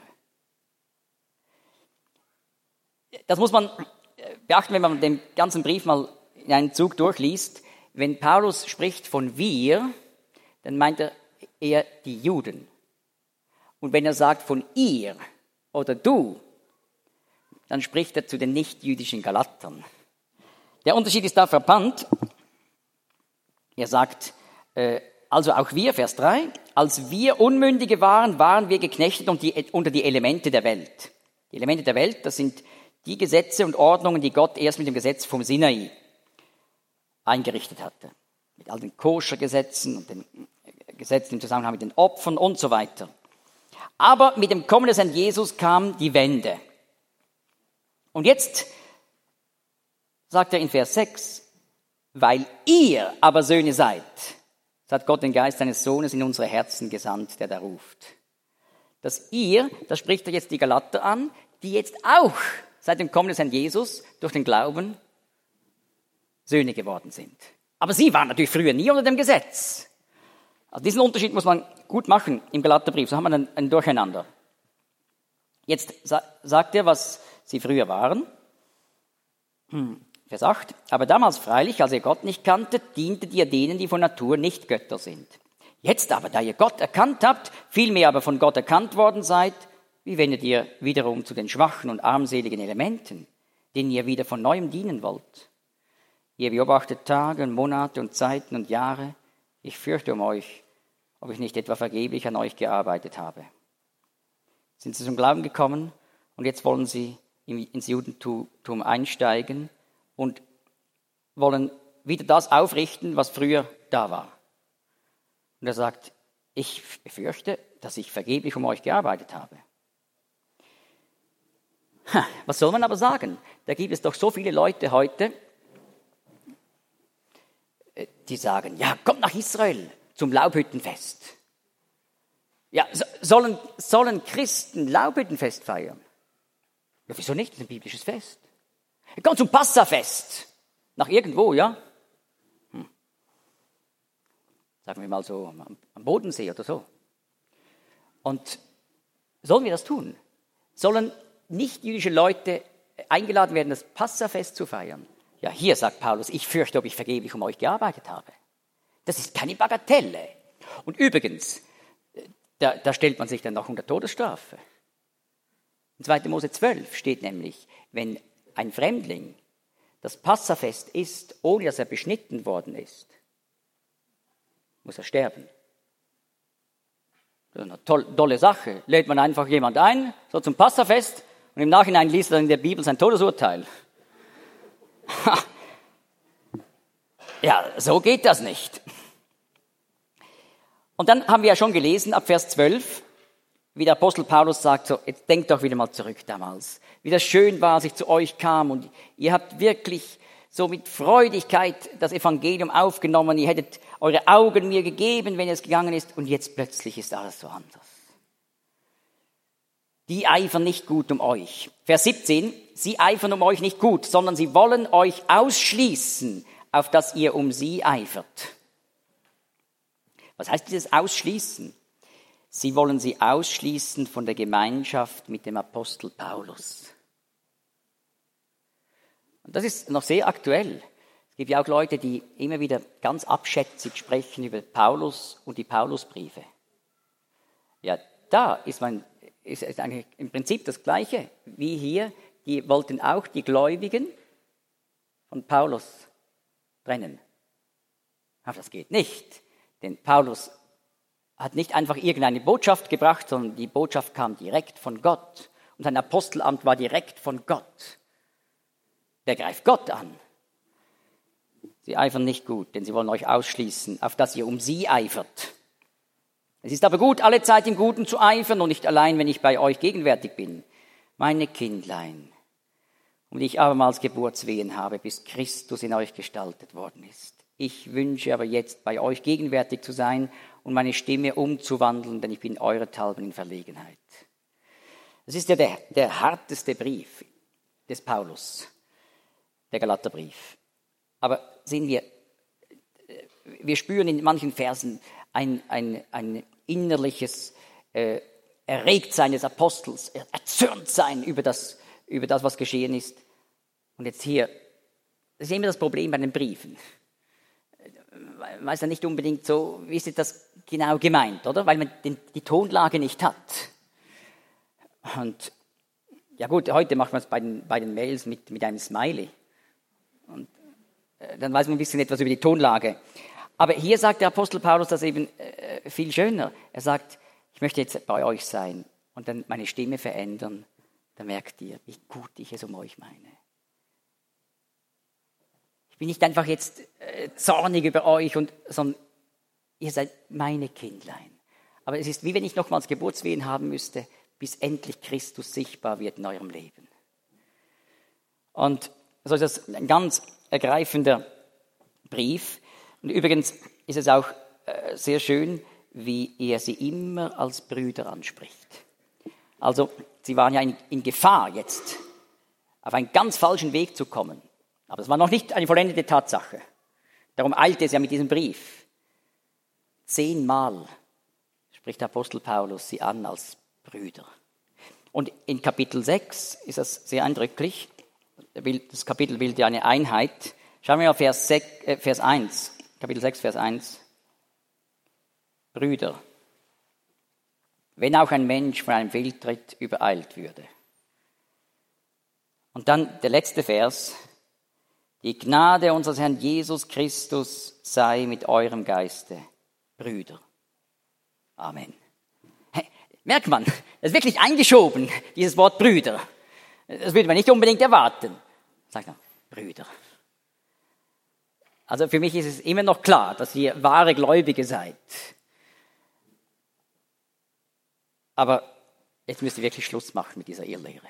Das muss man beachten, wenn man den ganzen Brief mal in einen Zug durchliest. Wenn Paulus spricht von wir, dann meint er eher die Juden. Und wenn er sagt von ihr oder du, dann spricht er zu den nicht-jüdischen Galatern. Der Unterschied ist da frappant. Er sagt, also auch wir, Vers 3, als wir Unmündige waren, waren wir geknechtet unter die Elemente der Welt. Die Elemente der Welt, das sind die Gesetze und Ordnungen, die Gott erst mit dem Gesetz vom Sinai eingerichtet hatte. Mit all den Koscher-Gesetzen und den Gesetzen im Zusammenhang mit den Opfern und so weiter. Aber mit dem Kommen des Herrn Jesus kam die Wende. Und jetzt sagt er in Vers 6, weil ihr aber Söhne seid, so hat Gott den Geist seines Sohnes in unsere Herzen gesandt, der da ruft. Das ihr, da spricht er jetzt die Galater an, die jetzt auch seit dem Kommen des Herrn Jesus durch den Glauben Söhne geworden sind. Aber sie waren natürlich früher nie unter dem Gesetz. Also diesen Unterschied muss man gut machen im Galaterbrief, so haben wir ein Durcheinander. Jetzt sagt er, was sie früher waren. Vers 8. Aber damals freilich, als ihr Gott nicht kanntet, dientet ihr denen, die von Natur nicht Götter sind. Jetzt aber, da ihr Gott erkannt habt, vielmehr aber von Gott erkannt worden seid, wie wendet ihr wiederum zu den schwachen und armseligen Elementen, denen ihr wieder von Neuem dienen wollt? Ihr beobachtet Tage und Monate und Zeiten und Jahre. Ich fürchte um euch, ob ich nicht etwa vergeblich an euch gearbeitet habe. Sind sie zum Glauben gekommen und jetzt wollen sie ins Judentum einsteigen und wollen wieder das aufrichten, was früher da war. Und er sagt, ich befürchte, dass ich vergeblich um euch gearbeitet habe. Was soll man aber sagen? Da gibt es doch so viele Leute heute, die sagen, ja, kommt nach Israel zum Laubhüttenfest. Ja, sollen Christen Laubhüttenfest feiern? Ja, wieso nicht? Das ist ein biblisches Fest. Kommt zum Passafest. Nach irgendwo, ja? Sagen wir mal so am Bodensee oder so. Und sollen wir das tun? Sollen nicht-jüdische Leute eingeladen werden, das Passafest zu feiern? Ja, hier sagt Paulus, ich fürchte, ob ich vergeblich um euch gearbeitet habe. Das ist keine Bagatelle. Und übrigens, da stellt man sich dann noch unter Todesstrafe. In 2. Mose 12 steht nämlich, wenn ein Fremdling das Passafest isst, ohne dass er beschnitten worden ist, muss er sterben. Das ist eine tolle Sache. Lädt man einfach jemand ein, so zum Passafest, und im Nachhinein liest er in der Bibel sein Todesurteil. Ja, so geht das nicht. Und dann haben wir ja schon gelesen, ab Vers 12, wie der Apostel Paulus sagt, so, jetzt denkt doch wieder mal zurück damals, wie das schön war, als ich zu euch kam und ihr habt wirklich so mit Freudigkeit das Evangelium aufgenommen, ihr hättet eure Augen mir gegeben, wenn es gegangen ist, und jetzt plötzlich ist alles so anders. Die eifern nicht gut um euch. Vers 17, sie eifern um euch nicht gut, sondern sie wollen euch ausschließen, auf dass ihr um sie eifert. Was heißt dieses Ausschließen? Sie wollen sie ausschließen von der Gemeinschaft mit dem Apostel Paulus. Und das ist noch sehr aktuell. Es gibt ja auch Leute, die immer wieder ganz abschätzig sprechen über Paulus und die Paulusbriefe. Ja, da ist eigentlich im Prinzip das Gleiche wie hier. Die wollten auch die Gläubigen von Paulus trennen. Aber das geht nicht, denn Paulus hat nicht einfach irgendeine Botschaft gebracht, sondern die Botschaft kam direkt von Gott. Und sein Apostelamt war direkt von Gott. Der greift Gott an. Sie eifern nicht gut, denn sie wollen euch ausschließen, auf dass ihr um sie eifert. Es ist aber gut, alle Zeit im Guten zu eifern und nicht allein, wenn ich bei euch gegenwärtig bin. Meine Kindlein, um die ich abermals Geburtswehen habe, bis Christus in euch gestaltet worden ist. Ich wünsche aber jetzt, bei euch gegenwärtig zu sein und meine Stimme umzuwandeln, denn ich bin eurethalben in Verlegenheit. Das ist ja der harteste Brief des Paulus, der Galaterbrief. Aber sehen wir spüren in manchen Versen ein innerliches Erregtsein des Apostels, erzürnt sein über das, was geschehen ist. Und jetzt hier, das ist immer das Problem bei den Briefen. Weiß ja nicht unbedingt so, wie ist das genau gemeint, oder? Weil man die Tonlage nicht hat. Und ja gut, heute macht man es bei den Mails mit einem Smiley. Und dann weiß man ein bisschen etwas über die Tonlage. Aber hier sagt der Apostel Paulus das eben viel schöner. Er sagt, ich möchte jetzt bei euch sein und dann meine Stimme verändern. Da merkt ihr, wie gut ich es um euch meine. Ich bin nicht einfach jetzt zornig über euch, sondern ihr seid meine Kindlein. Aber es ist wie wenn ich nochmals Geburtswehen haben müsste, bis endlich Christus sichtbar wird in eurem Leben. Und so ist das ein ganz ergreifender Brief. Und übrigens ist es auch sehr schön, wie er sie immer als Brüder anspricht. Also, sie waren ja in Gefahr jetzt, auf einen ganz falschen Weg zu kommen. Aber es war noch nicht eine vollendete Tatsache. Darum eilte es ja mit diesem Brief. 10-mal spricht der Apostel Paulus sie an als Brüder. Und in Kapitel 6 ist das sehr eindrücklich. Das Kapitel bildet ja eine Einheit. Schauen wir mal Vers 1. Kapitel 6, Vers 1. Brüder, wenn auch ein Mensch von einem Fehltritt übereilt würde. Und dann der letzte Vers. Die Gnade unseres Herrn Jesus Christus sei mit eurem Geiste, Brüder. Amen. Merkt man, das ist wirklich eingeschoben, dieses Wort Brüder. Das würde man nicht unbedingt erwarten. Sagt er, Brüder. Also für mich ist es immer noch klar, dass ihr wahre Gläubige seid. Aber jetzt müsst ihr wirklich Schluss machen mit dieser Irrlehre.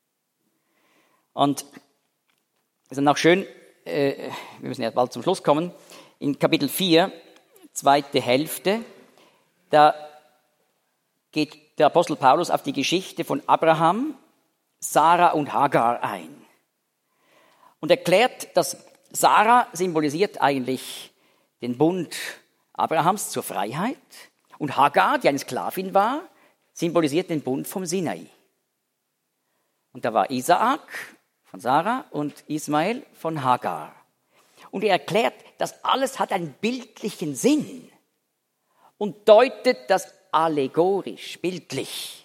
Und es ist dann auch schön, wir müssen ja bald zum Schluss kommen, in Kapitel 4, zweite Hälfte, da geht der Apostel Paulus auf die Geschichte von Abraham, Sarah und Hagar ein. Und erklärt, dass Sarah symbolisiert eigentlich den Bund Abrahams zur Freiheit und Hagar, die eine Sklavin war, symbolisiert den Bund vom Sinai. Und da war Isaak von Sarah und Ismael von Hagar. Und er erklärt, das alles hat einen bildlichen Sinn und deutet das allegorisch, bildlich.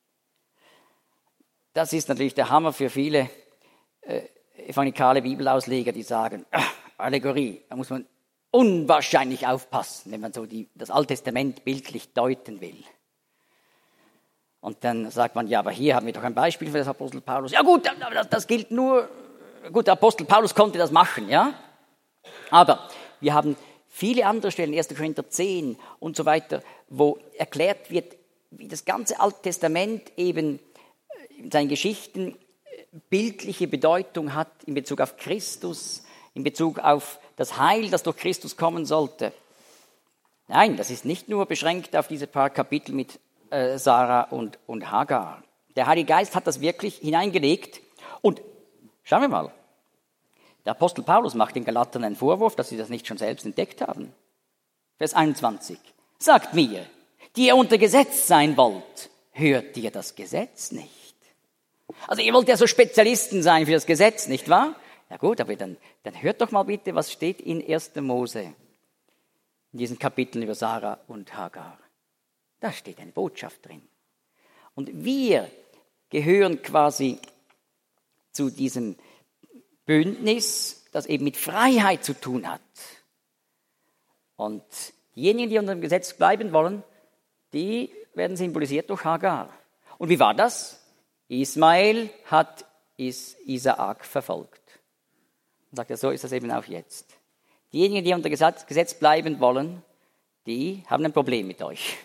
Das ist natürlich der Hammer für viele evangelikale Bibelausleger, die sagen, Allegorie, da muss man unwahrscheinlich aufpassen, wenn man so das Alte Testament bildlich deuten will. Und dann sagt man, ja, aber hier haben wir doch ein Beispiel für das Apostel Paulus. Ja gut, das gilt nur, gut, der Apostel Paulus konnte das machen, ja. Aber wir haben viele andere Stellen, 1. Korinther 10 und so weiter, wo erklärt wird, wie das ganze Alte Testament eben in seinen Geschichten bildliche Bedeutung hat in Bezug auf Christus, in Bezug auf das Heil, das durch Christus kommen sollte. Nein, das ist nicht nur beschränkt auf diese paar Kapitel mit Sarah und Hagar. Der Heilige Geist hat das wirklich hineingelegt. Und schauen wir mal, der Apostel Paulus macht den Galatern einen Vorwurf, dass sie das nicht schon selbst entdeckt haben. Vers 21. Sagt mir, die ihr unter Gesetz sein wollt, hört ihr das Gesetz nicht? Also ihr wollt ja so Spezialisten sein für das Gesetz, nicht wahr? Ja gut, aber dann hört doch mal bitte, was steht in 1. Mose, in diesen Kapiteln über Sarah und Hagar. Da steht eine Botschaft drin. Und wir gehören quasi zu diesem Bündnis, das eben mit Freiheit zu tun hat. Und diejenigen, die unter dem Gesetz bleiben wollen, die werden symbolisiert durch Hagar. Und wie war das? Ismael hat Isaak verfolgt. Und sagt er, so ist das eben auch jetzt. Diejenigen, die unter Gesetz bleiben wollen, die haben ein Problem mit euch.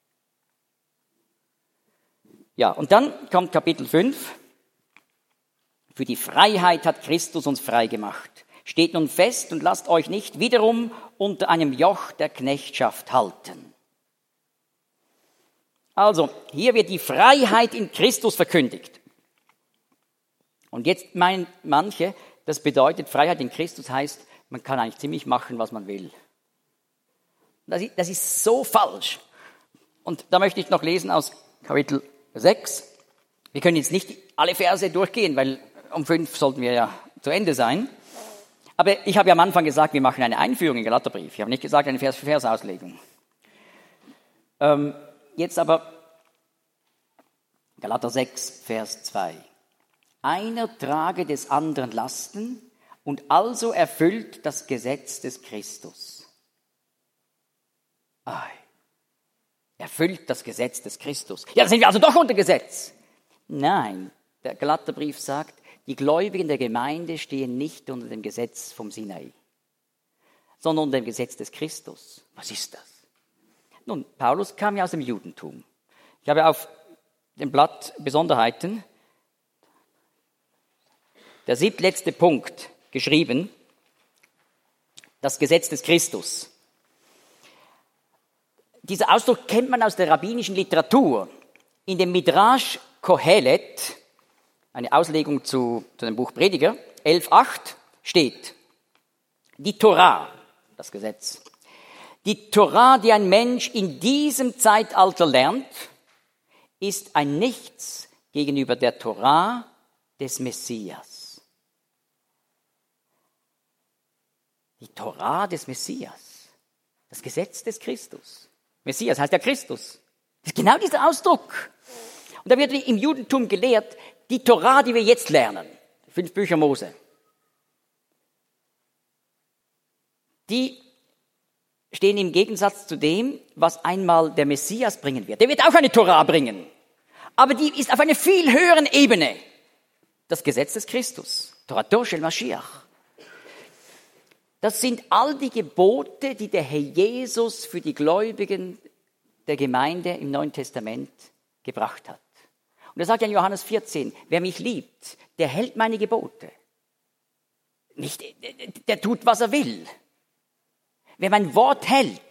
Ja, und dann kommt Kapitel 5. Für die Freiheit hat Christus uns frei gemacht. Steht nun fest und lasst euch nicht wiederum unter einem Joch der Knechtschaft halten. Also, hier wird die Freiheit in Christus verkündigt. Und jetzt meinen manche, das bedeutet, Freiheit in Christus heißt, man kann eigentlich ziemlich machen, was man will. Das ist so falsch. Und da möchte ich noch lesen aus Kapitel 6. Wir können jetzt nicht alle Verse durchgehen, weil um 5 sollten wir ja zu Ende sein. Aber ich habe ja am Anfang gesagt, wir machen eine Einführung in den Galaterbrief. Ich habe nicht gesagt, eine Vers-für-Vers-Auslegung. Jetzt aber Galater 6, Vers 2. Einer trage des anderen Lasten und also erfüllt das Gesetz des Christus. Erfüllt das Gesetz des Christus. Ja, dann sind wir also doch unter Gesetz. Nein, der Galaterbrief sagt, die Gläubigen der Gemeinde stehen nicht unter dem Gesetz vom Sinai, sondern unter dem Gesetz des Christus. Was ist das? Nun, Paulus kam ja aus dem Judentum. Ich habe auf dem Blatt Besonderheiten der 7. Punkt geschrieben. Das Gesetz des Christus. Dieser Ausdruck kennt man aus der rabbinischen Literatur. In dem Midrash Kohelet, eine Auslegung zu dem Buch Prediger, 11,8 steht, die Torah, das Gesetz, die Torah, die ein Mensch in diesem Zeitalter lernt, ist ein Nichts gegenüber der Torah des Messias. Die Torah des Messias, das Gesetz des Christus. Messias heißt ja Christus. Das ist genau dieser Ausdruck. Und da wird im Judentum gelehrt, die Torah, die wir jetzt lernen, 5 Bücher Mose, die stehen im Gegensatz zu dem, was einmal der Messias bringen wird. Der wird auch eine Torah bringen, aber die ist auf einer viel höheren Ebene. Das Gesetz des Christus, Torato shel Mashiach. Das sind all die Gebote, die der Herr Jesus für die Gläubigen der Gemeinde im Neuen Testament gebracht hat. Und er sagt ja in Johannes 14, wer mich liebt, der hält meine Gebote. Nicht, der tut, was er will. Wer mein Wort hält.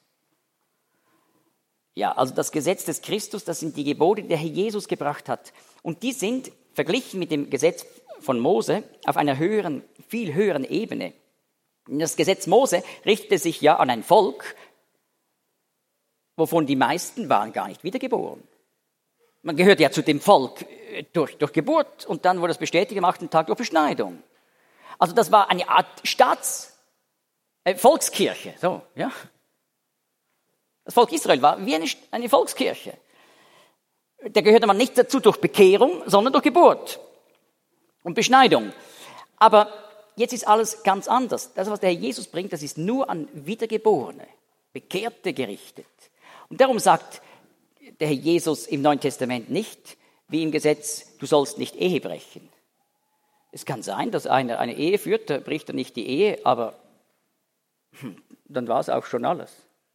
Ja, also das Gesetz des Christus, das sind die Gebote, die der Herr Jesus gebracht hat. Und die sind verglichen mit dem Gesetz von Mose auf einer höheren, viel höheren Ebene. Das Gesetz Mose richtete sich ja an ein Volk, wovon die meisten waren gar nicht wiedergeboren. Man gehört ja zu dem Volk durch Geburt und dann wurde es bestätigt am 8. Tag durch Beschneidung. Also das war eine Art Volkskirche. So, ja. Das Volk Israel war wie eine Volkskirche. Da gehörte man nicht dazu durch Bekehrung, sondern durch Geburt und Beschneidung. Aber jetzt ist alles ganz anders. Das, was der Herr Jesus bringt, das ist nur an Wiedergeborene, Bekehrte gerichtet. Und darum sagt der Herr Jesus im Neuen Testament nicht, wie im Gesetz, du sollst nicht Ehe brechen. Es kann sein, dass einer eine Ehe führt, da bricht er nicht die Ehe, aber dann war es auch schon alles.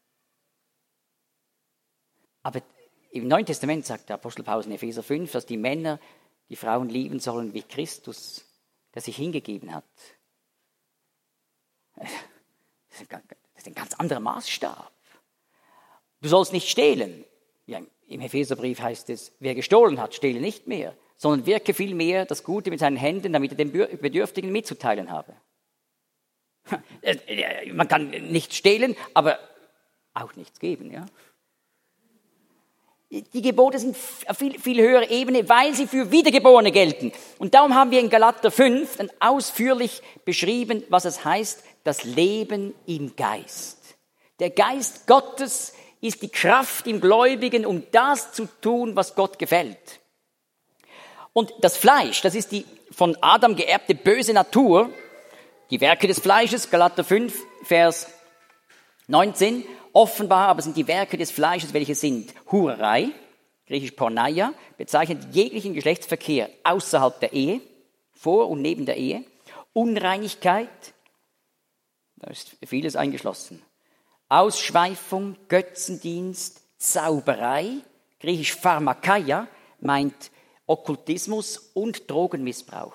Aber im Neuen Testament sagt der Apostel Paulus in Epheser 5, dass die Männer die Frauen lieben sollen wie Christus, der sich hingegeben hat. Das ist ein ganz anderer Maßstab. Du sollst nicht stehlen. Ja, im Epheserbrief heißt es, wer gestohlen hat, stehle nicht mehr, sondern wirke vielmehr das Gute mit seinen Händen, damit er den Bedürftigen mitzuteilen habe. Man kann nicht stehlen, aber auch nichts geben. Ja? Die Gebote sind auf viel, viel höherer Ebene, weil sie für Wiedergeborene gelten. Und darum haben wir in Galater 5 dann ausführlich beschrieben, was es heißt, das Leben im Geist. Der Geist Gottes ist die Kraft im Gläubigen, um das zu tun, was Gott gefällt. Und das Fleisch, das ist die von Adam geerbte böse Natur, die Werke des Fleisches, Galater 5, Vers 19, offenbar aber sind die Werke des Fleisches, welche sind Hurerei, griechisch Porneia, bezeichnet jeglichen Geschlechtsverkehr außerhalb der Ehe, vor und neben der Ehe, Unreinigkeit, da ist vieles eingeschlossen, Ausschweifung, Götzendienst, Zauberei, griechisch Pharmakeia, meint Okkultismus und Drogenmissbrauch.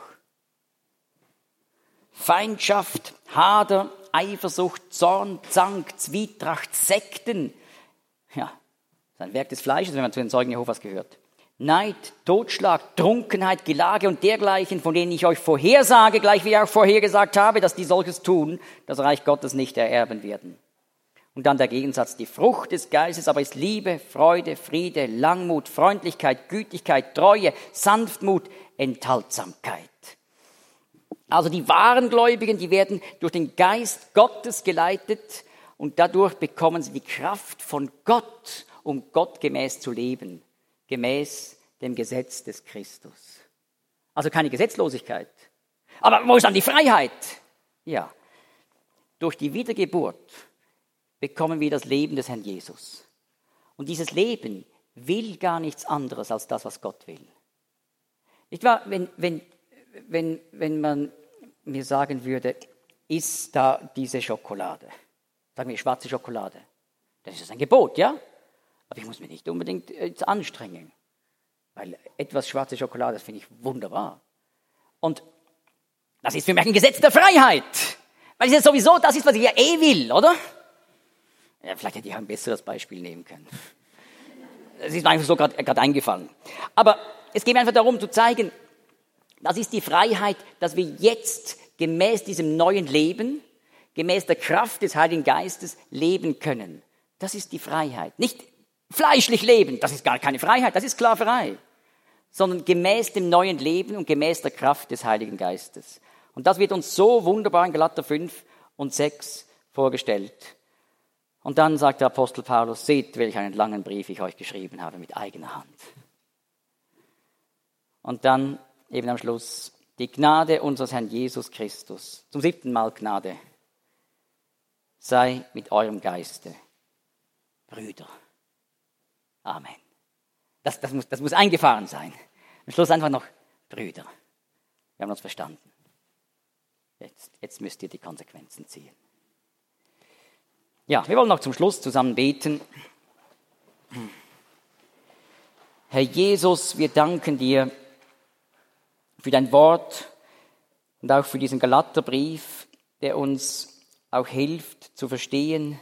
Feindschaft, Hader, Eifersucht, Zorn, Zank, Zwietracht, Sekten. Ja, das ist ein Werk des Fleisches, wenn man zu den Zeugen Jehovas gehört. Neid, Totschlag, Trunkenheit, Gelage und dergleichen, von denen ich euch vorhersage, gleich wie ich auch vorhergesagt habe, dass die solches tun, das Reich Gottes nicht ererben werden. Und dann der Gegensatz, die Frucht des Geistes aber ist Liebe, Freude, Friede, Langmut, Freundlichkeit, Gütigkeit, Treue, Sanftmut, Enthaltsamkeit. Also die wahren Gläubigen, die werden durch den Geist Gottes geleitet und dadurch bekommen sie die Kraft von Gott, um gottgemäß zu leben, gemäß dem Gesetz des Christus. Also keine Gesetzlosigkeit. Aber wo ist dann die Freiheit? Ja, durch die Wiedergeburt bekommen wir das Leben des Herrn Jesus. Und dieses Leben will gar nichts anderes als das, was Gott will. Nicht wahr? Wenn man mir sagen würde, iss da diese Schokolade, sagen wir schwarze Schokolade, dann ist das ein Gebot, ja? Aber ich muss mich nicht unbedingt jetzt anstrengen, weil etwas schwarze Schokolade, das finde ich wunderbar. Und das ist für mich ein Gesetz der Freiheit, Weil es ja sowieso das ist, was ich ja will, oder? Ja, vielleicht hätte ich auch ein besseres Beispiel nehmen können. Es ist mir einfach so gerade eingefallen. Aber es geht mir einfach darum zu zeigen, das ist die Freiheit, dass wir jetzt gemäß diesem neuen Leben, gemäß der Kraft des Heiligen Geistes leben können. Das ist die Freiheit. Nicht fleischlich leben, das ist gar keine Freiheit, das ist Sklaverei. Sondern gemäß dem neuen Leben und gemäß der Kraft des Heiligen Geistes. Und das wird uns so wunderbar in Galater 5 und 6 vorgestellt. Und dann sagt der Apostel Paulus, seht, welch einen langen Brief ich euch geschrieben habe mit eigener Hand. Und dann eben am Schluss, die Gnade unseres Herrn Jesus Christus, zum 7. Mal Gnade, sei mit eurem Geiste, Brüder. Amen. Das muss eingefahren sein. Am Schluss einfach noch Brüder. Wir haben uns verstanden. Jetzt müsst ihr die Konsequenzen ziehen. Ja, wir wollen noch zum Schluss zusammen beten. Herr Jesus, wir danken dir für dein Wort und auch für diesen Galaterbrief, der uns auch hilft zu verstehen,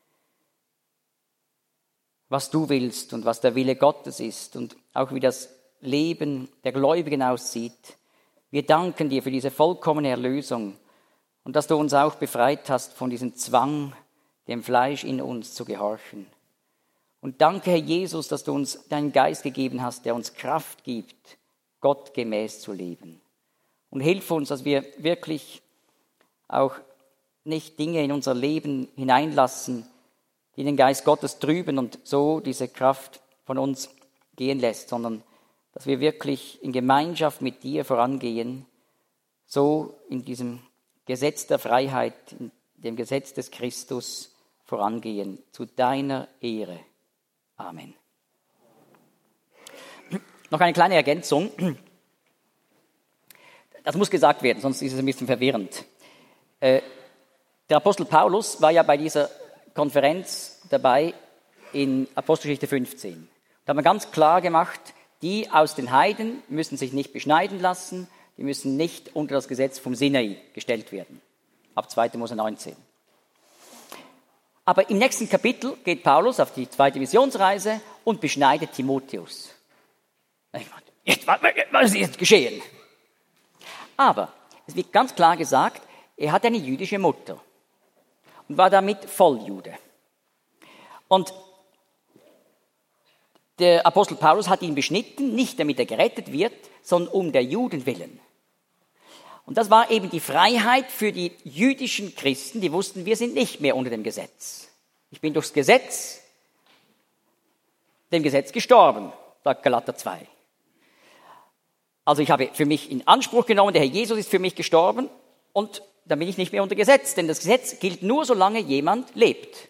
was du willst und was der Wille Gottes ist und auch wie das Leben der Gläubigen aussieht. Wir danken dir für diese vollkommene Erlösung und dass du uns auch befreit hast von diesem Zwang, dem Fleisch in uns zu gehorchen. Und danke, Herr Jesus, dass du uns deinen Geist gegeben hast, der uns Kraft gibt, Gott gemäß zu leben. Und hilf uns, dass wir wirklich auch nicht Dinge in unser Leben hineinlassen, die den Geist Gottes trüben und so diese Kraft von uns gehen lässt, sondern dass wir wirklich in Gemeinschaft mit dir vorangehen, so in diesem Gesetz der Freiheit, in dem Gesetz des Christus vorangehen, zu deiner Ehre. Amen. Noch eine kleine Ergänzung. Das muss gesagt werden, sonst ist es ein bisschen verwirrend. Der Apostel Paulus war ja bei dieser Konferenz dabei in Apostelgeschichte 15. Da haben wir ganz klar gemacht, die aus den Heiden müssen sich nicht beschneiden lassen, die müssen nicht unter das Gesetz vom Sinai gestellt werden. Ab 2. Mose 19. Aber im nächsten Kapitel geht Paulus auf die zweite Missionsreise und beschneidet Timotheus. Was ist jetzt geschehen? Aber es wird ganz klar gesagt, er hat eine jüdische Mutter und war damit Volljude. Und der Apostel Paulus hat ihn beschnitten, nicht damit er gerettet wird, sondern um der Juden willen. Und das war eben die Freiheit für die jüdischen Christen, die wussten, wir sind nicht mehr unter dem Gesetz. Ich bin durchs Gesetz, dem Gesetz gestorben, sagt Galater 2. Also ich habe für mich in Anspruch genommen, der Herr Jesus ist für mich gestorben und dann bin ich nicht mehr unter Gesetz, denn das Gesetz gilt nur, solange jemand lebt.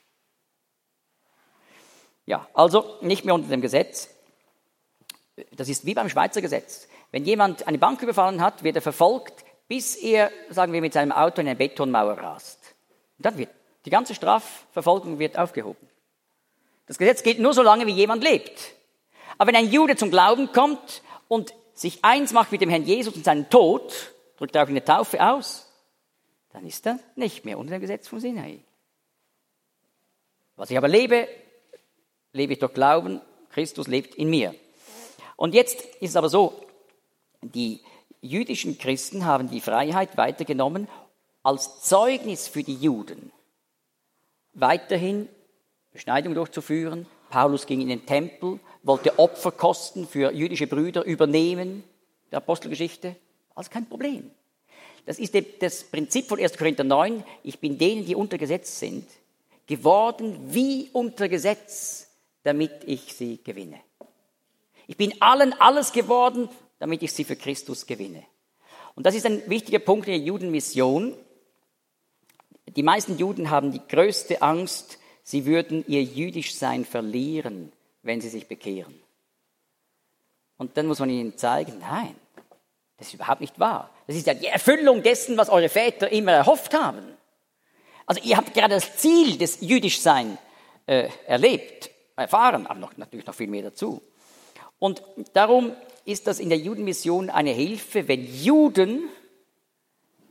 Ja, also nicht mehr unter dem Gesetz. Das ist wie beim Schweizer Gesetz. Wenn jemand eine Bank überfallen hat, wird er verfolgt, bis er, sagen wir, mit seinem Auto in eine Betonmauer rast. Und dann wird die ganze Strafverfolgung wird aufgehoben. Das Gesetz gilt nur so lange, wie jemand lebt. Aber wenn ein Jude zum Glauben kommt und sich eins macht mit dem Herrn Jesus und seinen Tod, drückt er auch in der Taufe aus, dann ist er nicht mehr unter dem Gesetz vom Sinai. Was ich aber lebe, lebe ich durch Glauben, Christus lebt in mir. Und jetzt ist es aber so, die jüdischen Christen haben die Freiheit weitergenommen, als Zeugnis für die Juden weiterhin Beschneidung durchzuführen. Paulus ging in den Tempel, wollte Opferkosten für jüdische Brüder übernehmen, der Apostelgeschichte. Also kein Problem. Das ist das Prinzip von 1. Korinther 9. Ich bin denen, die unter Gesetz sind, geworden wie unter Gesetz, damit ich sie gewinne. Ich bin allen alles geworden, damit ich sie für Christus gewinne. Und das ist ein wichtiger Punkt in der Judenmission. Die meisten Juden haben die größte Angst, sie würden ihr Jüdischsein verlieren, wenn sie sich bekehren. Und dann muss man ihnen zeigen, nein, das ist überhaupt nicht wahr. Das ist ja die Erfüllung dessen, was eure Väter immer erhofft haben. Also ihr habt gerade das Ziel des Jüdischseins erlebt, erfahren, aber natürlich noch viel mehr dazu. Und darum ist das in der Judenmission eine Hilfe, wenn Juden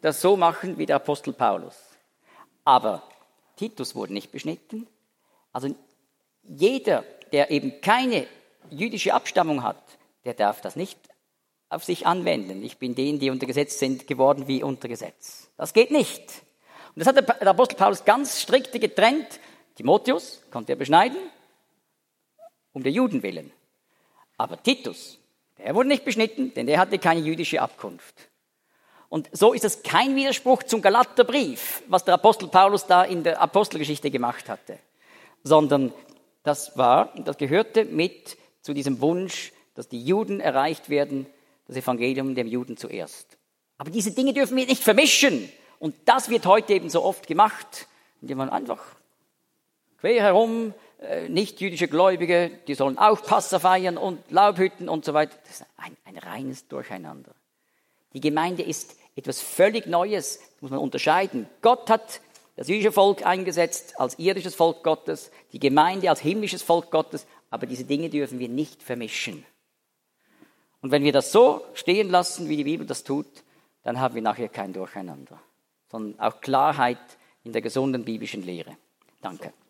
das so machen wie der Apostel Paulus. Aber Titus wurde nicht beschnitten. Also jeder, der eben keine jüdische Abstammung hat, der darf das nicht auf sich anwenden. Ich bin denen, die unter Gesetz sind, geworden wie unter Gesetz. Das geht nicht. Und das hat der Apostel Paulus ganz strikt getrennt. Timotheus konnte er beschneiden, um der Juden willen. Aber Titus, der wurde nicht beschnitten, denn der hatte keine jüdische Abkunft. Und so ist es kein Widerspruch zum Galaterbrief, was der Apostel Paulus da in der Apostelgeschichte gemacht hatte, sondern das gehörte mit zu diesem Wunsch, dass die Juden erreicht werden, das Evangelium dem Juden zuerst. Aber diese Dinge dürfen wir nicht vermischen. Und das wird heute eben so oft gemacht, indem man einfach quer herum, nicht-jüdische Gläubige, die sollen auch Passa feiern und Laubhütten und so weiter. Das ist ein reines Durcheinander. Die Gemeinde ist etwas völlig Neues, das muss man unterscheiden. Gott hat das jüdische Volk eingesetzt als irdisches Volk Gottes, die Gemeinde als himmlisches Volk Gottes, aber diese Dinge dürfen wir nicht vermischen. Und wenn wir das so stehen lassen, wie die Bibel das tut, dann haben wir nachher kein Durcheinander, sondern auch Klarheit in der gesunden biblischen Lehre. Danke.